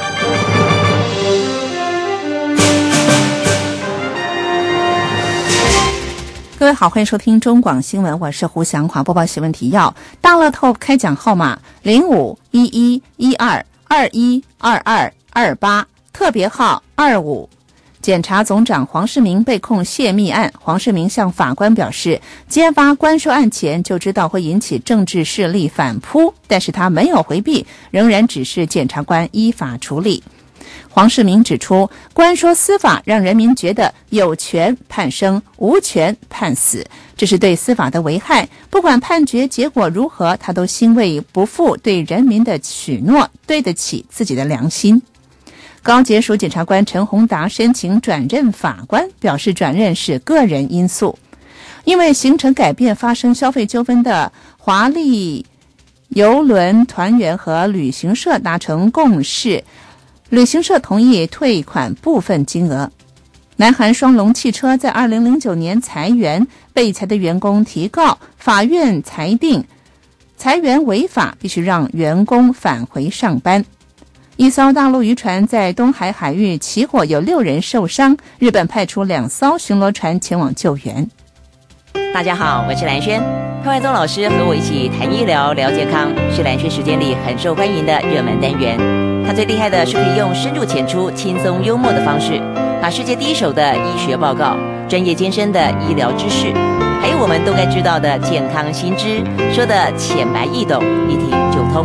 各位好，欢迎收听中广新闻，我是胡祥华，播报新闻提要。大乐透开奖号码零五一一一二二一二二二八，特别号二五。检察总长黄世明被控泄密案，黄世明向法官表示，揭发官说案前就知道会引起政治势力反扑，但是他没有回避，仍然指示检察官依法处理。黄世明指出，官说司法让人民觉得有权判生，无权判死，这是对司法的危害。不管判决结果如何，他都欣慰不负对人民的许诺，对得起自己的良心。高检署检察官陈宏达申请转任法官，表示转任是个人因素。因为行程改变发生消费纠纷的华丽邮轮团员和旅行社达成共识，旅行社同意退款部分金额。南韩双龙汽车在二零零九年裁员，被裁的员工提告，法院裁定裁员违法，必须让员工返回上班。一艘大陆渔船在东海海域起火，有六人受伤，日本派出两艘巡逻船前往救援。 大家好，我是蓝轩，潘怀宗老师和我一起谈医疗聊健康，是蓝轩时间里很受欢迎的热门单元。他最厉害的是可以用深入浅出、轻松幽默的方式，把世界第一手的医学报告、专业艰深的医疗知识，还有我们都该知道的健康新知，说的浅白易懂，一听就通。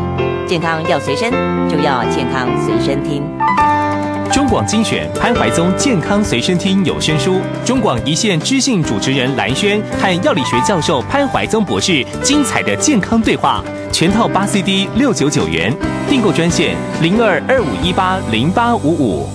健康要随身，就要健康随身听。 中广精选潘怀宗健康随身听有声书，中广一线知性主持人蓝轩和药理学教授潘怀宗博士精彩的健康对话，全套八 C D 六九九元，订购专线零二二五一八零八五五。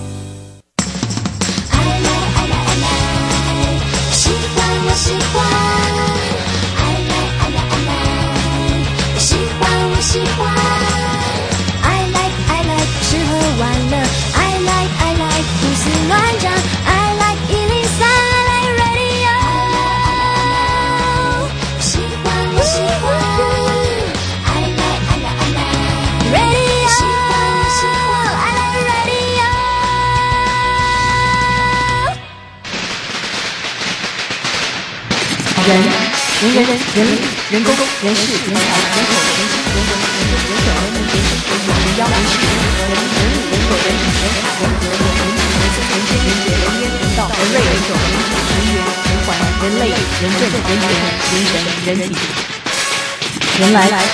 喜欢我喜欢，爱来爱来爱来，喜欢我喜欢，爱来爱来吃喝玩乐，爱来爱来胡思乱想，爱来一零三，爱来 radio， 喜欢我喜欢，爱来爱来爱来 radio， 喜欢我喜欢，爱来 radio。 人人人人人力人工人事人才人口人心人文人人人手人民人生人有人妖人事人和人人力人口人体人海人和人人人生人间人杰人烟人道人瑞人种人体人缘人环人类人政人权人神人体人来。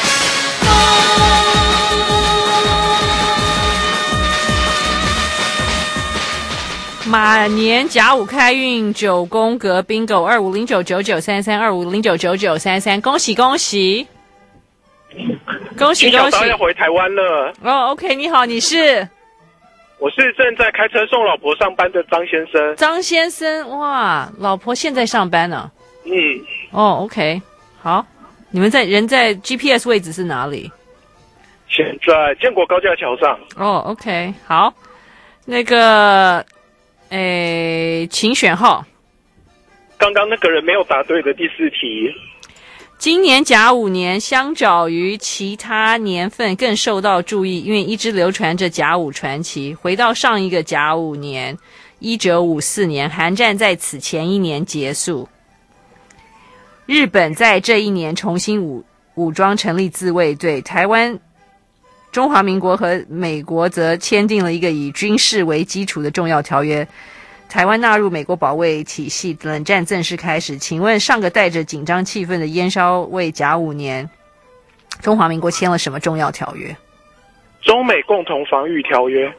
马年甲午开运九宫格 bingo 二五零九九九三三二五零九九九三三，恭喜恭喜，恭喜恭喜！ 要回台湾了。 哦 ，OK， 你好，你是？ 我是正在开车送老婆上班的张先生。 张先生，哇，老婆现在上班呢？ 嗯。 哦 ，OK， 好，你们在人在 G P S 位置是哪里？ 现在建国高架桥上。 哦 ，OK， 好，那个。诶，请选号。 刚刚那个人没有答对的第四题。 今年甲午年相较于其他年份更受到注意，因为一直流传着甲午传奇。回到上一个甲午年，一九五四年，韩战在此前一年结束。日本在这一年重新武武装成立自卫队，台湾。中华民国和美国则签订了一个以军事为基础的重要条约，台湾纳入美国保卫体系，冷战正式开始。请问上个带着紧张气氛的烟硝味甲午年，中华民国签了什么重要条约？ 中美共同防御条约。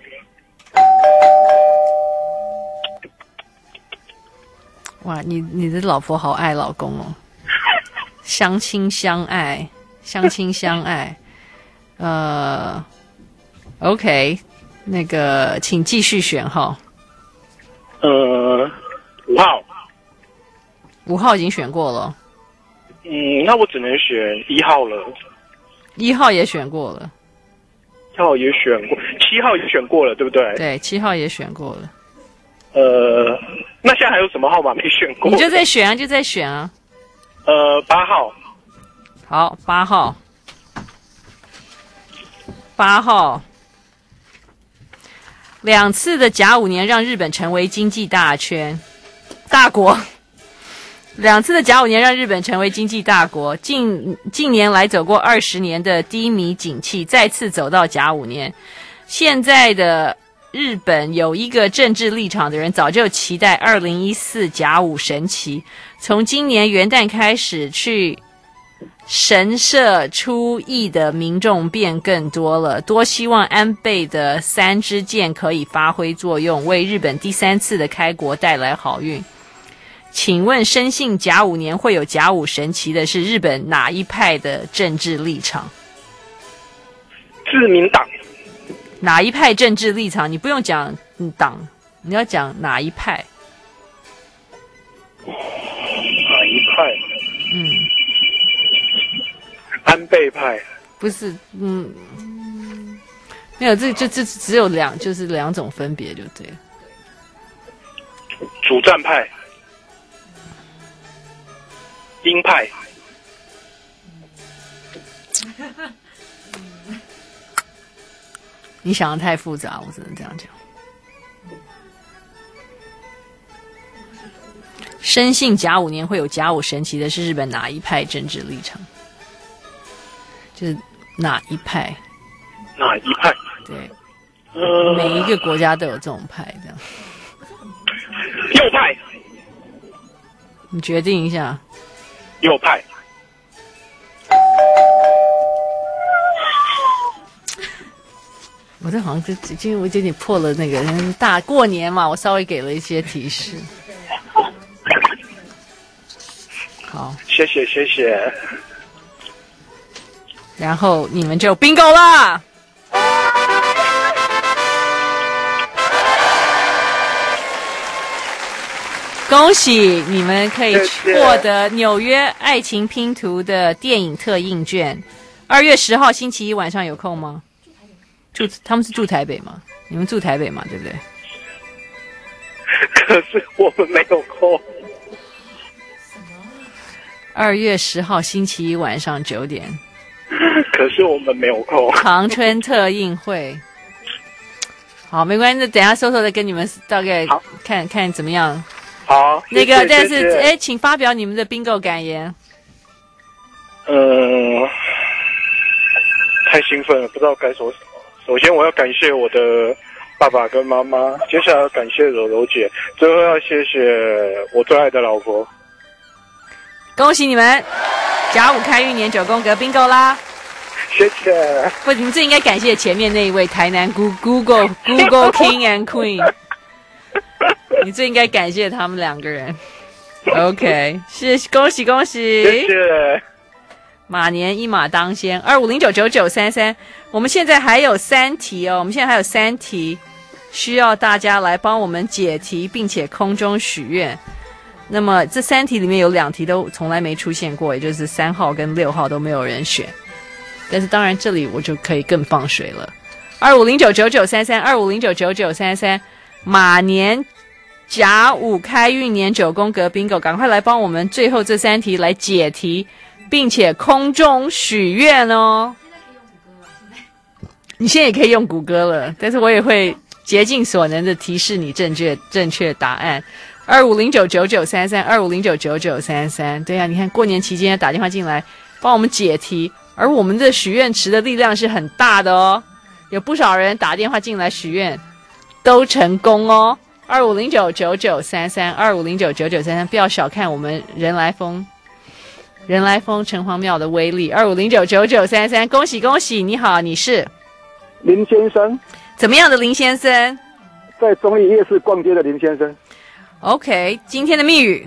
哇，你你的老婆好爱老公哦，相亲相爱，相亲相爱。呃 ，OK， 那个，请继续选号。 呃，五号。 五号已经选过了。 嗯，那我只能选一号了。 一号也选过了。 一号也选过，七号也选过了，对不对？ 对，七号也选过了。 呃，那现在还有什么号码没选过？ 你就在选啊，就在选啊。 呃，八号。 好，八号。八号，两次的甲午年让日本成为经济大圈大国。两次的甲午年让日本成为经济大国，近近年来走过二十年的低迷景气，再次走到甲午年。现在的日本有一个政治立场的人，早就期待二零一四甲午神奇，从今年元旦开始去。神社出役的民众变更多了，多希望安倍的三支箭可以发挥作用，为日本第三次的开国带来好运。请问深信甲午年会有甲午神奇的是日本哪一派的政治立场？ 自民党。 哪一派政治立场？你不用讲党，你要讲哪一派？ 哪一派？ 嗯。 安倍派不是，嗯，没有，这就这只有两，就是两种分别就对了。 主战派、鹰派， 你想的太复杂，我只能这样讲。深信甲午年会有甲午神奇的是日本哪一派政治立场？就是哪一派？ 哪一派？ 对， 呃， 每一个国家都有这种派，这样。 右派， 你决定一下。 右派。 我这好像就今天我有点破了那个大过年嘛，我稍微给了一些提示。好， 谢谢谢谢。 然后你们就 bingo 啦！恭喜你们可以获得纽约爱情拼图的电影特映券。二月十号星期一晚上有空吗？住他们是住台北吗？你们住台北嘛，对不对？ 可是我们没有空。 二月十号星期一晚上九点。 可是我们没有空。 长春特映会。好，没关系，那等一下搜搜再跟你们大概看看怎么样。 好， 那个， 谢谢但是谢谢哎，请发表你们的 bingo 感言。 嗯、呃，太兴奋了，不知道该说什么。首先，我要感谢我的爸爸跟妈妈，接下来要感谢柔柔姐，最后要谢谢我最爱的老婆。 恭喜你们，甲午开运年九宫格 bingo 啦！ 谢谢。 不，你们最应该感谢前面那一位台南 Google Google King and Queen。你最应该感谢他们两个人。OK， 谢谢，恭喜恭喜， 谢谢。 马年一马当先，二五零九九九三三。我们现在还有三题哦，我们现在还有三题需要大家来帮我们解题，并且空中许愿。那么这三题里面有两题都从来没出现过，也就是三号跟六号都没有人选。但是当然这里我就可以更放水了。二五零九九九三三，二五零九九九三三，马年甲午开运年九宫格 bingo， 赶快来帮我们最后这三题来解题，并且空中许愿哦。你现在也可以用谷歌了，但是我也会竭尽所能的提示你正确正确答案。二五零九九九三三，二五零九九九三三。对啊，你看过年期间打电话进来帮我们解题，而我们的许愿池的力量是很大的哦，有不少人打电话进来许愿都成功哦。二五零九九九三三，二五零九九九三三，不要小看我们人来疯人来疯城隍庙的威力。二五零九九九三三，恭喜恭喜！你好，你是林先生。 怎么样的林先生？ 在中立夜市逛街的林先生。 OK， 今天的密语，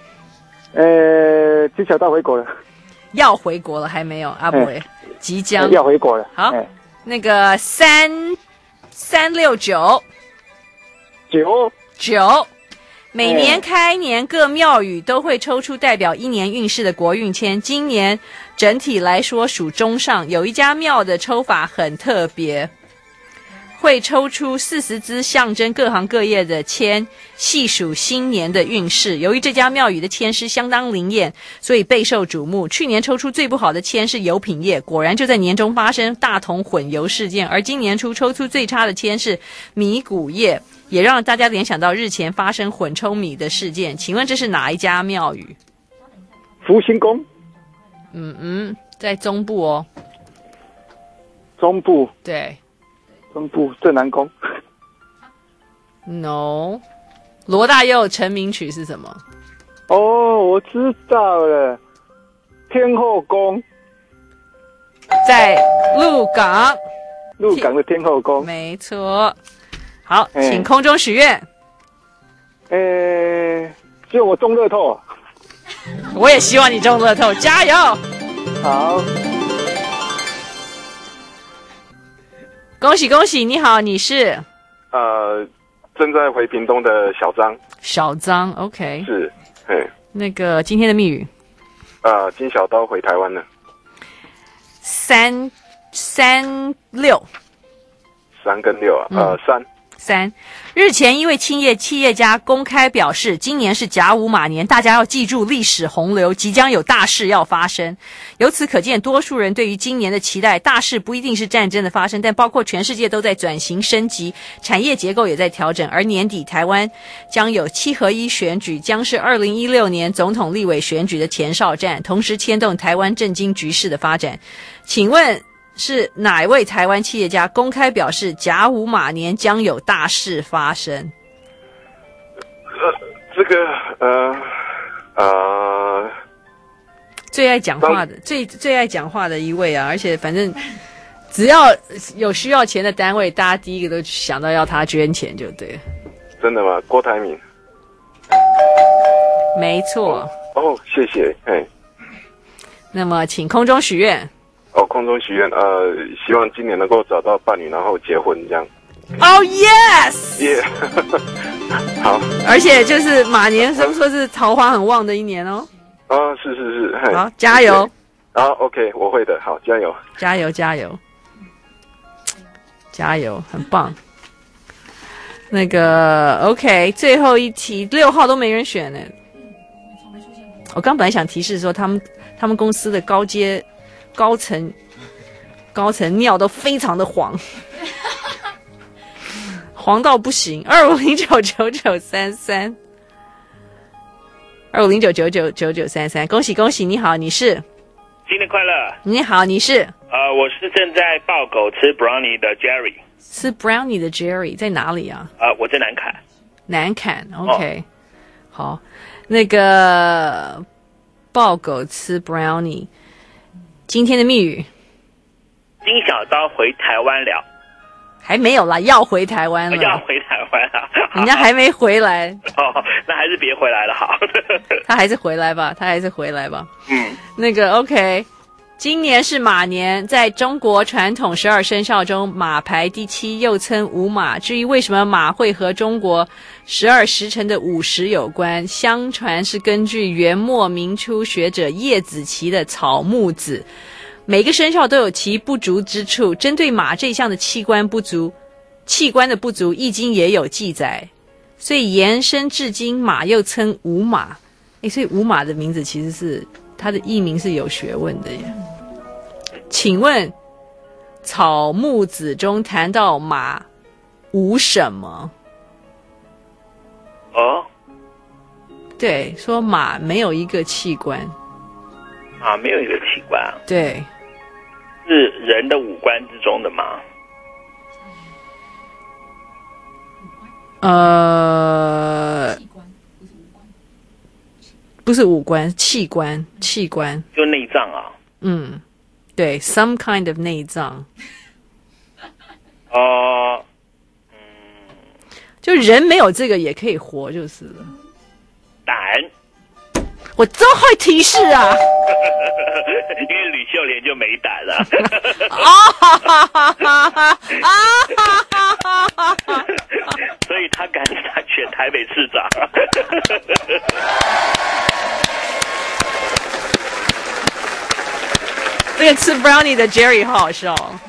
呃，机巧到回国了。 要回国了还没有？阿伯，即将要回国了。 好，那个三三六九九九。每年开年各庙宇都会抽出代表一年运势的国运签，今年整体来说属中上，有一家庙的抽法很特别，会抽出四十支象征各行各业的签，细数新年的运势。由于这家庙宇的签师相当灵验，所以备受瞩目。去年抽出最不好的签是油品业，果然就在年中发生大同混油事件，而今年初抽出最差的签是米谷业，也让大家联想到日前发生混充米的事件。请问这是哪一家庙宇？ 福星宫。 嗯嗯，在中部哦。 中部。 对。 中部正南宫。 No。罗大佑成名曲是什么？ 哦，我知道了，天后宫。 在鹿港。 鹿港的天后宫。 没错。好，请空中许愿。 呃，希望我中乐透。 我也希望你中乐透，加油！ 好， 恭喜恭喜！你好，你是？ 呃，正在回屏东的小张。 小张 ，OK。 是，嘿。 那个今天的密语。 呃，金小刀回台湾了。 三三六。 三跟六啊，嗯、呃，三。 三日前，一位青业企业家公开表示，今年是甲午马年，大家要记住历史洪流，即将有大事要发生。由此可见，多数人对于今年的期待，大事不一定是战争的发生，但包括全世界都在转型升级，产业结构也在调整。而年底台湾将有七合一选举，将是二零一六年总统立委选举的前哨战，同时牵动台湾政经局势的发展。请问是哪一位台湾企业家公开表示甲午马年将有大事发生？ 呃，这个呃呃， 最爱讲话的最最爱讲话的一位啊，而且反正只要有需要钱的单位，大家第一个都想到要他捐钱就对了。 真的吗？郭台铭？ 没错。 哦，哦谢谢。嘿。 那么，请空中许愿。 哦，空中许愿，呃，希望今年能够找到伴侣，然后结婚这样。 Oh yes！ 耶、yeah ，好。 而且就是马年，是不是说是桃花很旺的一年哦？ 啊，是是是。 好，加油。 好 ，OK， 我会的。好，加油， 加油，加油，加油，很棒。那个 OK， 最后一题，六号都没人选呢。我刚本来想提示说，他们他们公司的高阶高层高层尿都非常的黄，黄到不行。二五零九九九三三，二五零九九九九九三三，恭喜恭喜！你好，你是？ 新年快乐！ 你好，你是？ 呃，我是正在抱狗吃 brownie 的 Jerry。 吃 brownie 的 Jerry 在哪里啊？ 呃，我在南坎。 南坎 ，OK，、哦、好，那个抱狗吃 brownie， 今天的密语。 金小刀回台湾了。 还没有啦，要回台湾了。 要回台湾了， 人家还没回来。 哦，那还是别回来了好。 他还是回来吧，他还是回来吧。 嗯， 那个 OK， 今年是马年，在中国传统十二生肖中，马排第七，又称午马。至于为什么马会和中国十二时辰的午时有关，相传是根据元末明初学者叶子琪的《草木子》。每个生肖都有其不足之处，针对马这项的器官不足，器官的不足，《易经》也有记载，所以延伸至今，马又称午马。诶，所以午马的名字其实是它的译名是有学问的耶。请问《草木子》中谈到马午什么？ 哦， 对，说马没有一个器官。 啊，没有一个器官啊？ 对， 是人的五官之中的吗？ 呃，不是五官，器官，器官， 就内脏啊。 嗯，对 ，some kind of 内脏。 哦、呃，嗯， 就人没有这个也可以活，就是了。 胆。 我真会提示啊！ 因为吕秀莲就没胆了。所以他敢选台北市长。 这个吃 brownie 的 Jerry 好好笑哦。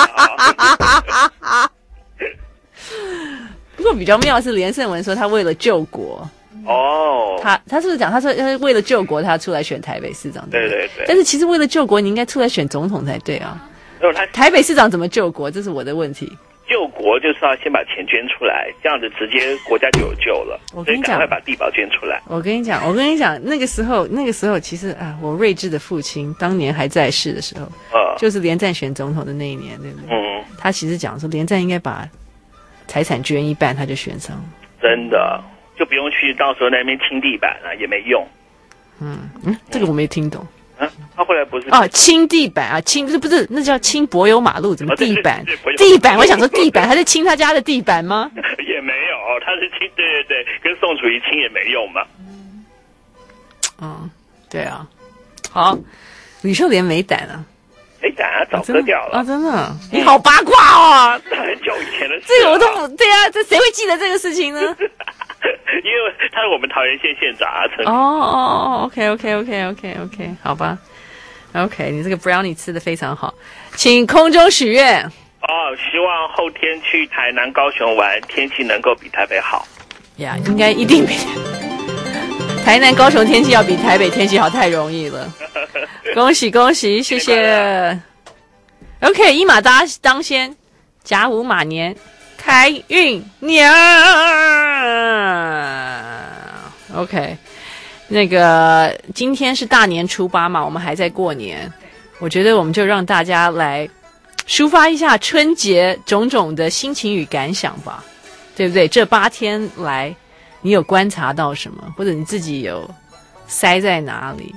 不过比较妙的是连胜文说他为了救国。 哦， 他他是不是讲他说为了救国他出来选台北市长？ 对对对。 但是其实为了救国你应该出来选总统才对啊。 哦，他台北市长怎么救国？这是我的问题。 救国就是要先把钱捐出来，这样子直接国家就有救了。 我跟你讲， 赶快把地保捐出来。 我跟你讲，我跟你讲，那个时候那个时候其实啊，我睿智的父亲当年还在世的时候， 呃， 就是连战选总统的那一年，对不对？ 嗯。 他其实讲说连战应该把财产捐一半，他就选上了。 真的。就不用去到时候那边清地板了、啊，也没用。 嗯嗯，这个我没听懂。 啊，他后来不是啊，清地板啊，清不是不是，那叫清柏油马路，怎么地板？哦、地板，我想说地板，他是清他家的地板吗？ 也没有，他是清，对对对，跟宋楚瑜清也没用嘛。 嗯，对啊。好，吕秀莲没胆啊。 没胆啊，早割掉了啊！真的，啊、你好八卦哦！ 很久以前的事、啊， 这个我都不对啊，这谁会记得这个事情呢？ 因为他是我们桃园县县长啊，陈。 哦哦哦 ，OK OK OK OK OK， 好吧 ，OK， 你这个 brownie 吃的非常好，请空中许愿。 哦，希望后天去台南、高雄玩，天气能够比台北好。 呀，应该一定比台南、高雄天气要比台北天气好，太容易了。恭喜恭喜，谢谢。OK， 一马当当先，甲午马年开运年。OK， 那个今天是大年初八嘛，我们还在过年，我觉得我们就让大家来抒发一下春节种种的心情与感想吧，对不对？这八天来，你有观察到什么，或者你自己有塞在哪里？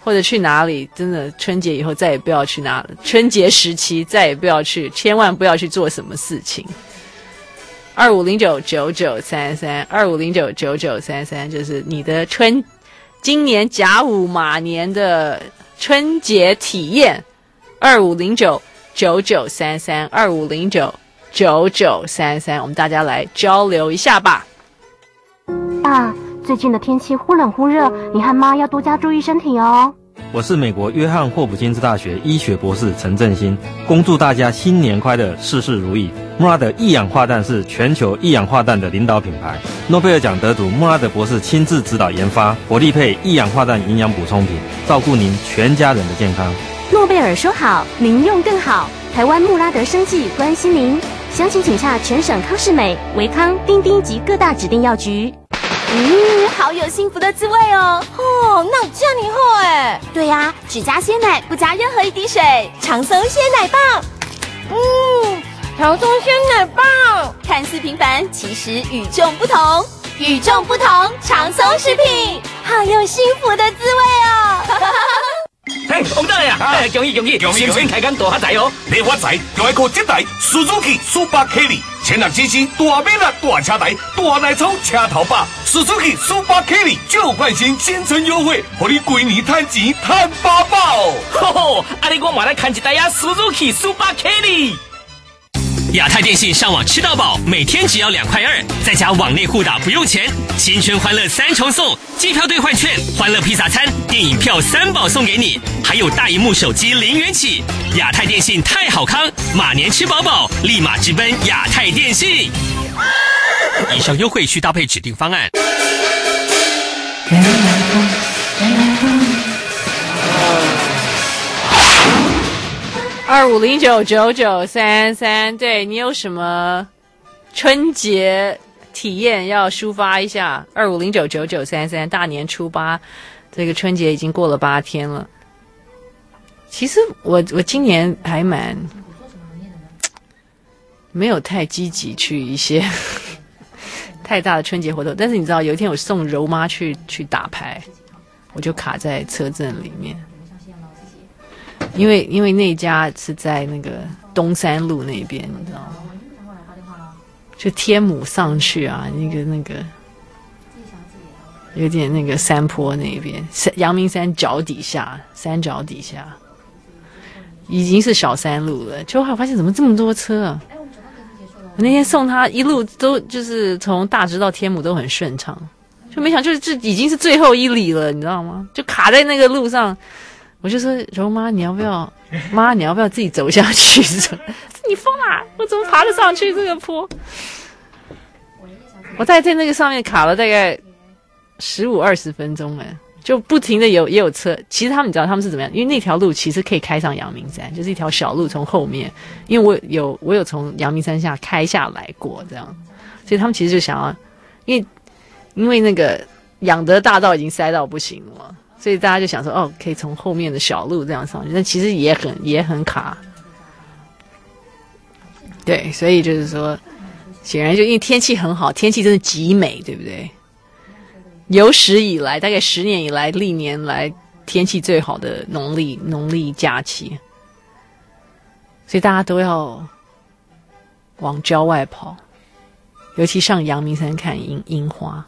或者去哪里，真的春节以后再也不要去哪了。春节时期再也不要去，千万不要去做什么事情。二五零九九九三三，二五零九九九三三，就是你的春今年甲午马年的春节体验。二五零九九九三三，二五零九九九三三，我们大家来交流一下吧。 爸，最近的天气忽冷忽热，你和妈要多加注意身体哦。 我是美国约翰霍普金斯大学医学博士陈振兴，恭祝大家新年快乐，事事如意。穆拉德一氧化氮是全球一氧化氮的领导品牌，诺贝尔奖得主穆拉德博士亲自指导研发活力配一氧化氮营养补充品，照顾您全家人的健康。 诺贝尔说好，您用更好。台湾穆拉德生技关心您，详情请洽全省康士美、维康、丁丁及各大指定药局。嗯，好有幸福的滋味哦！ 哦，那这样你好哎。 对呀、啊，只加鲜奶，不加任何一滴水，长松鲜奶棒。 嗯，长松鲜奶棒， 看似平凡，其实与众不同。与众不同，长松食品，好有幸福的滋味哦！ 嘿，王大爷啊，哎，恭喜恭喜，新春开工大发财哦！你发财就要靠这台 Suzuki Super Carry， 千六 C C 大马力大车台，大内操车头把 ，Suzuki Super Carry 旧换新，新春优惠，让你规年赚钱赚饱饱。 吼吼，啊你我嘛来看一台呀 Suzuki Super Carry。亚太电信上网吃到饱，每天只要两块二，再加网内互打不用钱。新春欢乐三重送，机票兑换券、欢乐披萨餐、电影票三宝送给你，还有大萤幕手机零元起。亚太电信太好康，马年吃饱饱，立马直奔亚太电信。以上优惠需搭配指定方案。 原来风，原来风。 二五零九九九三三，对你有什么春节体验要抒发一下？二五零九九九三三，大年初八，这个春节已经过了八天了。其实我我今年还蛮没有太积极去一些太大的春节活动，但是你知道，有一天我送柔妈去去打牌，我就卡在车阵里面。因为因为那家是在那个东山路那边，你知道吗？就天母上去啊，那个那个有点那个山坡那边，阳明山脚底下，山脚底下已经是小山路了。就我发现怎么这么多车啊！我那天送他一路都就是从大直到天母都很顺畅，就没想就是这已经是最后一里了，你知道吗？就卡在那个路上。我就说柔妈，你要不要？妈，你要不要自己走下去？你疯啊！我怎么爬得上去这个坡？我大概在那个上面卡了大概十五二十分钟哎，就不停的有也有车。其实他们你知道他们是怎么样？因为那条路其实可以开上阳明山，就是一条小路从后面。因为我有我有从阳明山下开下来过这样，所以他们其实就想要，因为因为那个仰德大道已经塞到不行了嘛。所以大家就想说，哦，可以从后面的小路这样上去，但其实也很也很卡。对，所以就是说，显然就因为天气很好，天气真的极美，对不对？有史以来，大概十年以来，历年来天气最好的农历农历假期，所以大家都要往郊外跑，尤其上阳明山看樱樱花。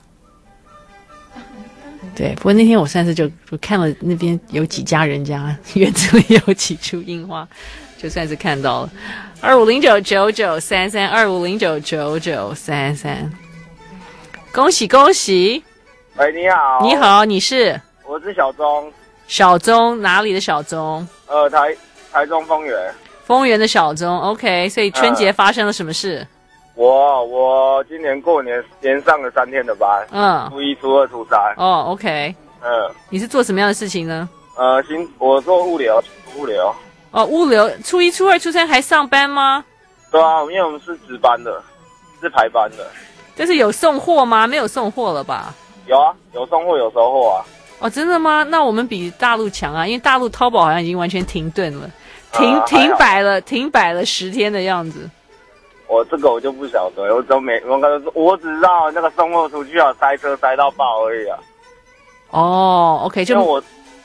对，不过那天我算是就就看了那边有几家人家院子里有几株樱花，就算是看到了。二五零九九九三三，二五零九九九三三，恭喜恭喜！ 喂，你好。 你好，你是？ 我是小钟。 小钟哪里的小钟？ 呃，台台中丰原。 丰原的小钟 ，OK。所以春节发生了什么事？呃我我今年过年连上了三天的班，嗯，初一、初二、初三。 哦 ，OK， 嗯， 你是做什么样的事情呢？ 呃，新我做物流，物流。 哦，物流，初一、初二、初三还上班吗？ 对啊，因为我们是值班的，是排班的。 但是有送货吗？没有送货了吧？ 有啊，有送货有收货啊。 哦，真的吗？那我们比大陆强啊，因为大陆淘宝好像已经完全停顿了，停、呃、停摆了，停摆了十天的样子。 我这个我就不晓得，我都没，我刚才我只知道那个送货出去啊，塞车塞到爆而已啊。 哦 ，OK， 就我，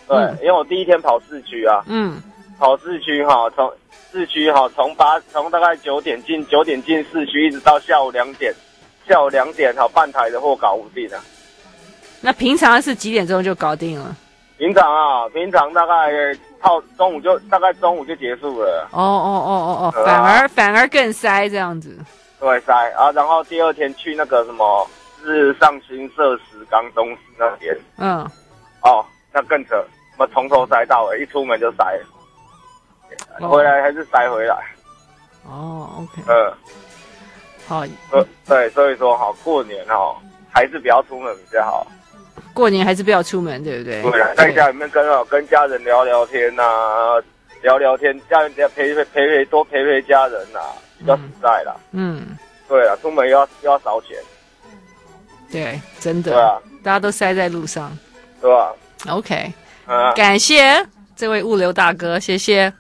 对，嗯、因为我第一天跑市区啊，嗯，跑市区哈，从市区哈，从八从大概九点进九点进市区，一直到下午两点，下午两点哈，半台的货搞不定啊。 那平常是几点钟就搞定了？ 平常啊，平常大概到中午就大概中午就结束了。 哦哦哦哦哦，反而、啊、反而更塞这样子。 对，塞啊，然后第二天去那个什么是上新社石冈东石那边，嗯，哦，那更扯，我们从头塞到尾，一出门就塞了。回来还是塞回来。 哦 ，OK。 嗯， 好。 呃，对，所以说好过年哈，还是不要出门比较好。 过年还是不要出门，对不对？ 对啊，在家里面跟哦跟家人聊聊天呐、啊，聊聊天，家人陪陪陪陪多陪陪家人呐、啊，比较实在啦。嗯，对啊，出门又要又要少钱。 对，真的。 对啊， 大家都塞在路上。 对吧 ？OK，、 嗯、 感谢这位物流大哥，谢谢。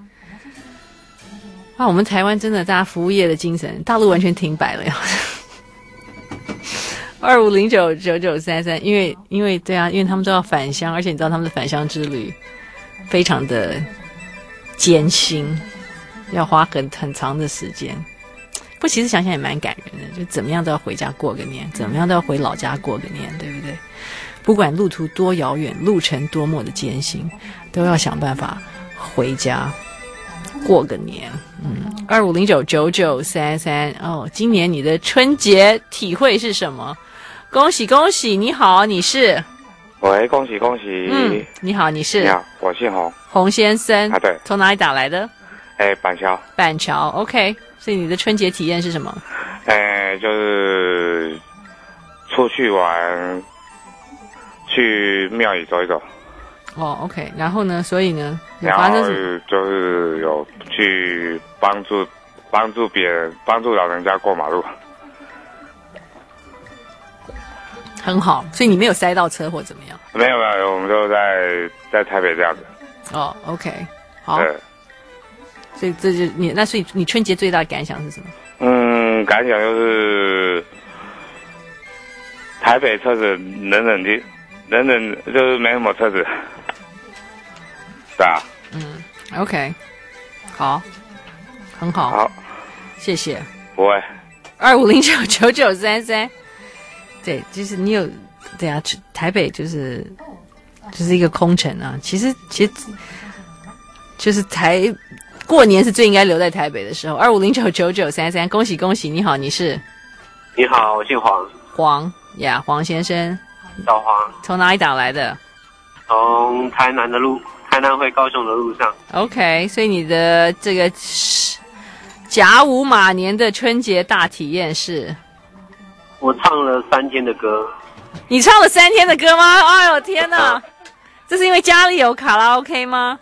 啊，我们台湾真的，大家服务业的精神，大陆完全停摆了呀。二五零九九九三三，因为因为对啊，因为他们都要返乡，而且你知道他们的返乡之旅非常的艰辛，要花很很长的时间。不过其实想想也蛮感人的，就怎么样都要回家过个年，怎么样都要回老家过个年，对不对？不管路途多遥远，路程多么的艰辛，都要想办法回家过个年。嗯，二五零九九九三三哦，今年你的春节体会是什么？恭喜恭喜！你好，你是？ 喂，恭喜恭喜！ 嗯，你好，你是？ 你好，我姓洪。 洪先生啊，对。 从哪里打来的？ 哎，板桥。 板桥 ，OK。所以你的春节体验是什么？ 哎，就是出去玩，去庙里走一走。 哦 ，OK， 然后呢？所以呢？ 然后就是有去帮助帮助别人，帮助老人家过马路。 很好，所以你没有塞到车或怎么样？ 没有没有，我们都在在台北这样子。 哦 ，OK， 好。对。所以这就你那，所以你春节最大的感想是什么？ 嗯，感想就是台北车子人人的，人人就是没什么车子。对啊， 嗯 ，OK， 好，很好， 好， 谢谢。 不会。 二五零九九九三三，对，就是你有，对啊，台北就是就是一个空城啊。其实其实就是台过年是最应该留在台北的时候。二五零九九九三三，恭喜恭喜！你好，你是？ 你好，我姓黄。 黄呀，黄先生。 小黄。 从哪里打来的？ 从台南的路。台南回高雄的路上 ，OK， 所以你的这个甲午马年的春节大体验是？ 我唱了三天的歌。 你唱了三天的歌吗？哎呦天哪！这是因为家里有卡拉 OK 吗？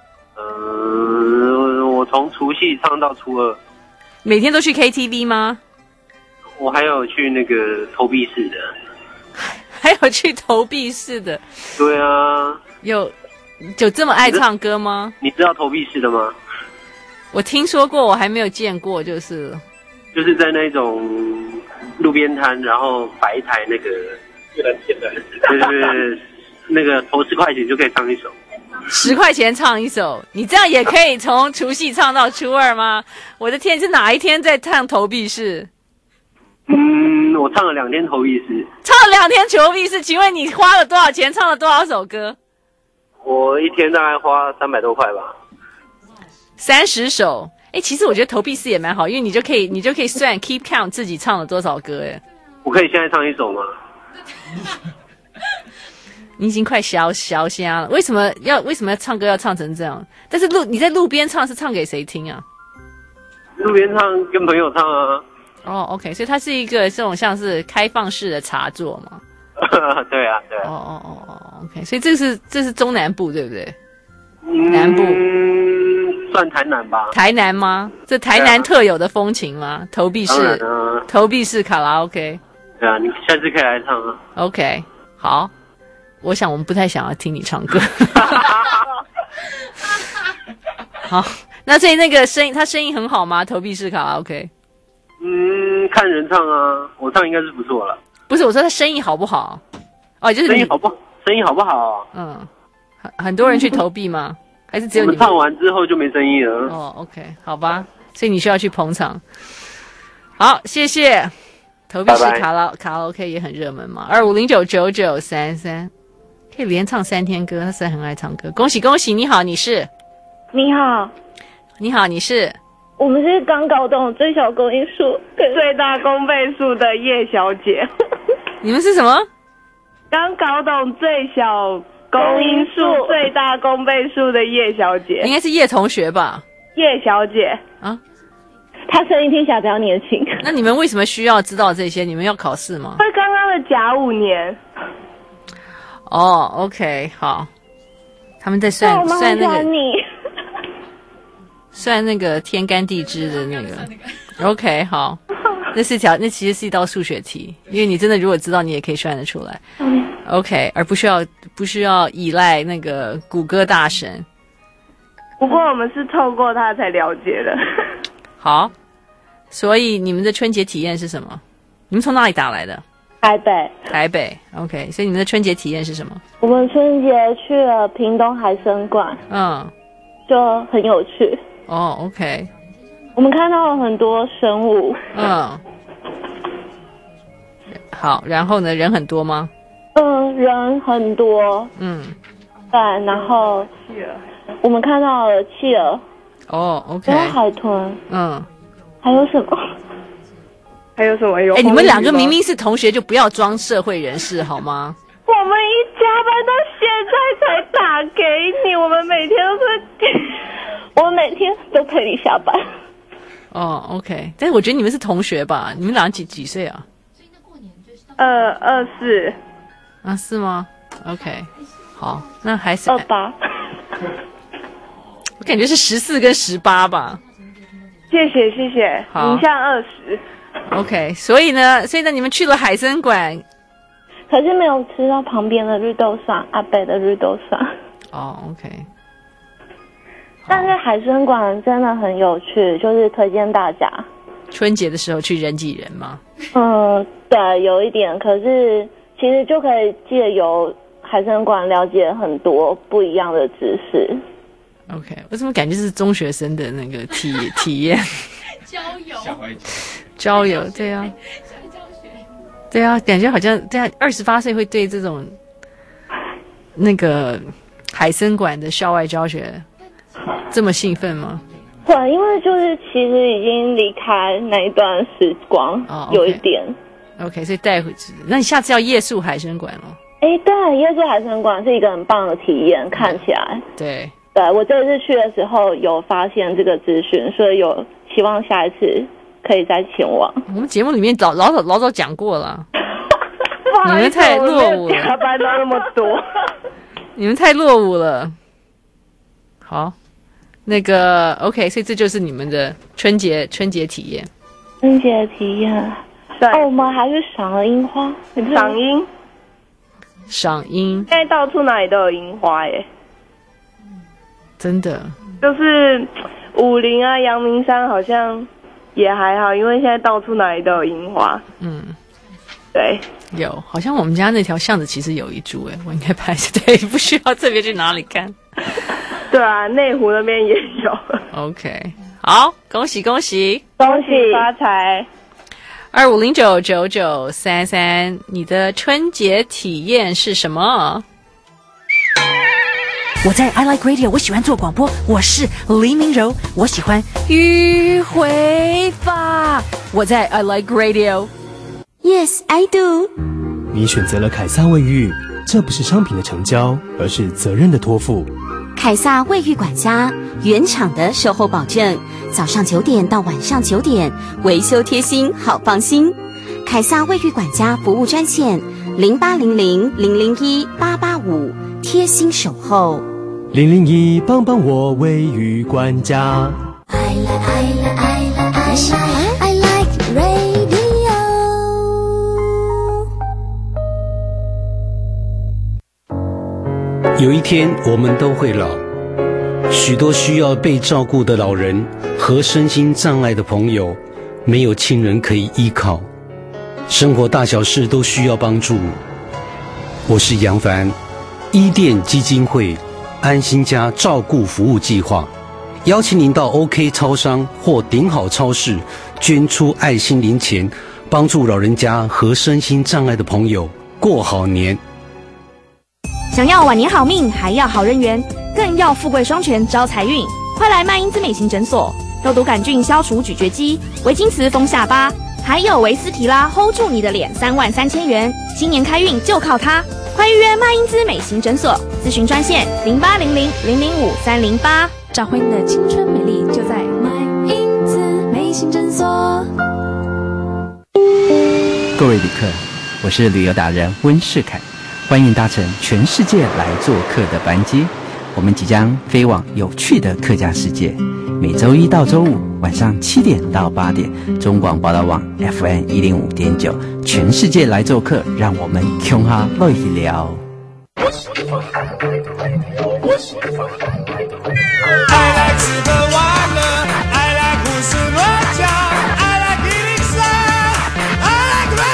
呃，我从除夕唱到初二。 每天都去 K T V 吗？ 我还有去那个投币式的。 还有去投币式的？ 对啊。 有。有这么爱唱歌吗？ 你知道投币式的吗？ 我听说过，我还没有见过，就是就是在那种路边摊，然后摆一台那个越南片的，就是那个投十块钱就可以唱一首， 十块钱唱一首，你这样也可以从除夕唱到初二吗？我的天，是哪一天在唱投币式？ 嗯，我唱了两天投币式， 唱了两天投币式，请问你花了多少钱？唱了多少首歌？ 我一天大概花三百多块吧， 三十首。哎，其实我觉得投币式也蛮好，因为你就可以，你就可以算 keep count 自己唱了多少歌。哎， 我可以现在唱一首吗？ 你已经快消消瞎了，为什么要为什么要唱歌要唱成这样？但是路你在路边唱是唱给谁听啊？ 路边唱跟朋友唱啊。 哦 ，OK， 所以它是一个这种像是开放式的茶座嘛。 对啊，对啊。 哦哦哦哦 ，OK， 所以这是这是中南部对不对？嗯、南部， 算台南吧。 台南吗？这台南特有的风情吗？啊、投币式， 啊、 投币式卡拉 OK。 对啊，你下次可以来唱啊。 OK， 好。我想我们不太想要听你唱歌。好，那所以那个声音，他声音很好吗？投币式卡拉 OK。 嗯，看人唱啊，我唱应该是不错了。 不是，我说他声音好不好？哦，就是声音好不好？声音好不好？ 嗯， 很很多人去投币吗？还是只有你们？ 我们唱完之后就没生意了。 哦 ，OK， 好吧，所以你需要去捧场。好，谢谢。投币式卡拉卡拉 OK 也很热门嘛，二五零九九九三三，可以连唱三天歌，他实在很爱唱歌。恭喜恭喜！你好，你是？ 你好， 你好，你是？ 我们是刚搞懂最小公因数、最大公倍数的叶小姐。 你们是什么？ 刚搞懂最小公因数、最大公倍数的叶小姐， 应该是叶同学吧？ 叶小姐啊。 他声音听起来比较年轻。 那你们为什么需要知道这些？你们要考试吗？ 会刚刚的甲午年。 哦 ，OK， 好。他们在算算那个，算那个天干地支的那个。OK， 好。那是条，那其实是一道数学题，因为你真的如果知道，你也可以算得出来。OK， 而不需要不需要依赖那个谷歌大神。 不过我们是透过他才了解的。 好，所以你们的春节体验是什么？你们从哪里打来的？ 台北。 台北 ，OK。所以你们的春节体验是什么？ 我们春节去了屏东海参馆， 嗯， 就很有趣。 哦 ，OK。 我们看到了很多生物。 嗯。好，然后呢？人很多吗？ 嗯，人很多。 嗯。 对，然后我们看到了企鹅。 哦 ，OK。 还有海豚。 嗯。 还有什么？还有什么？有？ 哎，你们两个明明是同学，就不要装社会人士好吗？ 我们一加班到现在才打给你，我们每天都是，我们每天都陪你下班。 哦 ，OK。但是我觉得你们是同学吧？你们俩几几岁啊？ 二二四。 啊，是吗 ？OK。好，那还是二八。 我感觉是十四跟十八吧。 谢谢谢谢，您像二十。 OK， 所以呢，所以呢，你们去了海参馆， 可是没有吃到旁边的绿豆沙，阿北的绿豆沙。 哦 ，OK。 但是海参馆真的很有趣，就是推荐大家。 春节的时候去人挤人吗？ 嗯，对，有一点。可是其实就可以借由海参馆了解很多不一样的知识。 OK， 我怎么感觉是中学生的那个体体验？ 郊游， 郊游，对啊，对啊，感觉好像对啊，二十八岁会对这种那个海参馆的校外教学这么兴奋吗？ 对，因为就是其实已经离开那一段时光，哦 okay、有一点。 OK， 所以带回去，那你下次要夜宿海参馆哦。 哎，对，夜宿海参馆是一个很棒的体验，看起来。 对。 对，我这次去的时候有发现这个资讯，所以有希望下一次可以再前往。 我们节目里面老老早老早讲过了，你们太落伍了， 加班到那么多， 你们太落伍了。好，那个 OK， 所以这就是你们的春节春节体验。 春节体验，对，哦，我们还去赏了樱花，赏樱， 赏樱， 现在到处哪里都有樱花耶。 真的， 就是武陵啊、阳明山好像也还好，因为现在到处哪里都有樱花。 嗯， 对， 有，好像我们家那条巷子其实有一株，哎，我应该拍一下。对，不需要特别去哪里看。 对啊，内湖那边也有。 OK， 好，恭喜恭喜， 恭喜发财。 二五零九九九三三，你的春节体验是什么？ 我在 I Like Radio， 我喜欢做广播，我是黎明柔，我喜欢迂回法。 我在 I Like Radio。Yes, I do。 你选择了凯撒卫浴，这不是商品的成交，而是责任的托付。 凯撒卫浴管家，原厂的售后保证，早上九点到晚上九点，维修贴心，好放心。凯撒卫浴管家服务专线零八零零零零一八八五，贴心守候。 零零一，帮帮我卫浴管家。 I like, I like, I like, I like radio。 有一天，我们都会老。许多需要被照顾的老人和身心障碍的朋友，没有亲人可以依靠，生活大小事都需要帮助。我是杨凡，伊甸基金会安心家照顾服务计划，邀请您到 OK 超商或顶好超市捐出爱心零钱，帮助老人家和身心障碍的朋友过好年。 想要晚年好命，还要好人缘，更要富贵双全招财运，快来麦因兹美型诊所，肉毒杆菌消除咀嚼肌，维金瓷封下巴，还有维斯提拉 hold 住你的脸，三万三千元，新年开运就靠它！快预约麦因兹美型诊所，咨询专线零八零零零零五三零八，找回你的青春美丽，就在麦因兹美型诊所。 各位旅客，我是旅游达人温世凯，欢迎搭乘全世界来做客的班机，我们即将飞往有趣的客家世界。每周一到周五晚上七点到八点，中广报道网 F M 一零五点九，全世界来做客，让我们穷哈乐一聊。 I like 吃喝玩乐 I like 胡思乱想 I like 一零三 I like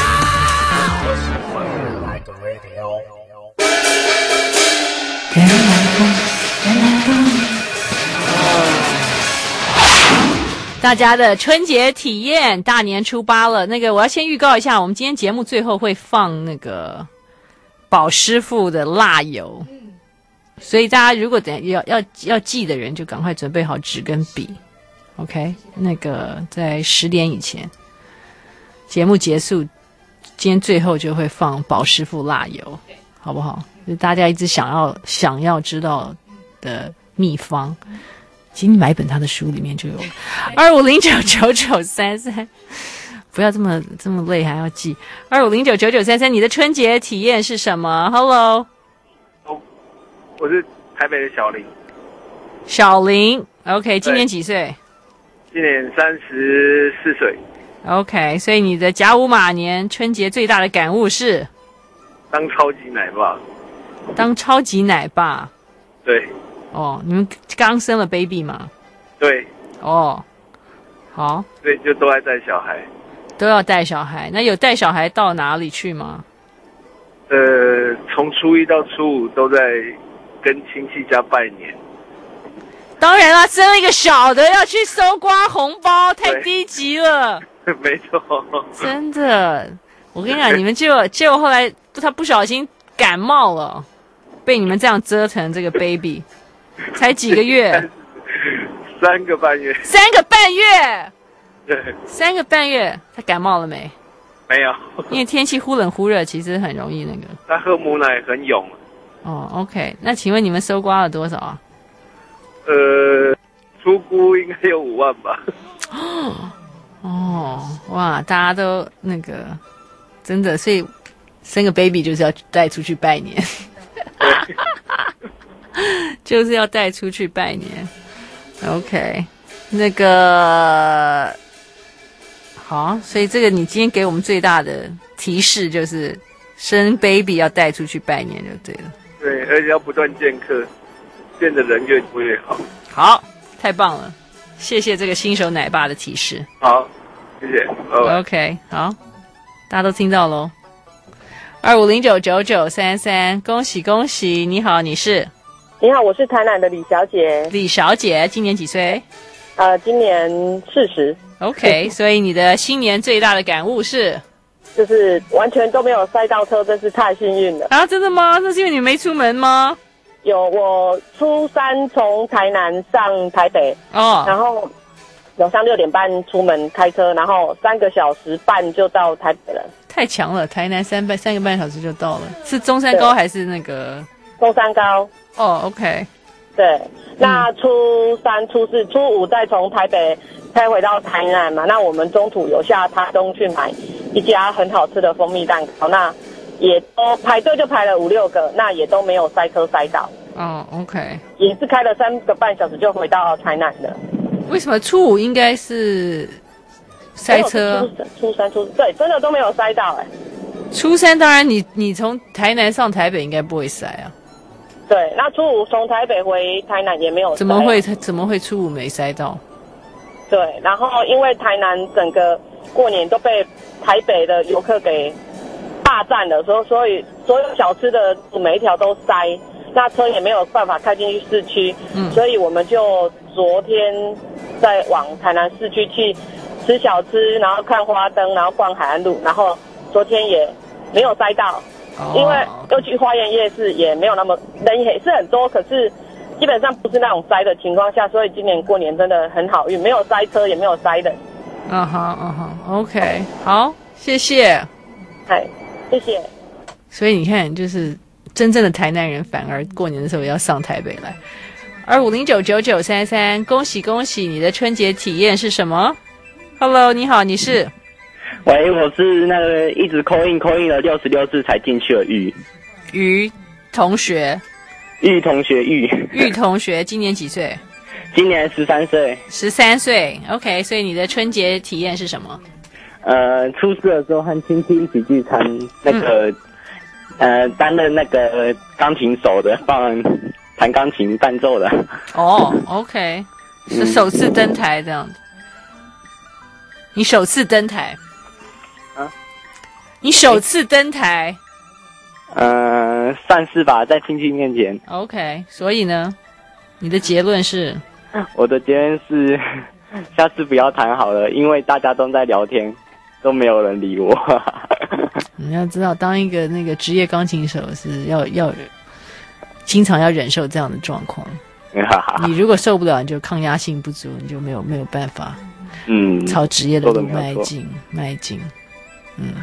radio 原来风原来风大家的春节体验，大年初八了。那个我要先预告一下，我们今天节目最后会放那个宝师傅的辣油，所以大家如果等要要要记的人，就赶快准备好纸跟笔。OK， 那个在十点以前，节目结束，今天最后就会放宝师傅辣油，好不好？就大家一直想要想要知道的秘方。其实你买一本他的书里面就有了，二五零九九九三三，不要这么这么累还要记。二五零九九九三三，你的春节体验是什么 ？Hello， 哦，我是台北的小林。 小林 ，OK， 今年几岁？ 今年三十四岁。 OK， 所以你的甲午马年春节最大的感悟是当超级奶爸。 当超级奶爸。 对。 哦，你们刚生了 baby 吗？ 对。 哦，好。 对，就都爱带小孩。 都要带小孩，那有带小孩到哪里去吗？ 呃，从初一到初五都在跟亲戚家拜年。 当然啦，生了一个小的要去搜刮红包，太低级了。 没错。 真的，我跟你讲，你们就结果后来他不小心感冒了，被你们这样折腾这个 baby。才几个月， 三个半月， 三个半月， 对， 三个半月，他感冒了没？ 没有， 因为天气忽冷忽热，其实很容易那个。 他喝母奶很勇。 哦 ，OK， 那请问你们搜刮了多少啊？ 呃，初估应该有五万吧。 哦，哇，大家都那个真的，所以生个 baby 就是要带出去拜年。就是要带出去拜年 ，OK， 那个好，所以这个你今天给我们最大的提示就是生 baby 要带出去拜年就对了。 对，而且要不断见客，见的人越多越好。 好，太棒了，谢谢这个新手奶爸的提示。 好，谢谢。 OK， 好，大家都听到咯。二五零九九九三三，恭喜恭喜！你好，你是？ 你好，我是台南的李小姐。 李小姐今年几岁？ 呃，今年四十。 OK， 所以你的新年最大的感悟是， 就是完全都没有塞到车，真是太幸运了啊！真的吗？那是因为你没出门吗？ 有，我初三从台南上台北，哦，然后早上六点半出门开车，然后三个小时半就到台北了。 太强了，台南三半三个半小时就到了。是中山高还是那个？ 中山高。 哦 ，OK。 对，那初三、初四、初五再从台北开回到台南嘛。那我们中途有下台东去买一家很好吃的蜂蜜蛋糕，那也都排队就排了五六个，那也都没有塞车塞到。 哦 ，OK。 也是开了三个半小时就回到台南的。 为什么初五应该是塞车？ 初三、初四，对，真的都没有塞到哎、 欸。初三当然你，你你从台南上台北应该不会塞啊。 对，那初五从台北回台南也没有塞。 怎么会怎么会初五没塞到？ 对，然后因为台南整个过年都被台北的游客给霸占了，所以所以所有小吃的每一条都塞。 那车也没有办法开进去市区，嗯，所以我们就昨天再往台南市区去吃小吃，然后看花灯，然后逛海岸路，然后昨天也没有塞到，哦、因为又去花园夜市也没有那么人也是很多，可是基本上不是那种塞的情况下，所以今年过年真的很好运，没有塞车也没有塞人。 嗯哼嗯哼 ，OK， 好，谢谢， 嗨，谢谢。 所以你看，就是真正的台南人反而过年的时候也要上台北来。二五零九九九三三，恭喜恭喜！你的春节体验是什么 ？Hello， 你好，你是？ 喂，我是那个一直 call in call in 了六十六次才进去的玉于同学， 玉同学玉玉同学，今年几岁？ 今年十三岁。 十三岁 ，OK。所以你的春节体验是什么？ 呃，初四的时候和亲戚一起聚餐，那个、嗯、呃担任那个钢琴手的，帮弹钢琴伴奏的。 哦 ，OK， 是首次登台这样子。你首次登台？ 啊？ 你首次登台？ 呃，算是吧，在亲戚面前。 OK， 所以呢，你的结论是？ 我的结论是，下次不要弹好了，因为大家都在聊天，都没有人理我。 你要知道，当一个那个职业钢琴手是要要经常要忍受这样的状况。你如果受不了，你就抗压性不足，你就没有没有办法，嗯，朝职业的路迈进迈进。嗯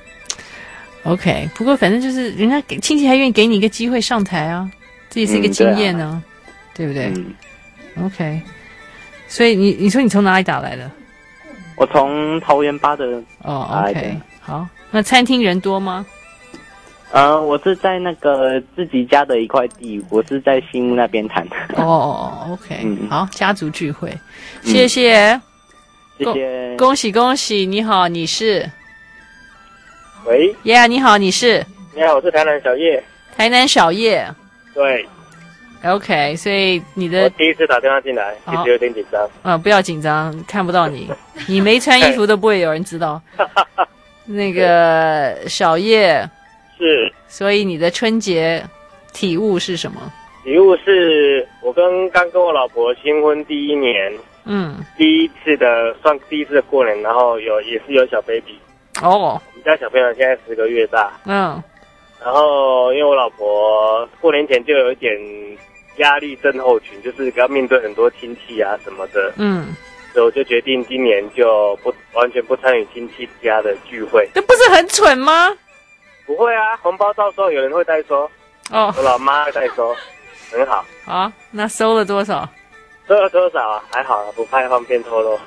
，OK。不过反正就是人家亲戚还愿意给你一个机会上台啊，这也是一个经验呢、啊嗯对，啊、对不对？嗯 OK， 所以你你说你从哪里打来的？ 我从桃园八的哦 ，OK， 好，那餐厅人多吗？ 呃，我是在那个自己家的一块地，我是在新屋那边谈的。 哦哦 ，OK，、嗯、好，家族聚会，谢谢， 嗯、谢谢， 恭喜恭喜，你好，你是？ 喂 ，Yeah， 你好，你是？ 你好，我是台南小叶。 台南小叶。 对。 OK， 所以你的我第一次打电话进来，其实有点紧张。 啊、嗯，不要紧张，看不到你，你没穿衣服都不会有人知道。那个小叶是， 所以你的春节体悟是什么？ 体悟是我跟刚跟我老婆新婚第一年，嗯，第一次的算第一次的过年，然后有也是有小 baby。 哦， 我们家小朋友现在十个月大。 嗯， 然后因为我老婆过年前就有一点压力症候群，就是要面对很多亲戚啊什么的，嗯，所以我就决定今年就不完全不参与亲戚家的聚会。 这不是很蠢吗？ 不会啊，红包到时候有人会代收，哦，我老妈会代收，很好。 好，那收了多少？ 收了多少啊？还好，不怕方便透露。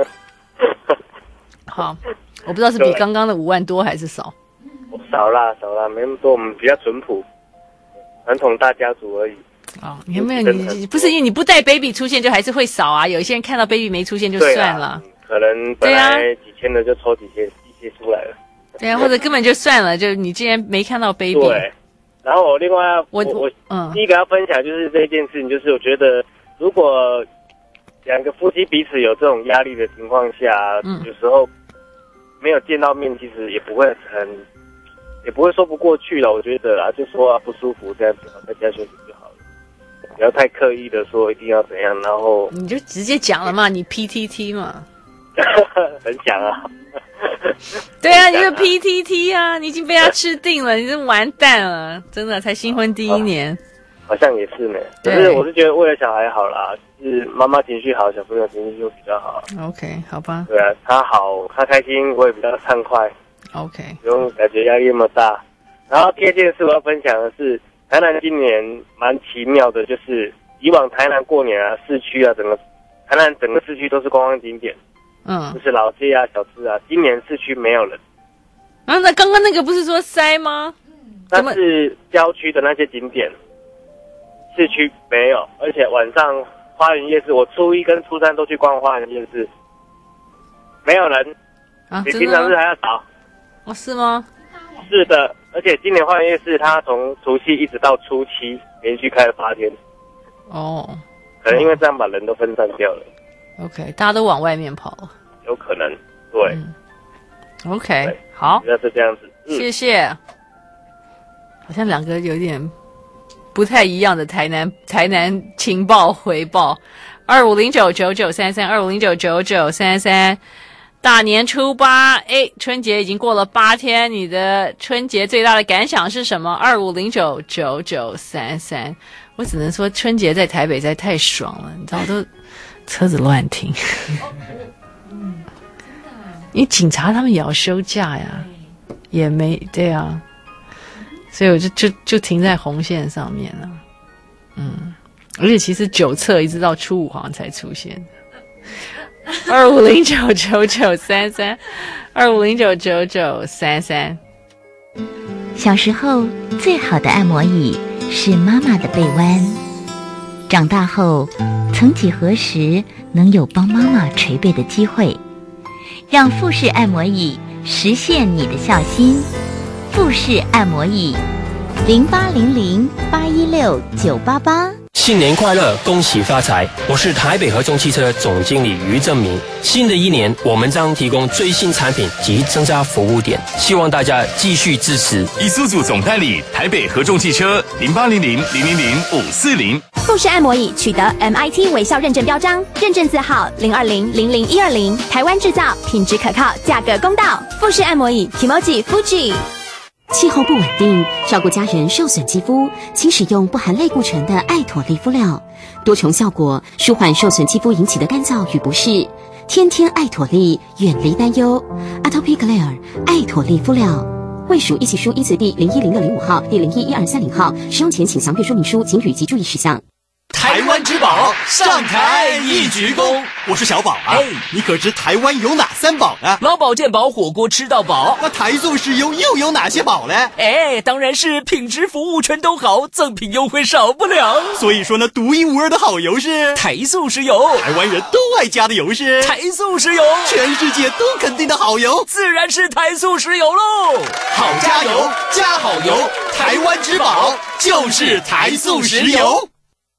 好，我不知道是比刚刚的五万多还是少。 少啦少啦，没那么多，我们比较淳朴，传统大家族而已。 哦，你有没有你不是因为你不带 baby 出现就还是会少啊？有些人看到 baby 没出现就算了， 可能本来几千的就抽几些一些出来了。 对啊，或者根本就算了，就你既然没看到 baby。 对，然后我另外我我嗯， 第一个要分享就是这件事情，就是我觉得如果两个夫妻彼此有这种压力的情况下，嗯，有时候没有见到面，其实也不会很。也不会说不过去了，我觉得啊，就说啊不舒服这样子，在家休息就好了，不要太刻意的说一定要怎样，然后你就直接讲了嘛，你 P T T 嘛， 很讲啊， 对啊，你是 P T T 啊，你已经被他吃定了，你是完蛋了，真的才新婚第一年， 啊、好像也是呢，可是我是觉得为了小孩好啦，就是妈妈情绪好，小朋友情绪就比较好。 OK， 好吧， 对啊，他好，他开心，我也比较畅快。 OK， 不用感觉压力那么大。然后第二件事我要分享的是，台南今年蛮奇妙的，就是以往台南过年啊，市区啊，整个台南整个市区都是观光景点，嗯，就是老街啊、小吃啊。今年市区没有人。 啊，那刚刚那个不是说塞吗？ 那是郊区的那些景点，市区没有，而且晚上花园夜市，我初一跟初三都去逛花园夜市，没有人， 啊， 比平常日还要少。 哦，是吗？ 是的，而且今年花园夜市它从除夕一直到初七，连续开了八天。 哦， 可能因为这样把人都分散掉了。 OK， 大家都往外面跑了。 有可能，对。 嗯、OK， 好， 主要是这样子、嗯。 谢谢。好像两个有点不太一样的台南台南情报回报。二五零九九九三三，二五零九九九三三。大年初八，哎，春节已经过了八天，你的春节最大的感想是什么？二五零九九九三三。我只能说，春节在台北实在太爽了，你知道，都车子乱停。因为警察他们也要休假呀，也没对啊，所以我就就就停在红线上面了。嗯，而且其实九测一直到初五好像才出现。二五零九九九三三，二五零九九九三三。 小时候最好的按摩椅是妈妈的背弯，长大后，曾几何时能有帮妈妈捶背的机会？让富士按摩椅实现你的孝心。富士按摩椅，零八零零八一六九八八。 新年快乐，恭喜发财！我是台北合众汽车总经理于正明。新的一年，我们将提供最新产品及增加服务点，希望大家继续支持。 一速组总代理台北合众汽车零八零零零零零五四零。 富士按摩椅取得 M I T 微笑认证标章，认证字号零二零零零一二零，台湾制造，品质可靠，价格公道。富士按摩椅 Kimoji Fuji。 气候不稳定，照顾家人受损肌肤，请使用不含类固醇的艾妥丽肤料，多重效果，舒缓受损肌肤引起的干燥与不适。天天艾妥丽，远离担忧。Atopiclair 艾妥丽肤料，卫署一起书依次第零一零六零五号、第零一一二三零号，使用前请详阅说明书、警语及注意事项。 台湾之宝上台一鞠躬，我是小宝啊。哎，你可知台湾有哪三宝呢？ 老宝健宝火锅吃到饱。 那台塑石油又有哪些宝呢？ 哎，当然是品质服务全都好，赠品优惠少不了。 所以说呢，独一无二的好油是台塑石油， 台湾人都爱加的油是台塑石油， 全世界都肯定的好油， 自然是台塑石油喽。 好加油，加好油，台湾之宝就是台塑石油。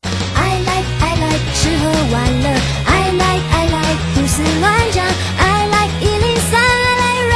吃喝玩乐 I like I like 胡思乱想 I like 一零三 I like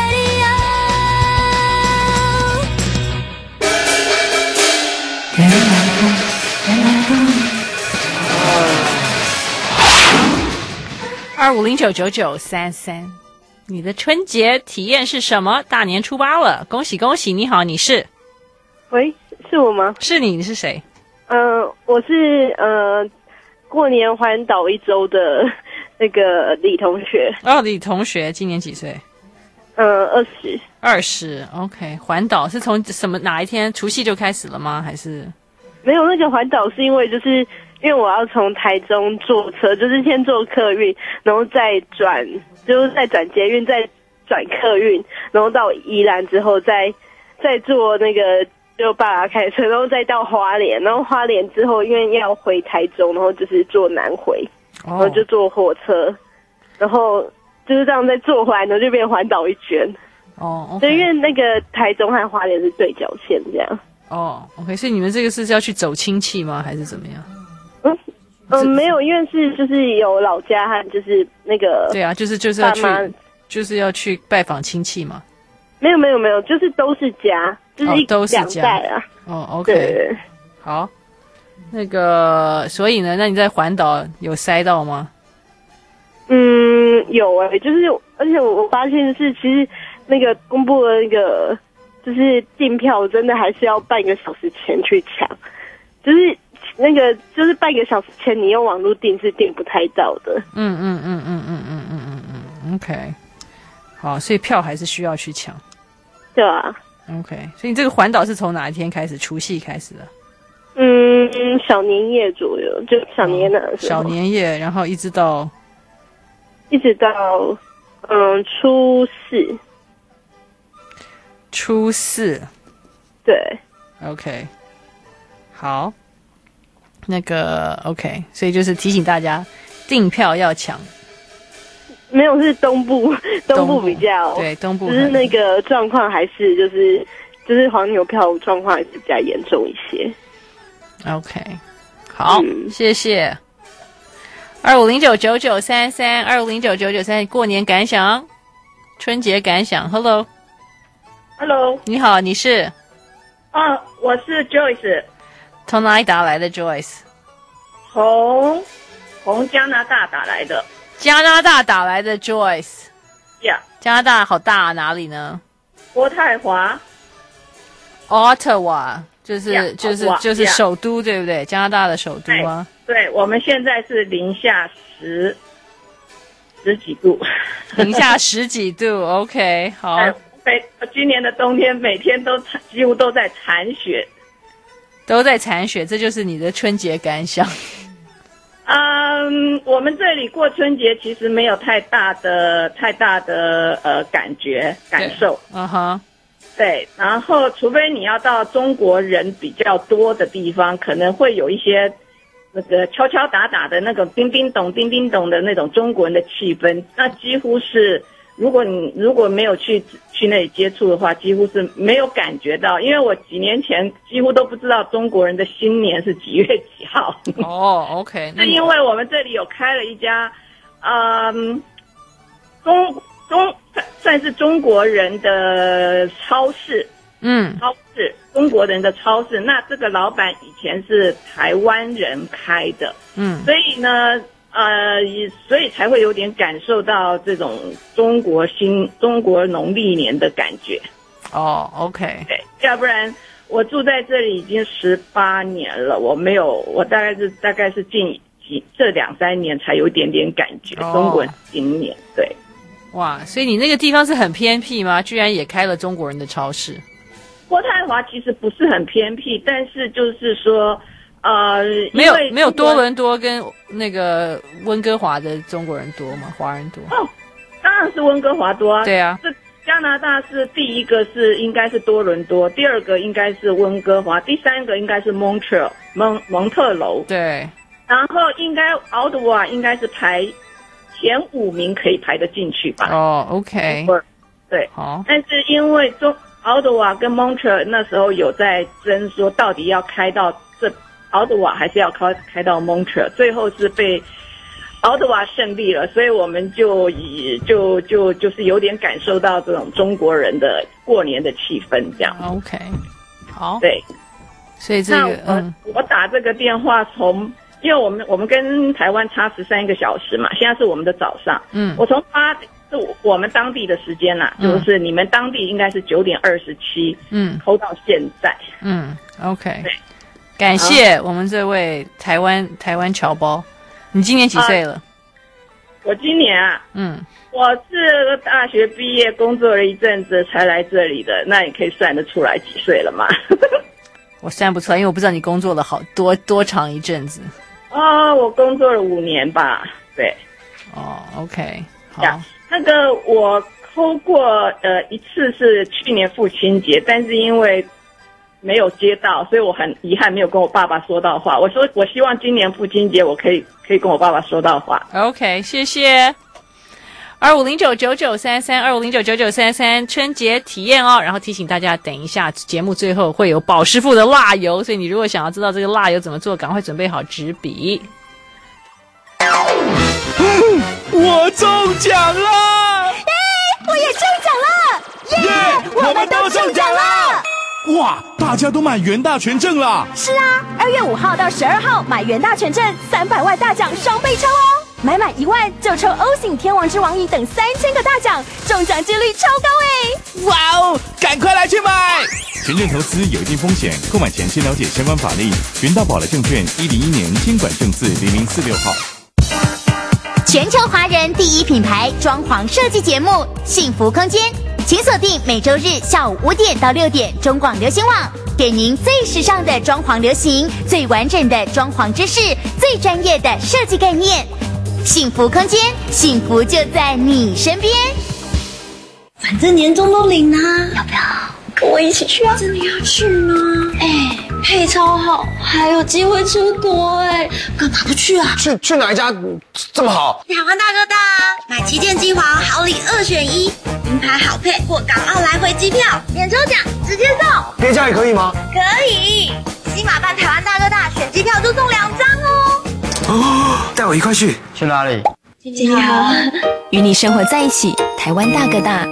radio 二五零九九九三三。你的春节体验是什么？大年初八了，恭喜恭喜！你好，你是？ 喂，是我吗？ 是你，你是谁？ 嗯、呃，我是呃。过年环岛一周的那个李同学。 哦，李同学今年几岁？ 嗯，二十。 二十 ，OK。环岛是从什么哪一天？除夕就开始了吗？还是？ 没有，那个环岛是因为就是因为我要从台中坐车，就是先坐客运，然后再转，就是再转捷运，再转客运，然后到宜兰之后再再坐那个。就爸爸开车，然后再到花莲，然后花莲之后因为要回台中，然后就是坐南回，然后就坐火车，然后就是这样再坐回来，然后就变环岛一圈。 哦， okay. 所以因为那个台中和花莲是对角线这样。 哦 ，OK， 所以你们这个是要去走亲戚吗？还是怎么样？ 嗯嗯，没有，因为是就是有老家和就是那个对啊，就是就是要去，就是要去拜访亲戚嘛。 没有没有没有，就是都是家。就是一、哦、 都是两代啊。 哦 ，OK， 好，那个，所以呢，那你在环岛有塞到吗？ 嗯，有哎、欸，就是，而且我发现是，其实那个公布的那个就是订票，真的还是要半个小时前去抢，就是那个就是半个小时前你用网络订是订不太到的。 嗯嗯嗯嗯嗯嗯嗯嗯嗯 ，OK， 好，所以票还是需要去抢。 对啊。 OK， 所以你这个环岛是从哪一天开始？除夕开始的？ 嗯，小年夜左右，就小年夜那时候。 小年夜，然后一直到， 一直到嗯初四。 初四。 对。 OK， 好，那个 OK， 所以就是提醒大家订票要抢。 没有，是东部，东部比较对东部， 只是那个状况还是就是就是黄牛票状况还是比较严重一些。 OK， 好，嗯、谢谢。二五零九九九三三，二五零九九九三，过年感想，春节感想 ，Hello，Hello， 你好，你是？ 啊，我是 Joyce。 从哪里打来的 Joyce？ 从从加拿大打来的。 加拿大打来的 Joyce。 呀、yeah. 加拿大好大、啊，哪里呢？ 渥太华。 Ottawa 就是、yeah, 就是 Ottawa, 就是首都， yeah. 对不对？加拿大的首都啊。 对，对我们现在是零下十十几度。 零下十几度 ，OK， 好。 每今年的冬天每天都几乎都在铲雪， 都在铲雪，这就是你的春节感想。 嗯，我们这里过春节其实没有太大的太大的呃感觉感受， 嗯哼， 对。然后，除非你要到中国人比较多的地方，可能会有一些那个敲敲打打的那种叮叮咚叮叮咚的那种中国人的气氛，那几乎是。如果你如果没有去去那里接触的话，几乎是没有感觉到，因为我几年前几乎都不知道中国人的新年是几月几号。 哦 ，OK， 是因为我们这里有开了一家，嗯，中中算是中国人的超市， 嗯， 超市中国人的超市。那这个老板以前是台湾人开的， 嗯， 所以呢。呃，所以才会有点感受到这种中国新中国农历年的感觉。 哦 ，OK， 对，要不然我住在这里已经十八年了，我没有，我大概是大概是近几这两三年才有一点点感觉、哦、中国新年。对， 哇，所以你那个地方是很偏僻吗？居然也开了中国人的超市？ 渥太华其实不是很偏僻，但是就是说。呃， 没有没有多伦多跟那个温哥华的中国人多吗？华人多？ 哦，当然是温哥华多啊。 对啊， 是加拿大是第一个是应该是多伦多，第二个应该是温哥华，第三个应该是 Montreal 蒙蒙特楼。 对， 然后应该 Ottawa 应该是排前五名可以排得进去吧？ 哦 ，OK， 对， 好。 但是因为中 Ottawa 跟 Montreal 那时候有在争说到底要开到这。奥德瓦还是要开开到蒙特，最后是被奥德瓦胜利了，所以我们就以就就就是有点感受到这种中国人的过年的气氛，这样。 OK， 好， 对， 所以这个嗯， 我打这个电话从，因为我们我们跟台湾差十三个小时嘛，现在是我们的早上， 嗯， 我从八是我们当地的时间啦，嗯、就是你们当地应该是九点二十七， 嗯， 抠到现在， 嗯 ，OK， 对。 感谢我们这位台湾台湾侨胞，你今年几岁了？ 啊、我今年啊， 嗯， 我是大学毕业工作了一阵子才来这里的，那你可以算得出来几岁了吗？ 我算不出来，因为我不知道你工作了好多多长一阵子。 哦，我工作了五年吧，对。 哦 ，OK， 好。 那个我抠过呃一次是去年父亲节，但是因为没有接到，所以我很遗憾没有跟我爸爸说到话。我说我希望今年父亲节我可以可以跟我爸爸说到话。 OK， 谢谢。二五零九九九三三二五零九九九三三春节体验哦，然后提醒大家，等一下节目最后会有宝师傅的辣油，所以你如果想要知道这个辣油怎么做，赶快准备好纸笔。 我中奖了！ 哎，我也中奖了！耶， yeah, 我们都中奖了！哇，大家都买元大全证啦！ 是啊，二月五号到十二号买元大全证，三百万大奖双倍抽哦！买满一万就抽 O 型天王之王椅等三千个大奖，中奖几率超高哎！ 哇哦，赶快来去买！全证投资有一定风险，购买前先了解相关法令。元大宝来证券一零一年监管证字零零四六号。 全球华人第一品牌装潢设计节目《幸福空间》，请锁定每周日下午五点到六点中广流行网，给您最时尚的装潢流行、最完整的装潢知识、最专业的设计概念。幸福空间，幸福就在你身边。 反正年终都领啦，要不要跟我一起去啊？真的要去吗？哎，配超好，还有机会出国哎，干嘛不去啊？ 去去哪一家这么好？ 台湾大哥大啊，买旗舰机皇好礼二选一，名牌好配或港澳来回机票免抽奖直接送。 别家也可以吗？ 可以，西马办台湾大哥大选机票就送两张哦。 哦，带我一块去。去哪里？ 金豪， 与你生活在一起，台湾大哥大。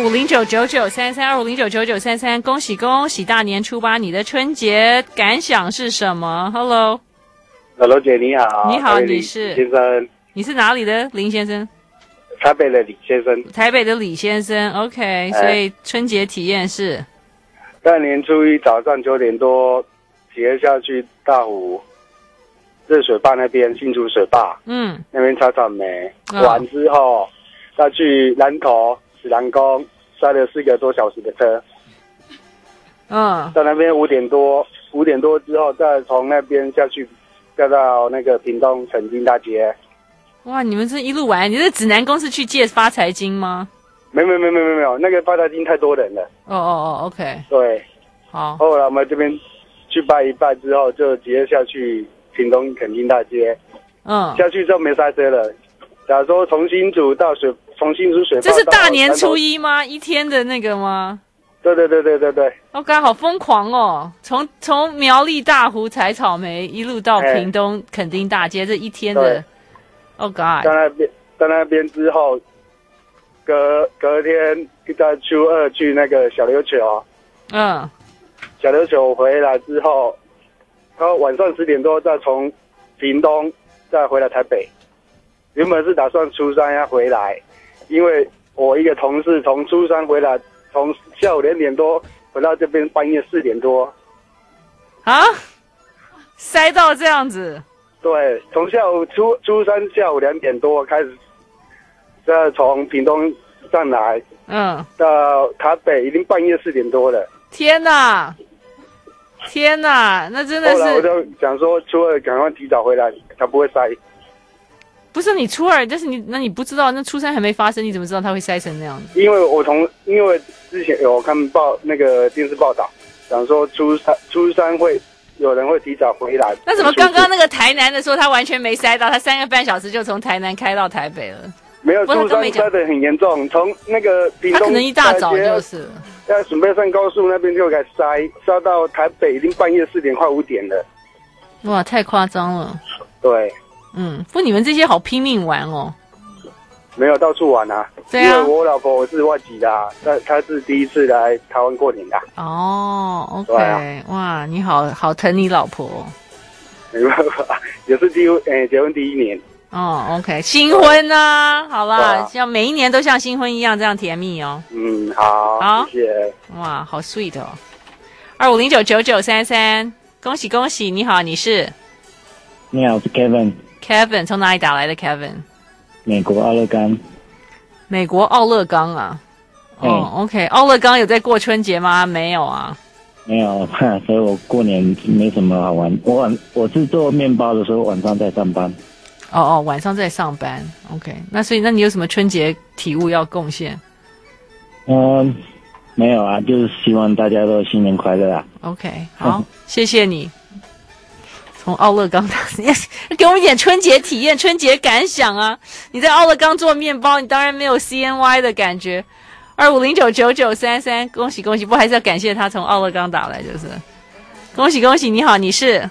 五零九九九三三二五零九九九三三，恭喜恭喜！大年初八，你的春节感想是什么 ？Hello，Hello 姐你好， 你好，你是先生， 你是哪里的林先生？ 台北的李先生， 台北的李先生 ，OK，、哎、所以春节体验是大年初一早上九点多，直接下去大湖热水坝那边新竹水坝， 嗯， 那边草草莓， 哦、 完之后再去南投史兰宫，塞了四个多小时的车， 嗯， 在那边五点多，五点多之后再从那边下去，再到那个屏东垦丁大街。 哇，你们这一路玩，你是指南公司去借发财金吗？ 没没没没没没有，那个发财金太多人了。 哦哦哦 ，OK。 对， 好。 后来我们这边去拜一拜之后，就直接下去屏东垦丁大街。 嗯。 下去之后没塞车了。假如说从新竹到水，从新竹水坝， 这是大年初一吗？一天的那个吗？ 对对对对对对。 哦，刚好疯狂哦！从从苗栗大湖采草莓一路到屏东垦丁大街，这一天的。Oh God！ 在那边，在那边之后，隔隔天在初二去那个小琉球， 嗯， 小琉球回来之后，然后晚上十点多再从屏东再回来台北。原本是打算初三要回来，因为我一个同事从初三回来，从下午两点多回到这边半夜四点多， 啊，塞到这样子。 对，从下午初初三下午两点多开始，再从屏东上来， 嗯， 到台北已经半夜四点多了。 天哪，天哪，那真的是。 后来我就想说，初二赶快提早回来，才不会塞。 不是你初二，但是你那你不知道，那初三还没发生，你怎么知道它会塞成那样子？ 因为我从因为之前有看报那个电视报道，想说初三初三会。有人会提早回来， 那怎么刚刚那个台南的说他完全没塞到，他三个半小时就从台南开到台北了？ 没有，初三塞得很严重，从那个屏东， 他可能一大早就是要准备上高速那边就开始塞，塞到台北已经半夜四点快五点了。 哇，太夸张了。 对， 嗯，不，你们这些好拼命玩哦。 没有到处玩啊， 对啊， 因为我老婆我是外籍的、啊，她她是第一次来台湾过年的、啊。 哦 ，OK，、啊、哇，你好好疼你老婆。 没办法，也是第诶、欸、结婚第一年。 哦 ，OK， 新婚啊，好啦，像、啊、每一年都像新婚一样这样甜蜜哦。 嗯，好， 好， 谢谢。 哇，好 sweet 哦。二五零九九九三三，恭喜恭喜！你好，你是？ 你好，我是 Kevin。Kevin 从哪里打来的 Kevin？ 美国奥勒冈。 美国奥勒冈啊？哦、嗯、，OK， 奥勒冈有在过春节吗？没有啊。 没有，所以我过年没什么好玩。我晚我是做面包的时候，晚上在上班。 哦哦，晚上在上班。OK， 那所以那你有什么春节体悟要贡献？ 嗯，没有啊，就是希望大家都新年快乐啊。 OK， 好，嗯、谢谢你。从奥勒冈打，给我们一点春节体验、春节感想啊！你在奥勒冈做面包，你当然没有 C N Y 的感觉。二五零九九九三三，恭喜恭喜！不过还是要感谢他从奥勒冈打来，就是恭喜恭喜！你好，你是？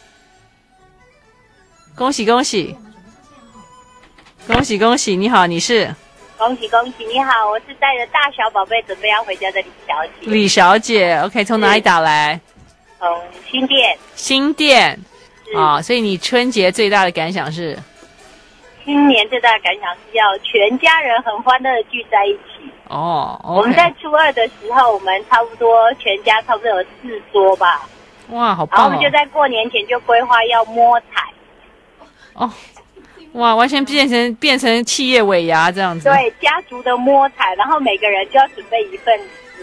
恭喜恭喜！恭喜恭喜！你好，你是？ 恭喜恭喜！你好，我是带着大小宝贝准备要回家的李小姐。 李小姐 ，OK， 从哪里打来？ 从新店。 新店。啊、哦，所以你春节最大的感想是？ 新年最大的感想是要全家人很欢乐的聚在一起。 哦、okay， 我们在初二的时候，我们差不多全家差不多有四桌吧。 哇，好棒、哦！ 然后我们就在过年前就规划要摸彩。 哦，哇，完全变成变成企业尾牙这样子。 对，家族的摸彩，然后每个人就要准备一份。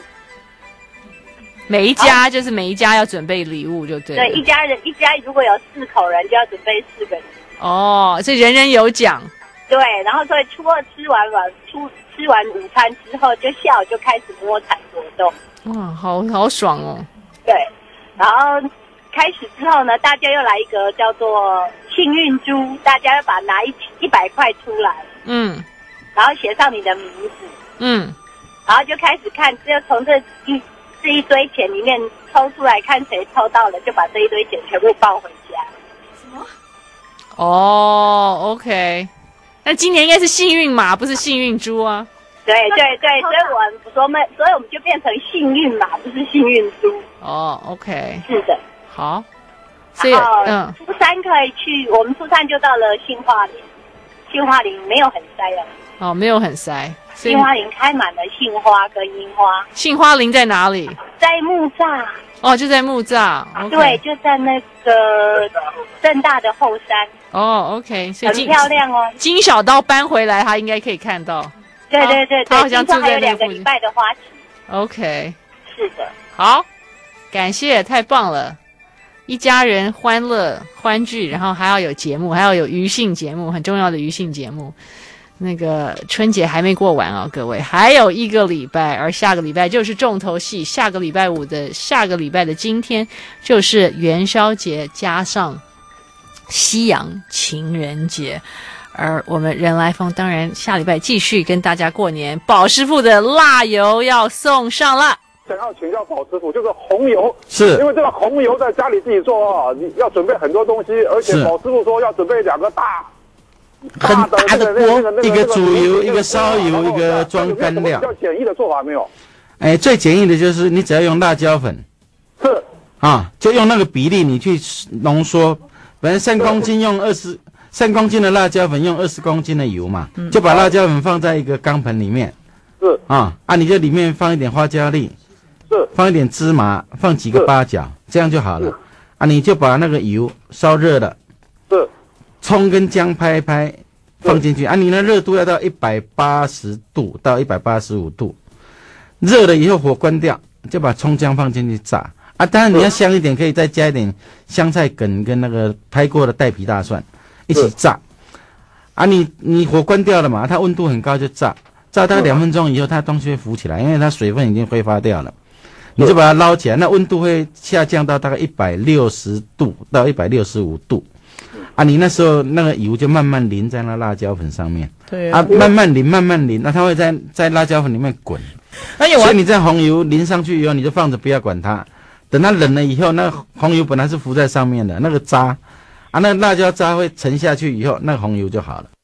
每一家就是每一家要准备礼物就对了。 对，一家人一家如果有四口人，就要准备四个礼物。 哦，所以人人有奖。 对，然后所以初二吃完晚初吃完午餐之后，就下午就开始摸彩活动。 哇，好好爽哦。 对，然后开始之后呢，大家又来一个叫做幸运珠，大家要把拿一一百块出来， 嗯， 然后写上你的名字， 嗯， 然后就开始看，就从这一这一堆钱里面抽出来，看谁抽到了，就把这一堆钱全部抱回家。 什么？哦 ，OK， 那今年应该是幸运马，不是幸运猪啊。 对对对，所以我我们所以我们就变成幸运嘛，不是幸运猪。 哦 ，OK， 是的， 好。所以，嗯， 初三可以去，我们初三就到了杏花林，杏花林没有很塞了。 哦，没有很塞。 杏花林开满了杏花跟樱花。 杏花林在哪里？ 在木栅。 哦，就在木栅。Okay. 对，就在那个正大的后山。 哦 ，OK， 所以很漂亮哦。 金小刀搬回来，他应该可以看到。 对对对对， 他好像住在那还有两个礼拜的花期。 OK。 是的。 好，感谢，太棒了。一家人欢乐欢聚，然后还要有节目，还要有娱性节目，很重要的娱性节目。那个春节还没过完哦，各位，还有一个礼拜，而下个礼拜就是重头戏，下个礼拜五的下个礼拜的今天就是元宵节加上西洋情人节。而我们人来疯当然下礼拜继续跟大家过年，宝师傅的辣油要送上了。 想要请教宝师傅，就是红油， 是因为这个红油在家里自己做啊，你要准备很多东西，而且宝师傅说要准备两个大很大的锅，一个煮油，一个烧油，一个装干料。 比较简易的做法没有？ 哎，最简易的就是你只要用辣椒粉， 是啊，就用那个比例你去浓缩，本来三公斤用二十三公斤的辣椒粉用二十公斤的油嘛，嗯、就把辣椒粉放在一个缸盆里面， 是啊啊，你就里面放一点花椒粒。 是放一点芝麻，放几个八角，这样就好了。啊，你就把那个油烧热了， 是葱跟姜拍一拍放进去。啊，你的热度要到一百八十度到一百八十五度，热了以后火关掉，就把葱姜放进去炸。啊，当然你要香一点，可以再加一点香菜梗跟那个拍过的带皮大蒜一起炸。啊，你你火关掉了嘛，它温度很高就炸，炸大概两分钟以后，它东西会浮起来，因为它水分已经挥发掉了。你就把它捞起来，那温度会下降到大概一百六十度到一百六十五度，啊，你那时候那个油就慢慢淋在那辣椒粉上面， 对啊， 啊慢慢淋，慢慢淋，那它会在在辣椒粉里面滚， 而且我所以你在红油淋上去以后，你就放着不要管它，等它冷了以后，那个红油本来是浮在上面的，那个渣，啊，那辣椒渣会沉下去以后，那个红油就好了。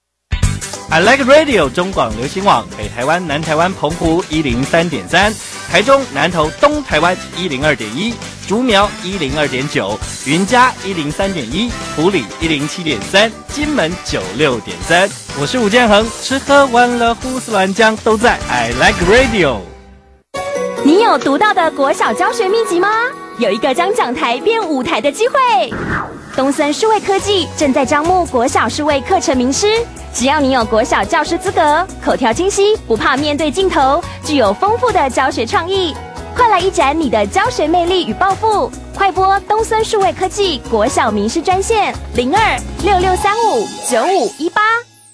I Like Radio 中广流行网北台湾、南台湾、澎湖一零三点三，台中、南投、东台湾一零二点一，竹苗一零二点九，云嘉一零三点一，埔里一零七点三，金门九六点三。我是吴建衡，吃喝玩乐胡思乱讲都在 I Like Radio。 你有独到的国小教学秘籍吗？有一个将讲台变舞台的机会。东森数位科技正在招募国小数位课程名师，只要你有国小教师资格，口条清晰，不怕面对镜头，具有丰富的教学创意，快来一展你的教学魅力与抱负！快拨东森数位科技国小名师专线零二六六三五九五一八。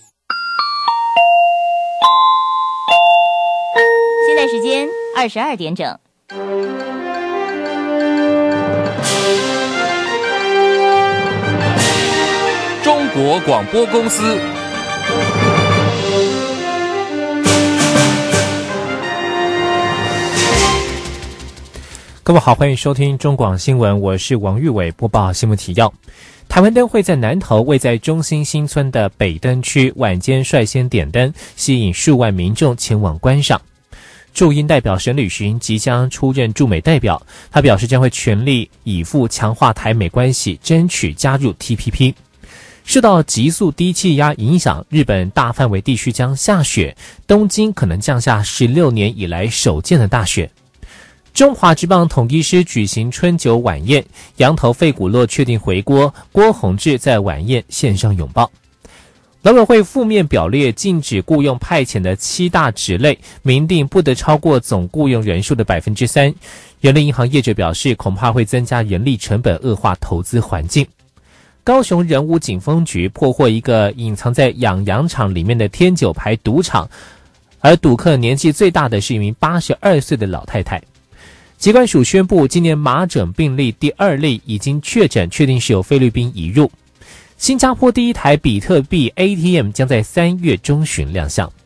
现在时间二十二点整。 中国广播公司。 各位好，欢迎收听中广新闻，我是王玉伟，播报新闻提要。台湾灯会在南投位在中心新村的北灯区晚间率先点灯，吸引数万民众前往观赏。驻英代表沈履巡即将出任驻美代表，他表示将会全力以赴强化台美关系，争取加入 T P P。受到急速低气压影响，日本大范围地区将下雪，东京可能降下十六年以来首见的大雪。中华职棒统一师举行春酒晚宴，洋投费古洛确定回锅，郭泓志在晚宴献上拥抱。劳委会负面表列禁止雇用派遣的七大职类，明定不得超过总雇用人数的百分之三。人力银行业者表示，恐怕会增加人力成本，恶化投资环境。高雄仁武警分局破获一个隐藏在养羊场里面的天九牌赌场，而赌客年纪最大的是一名八十二岁的老太太。疾管署宣布，今年麻疹病例第二例已经确诊，确定是由菲律宾移入。新加坡第一台比特币 A T M 将在三月中旬亮相。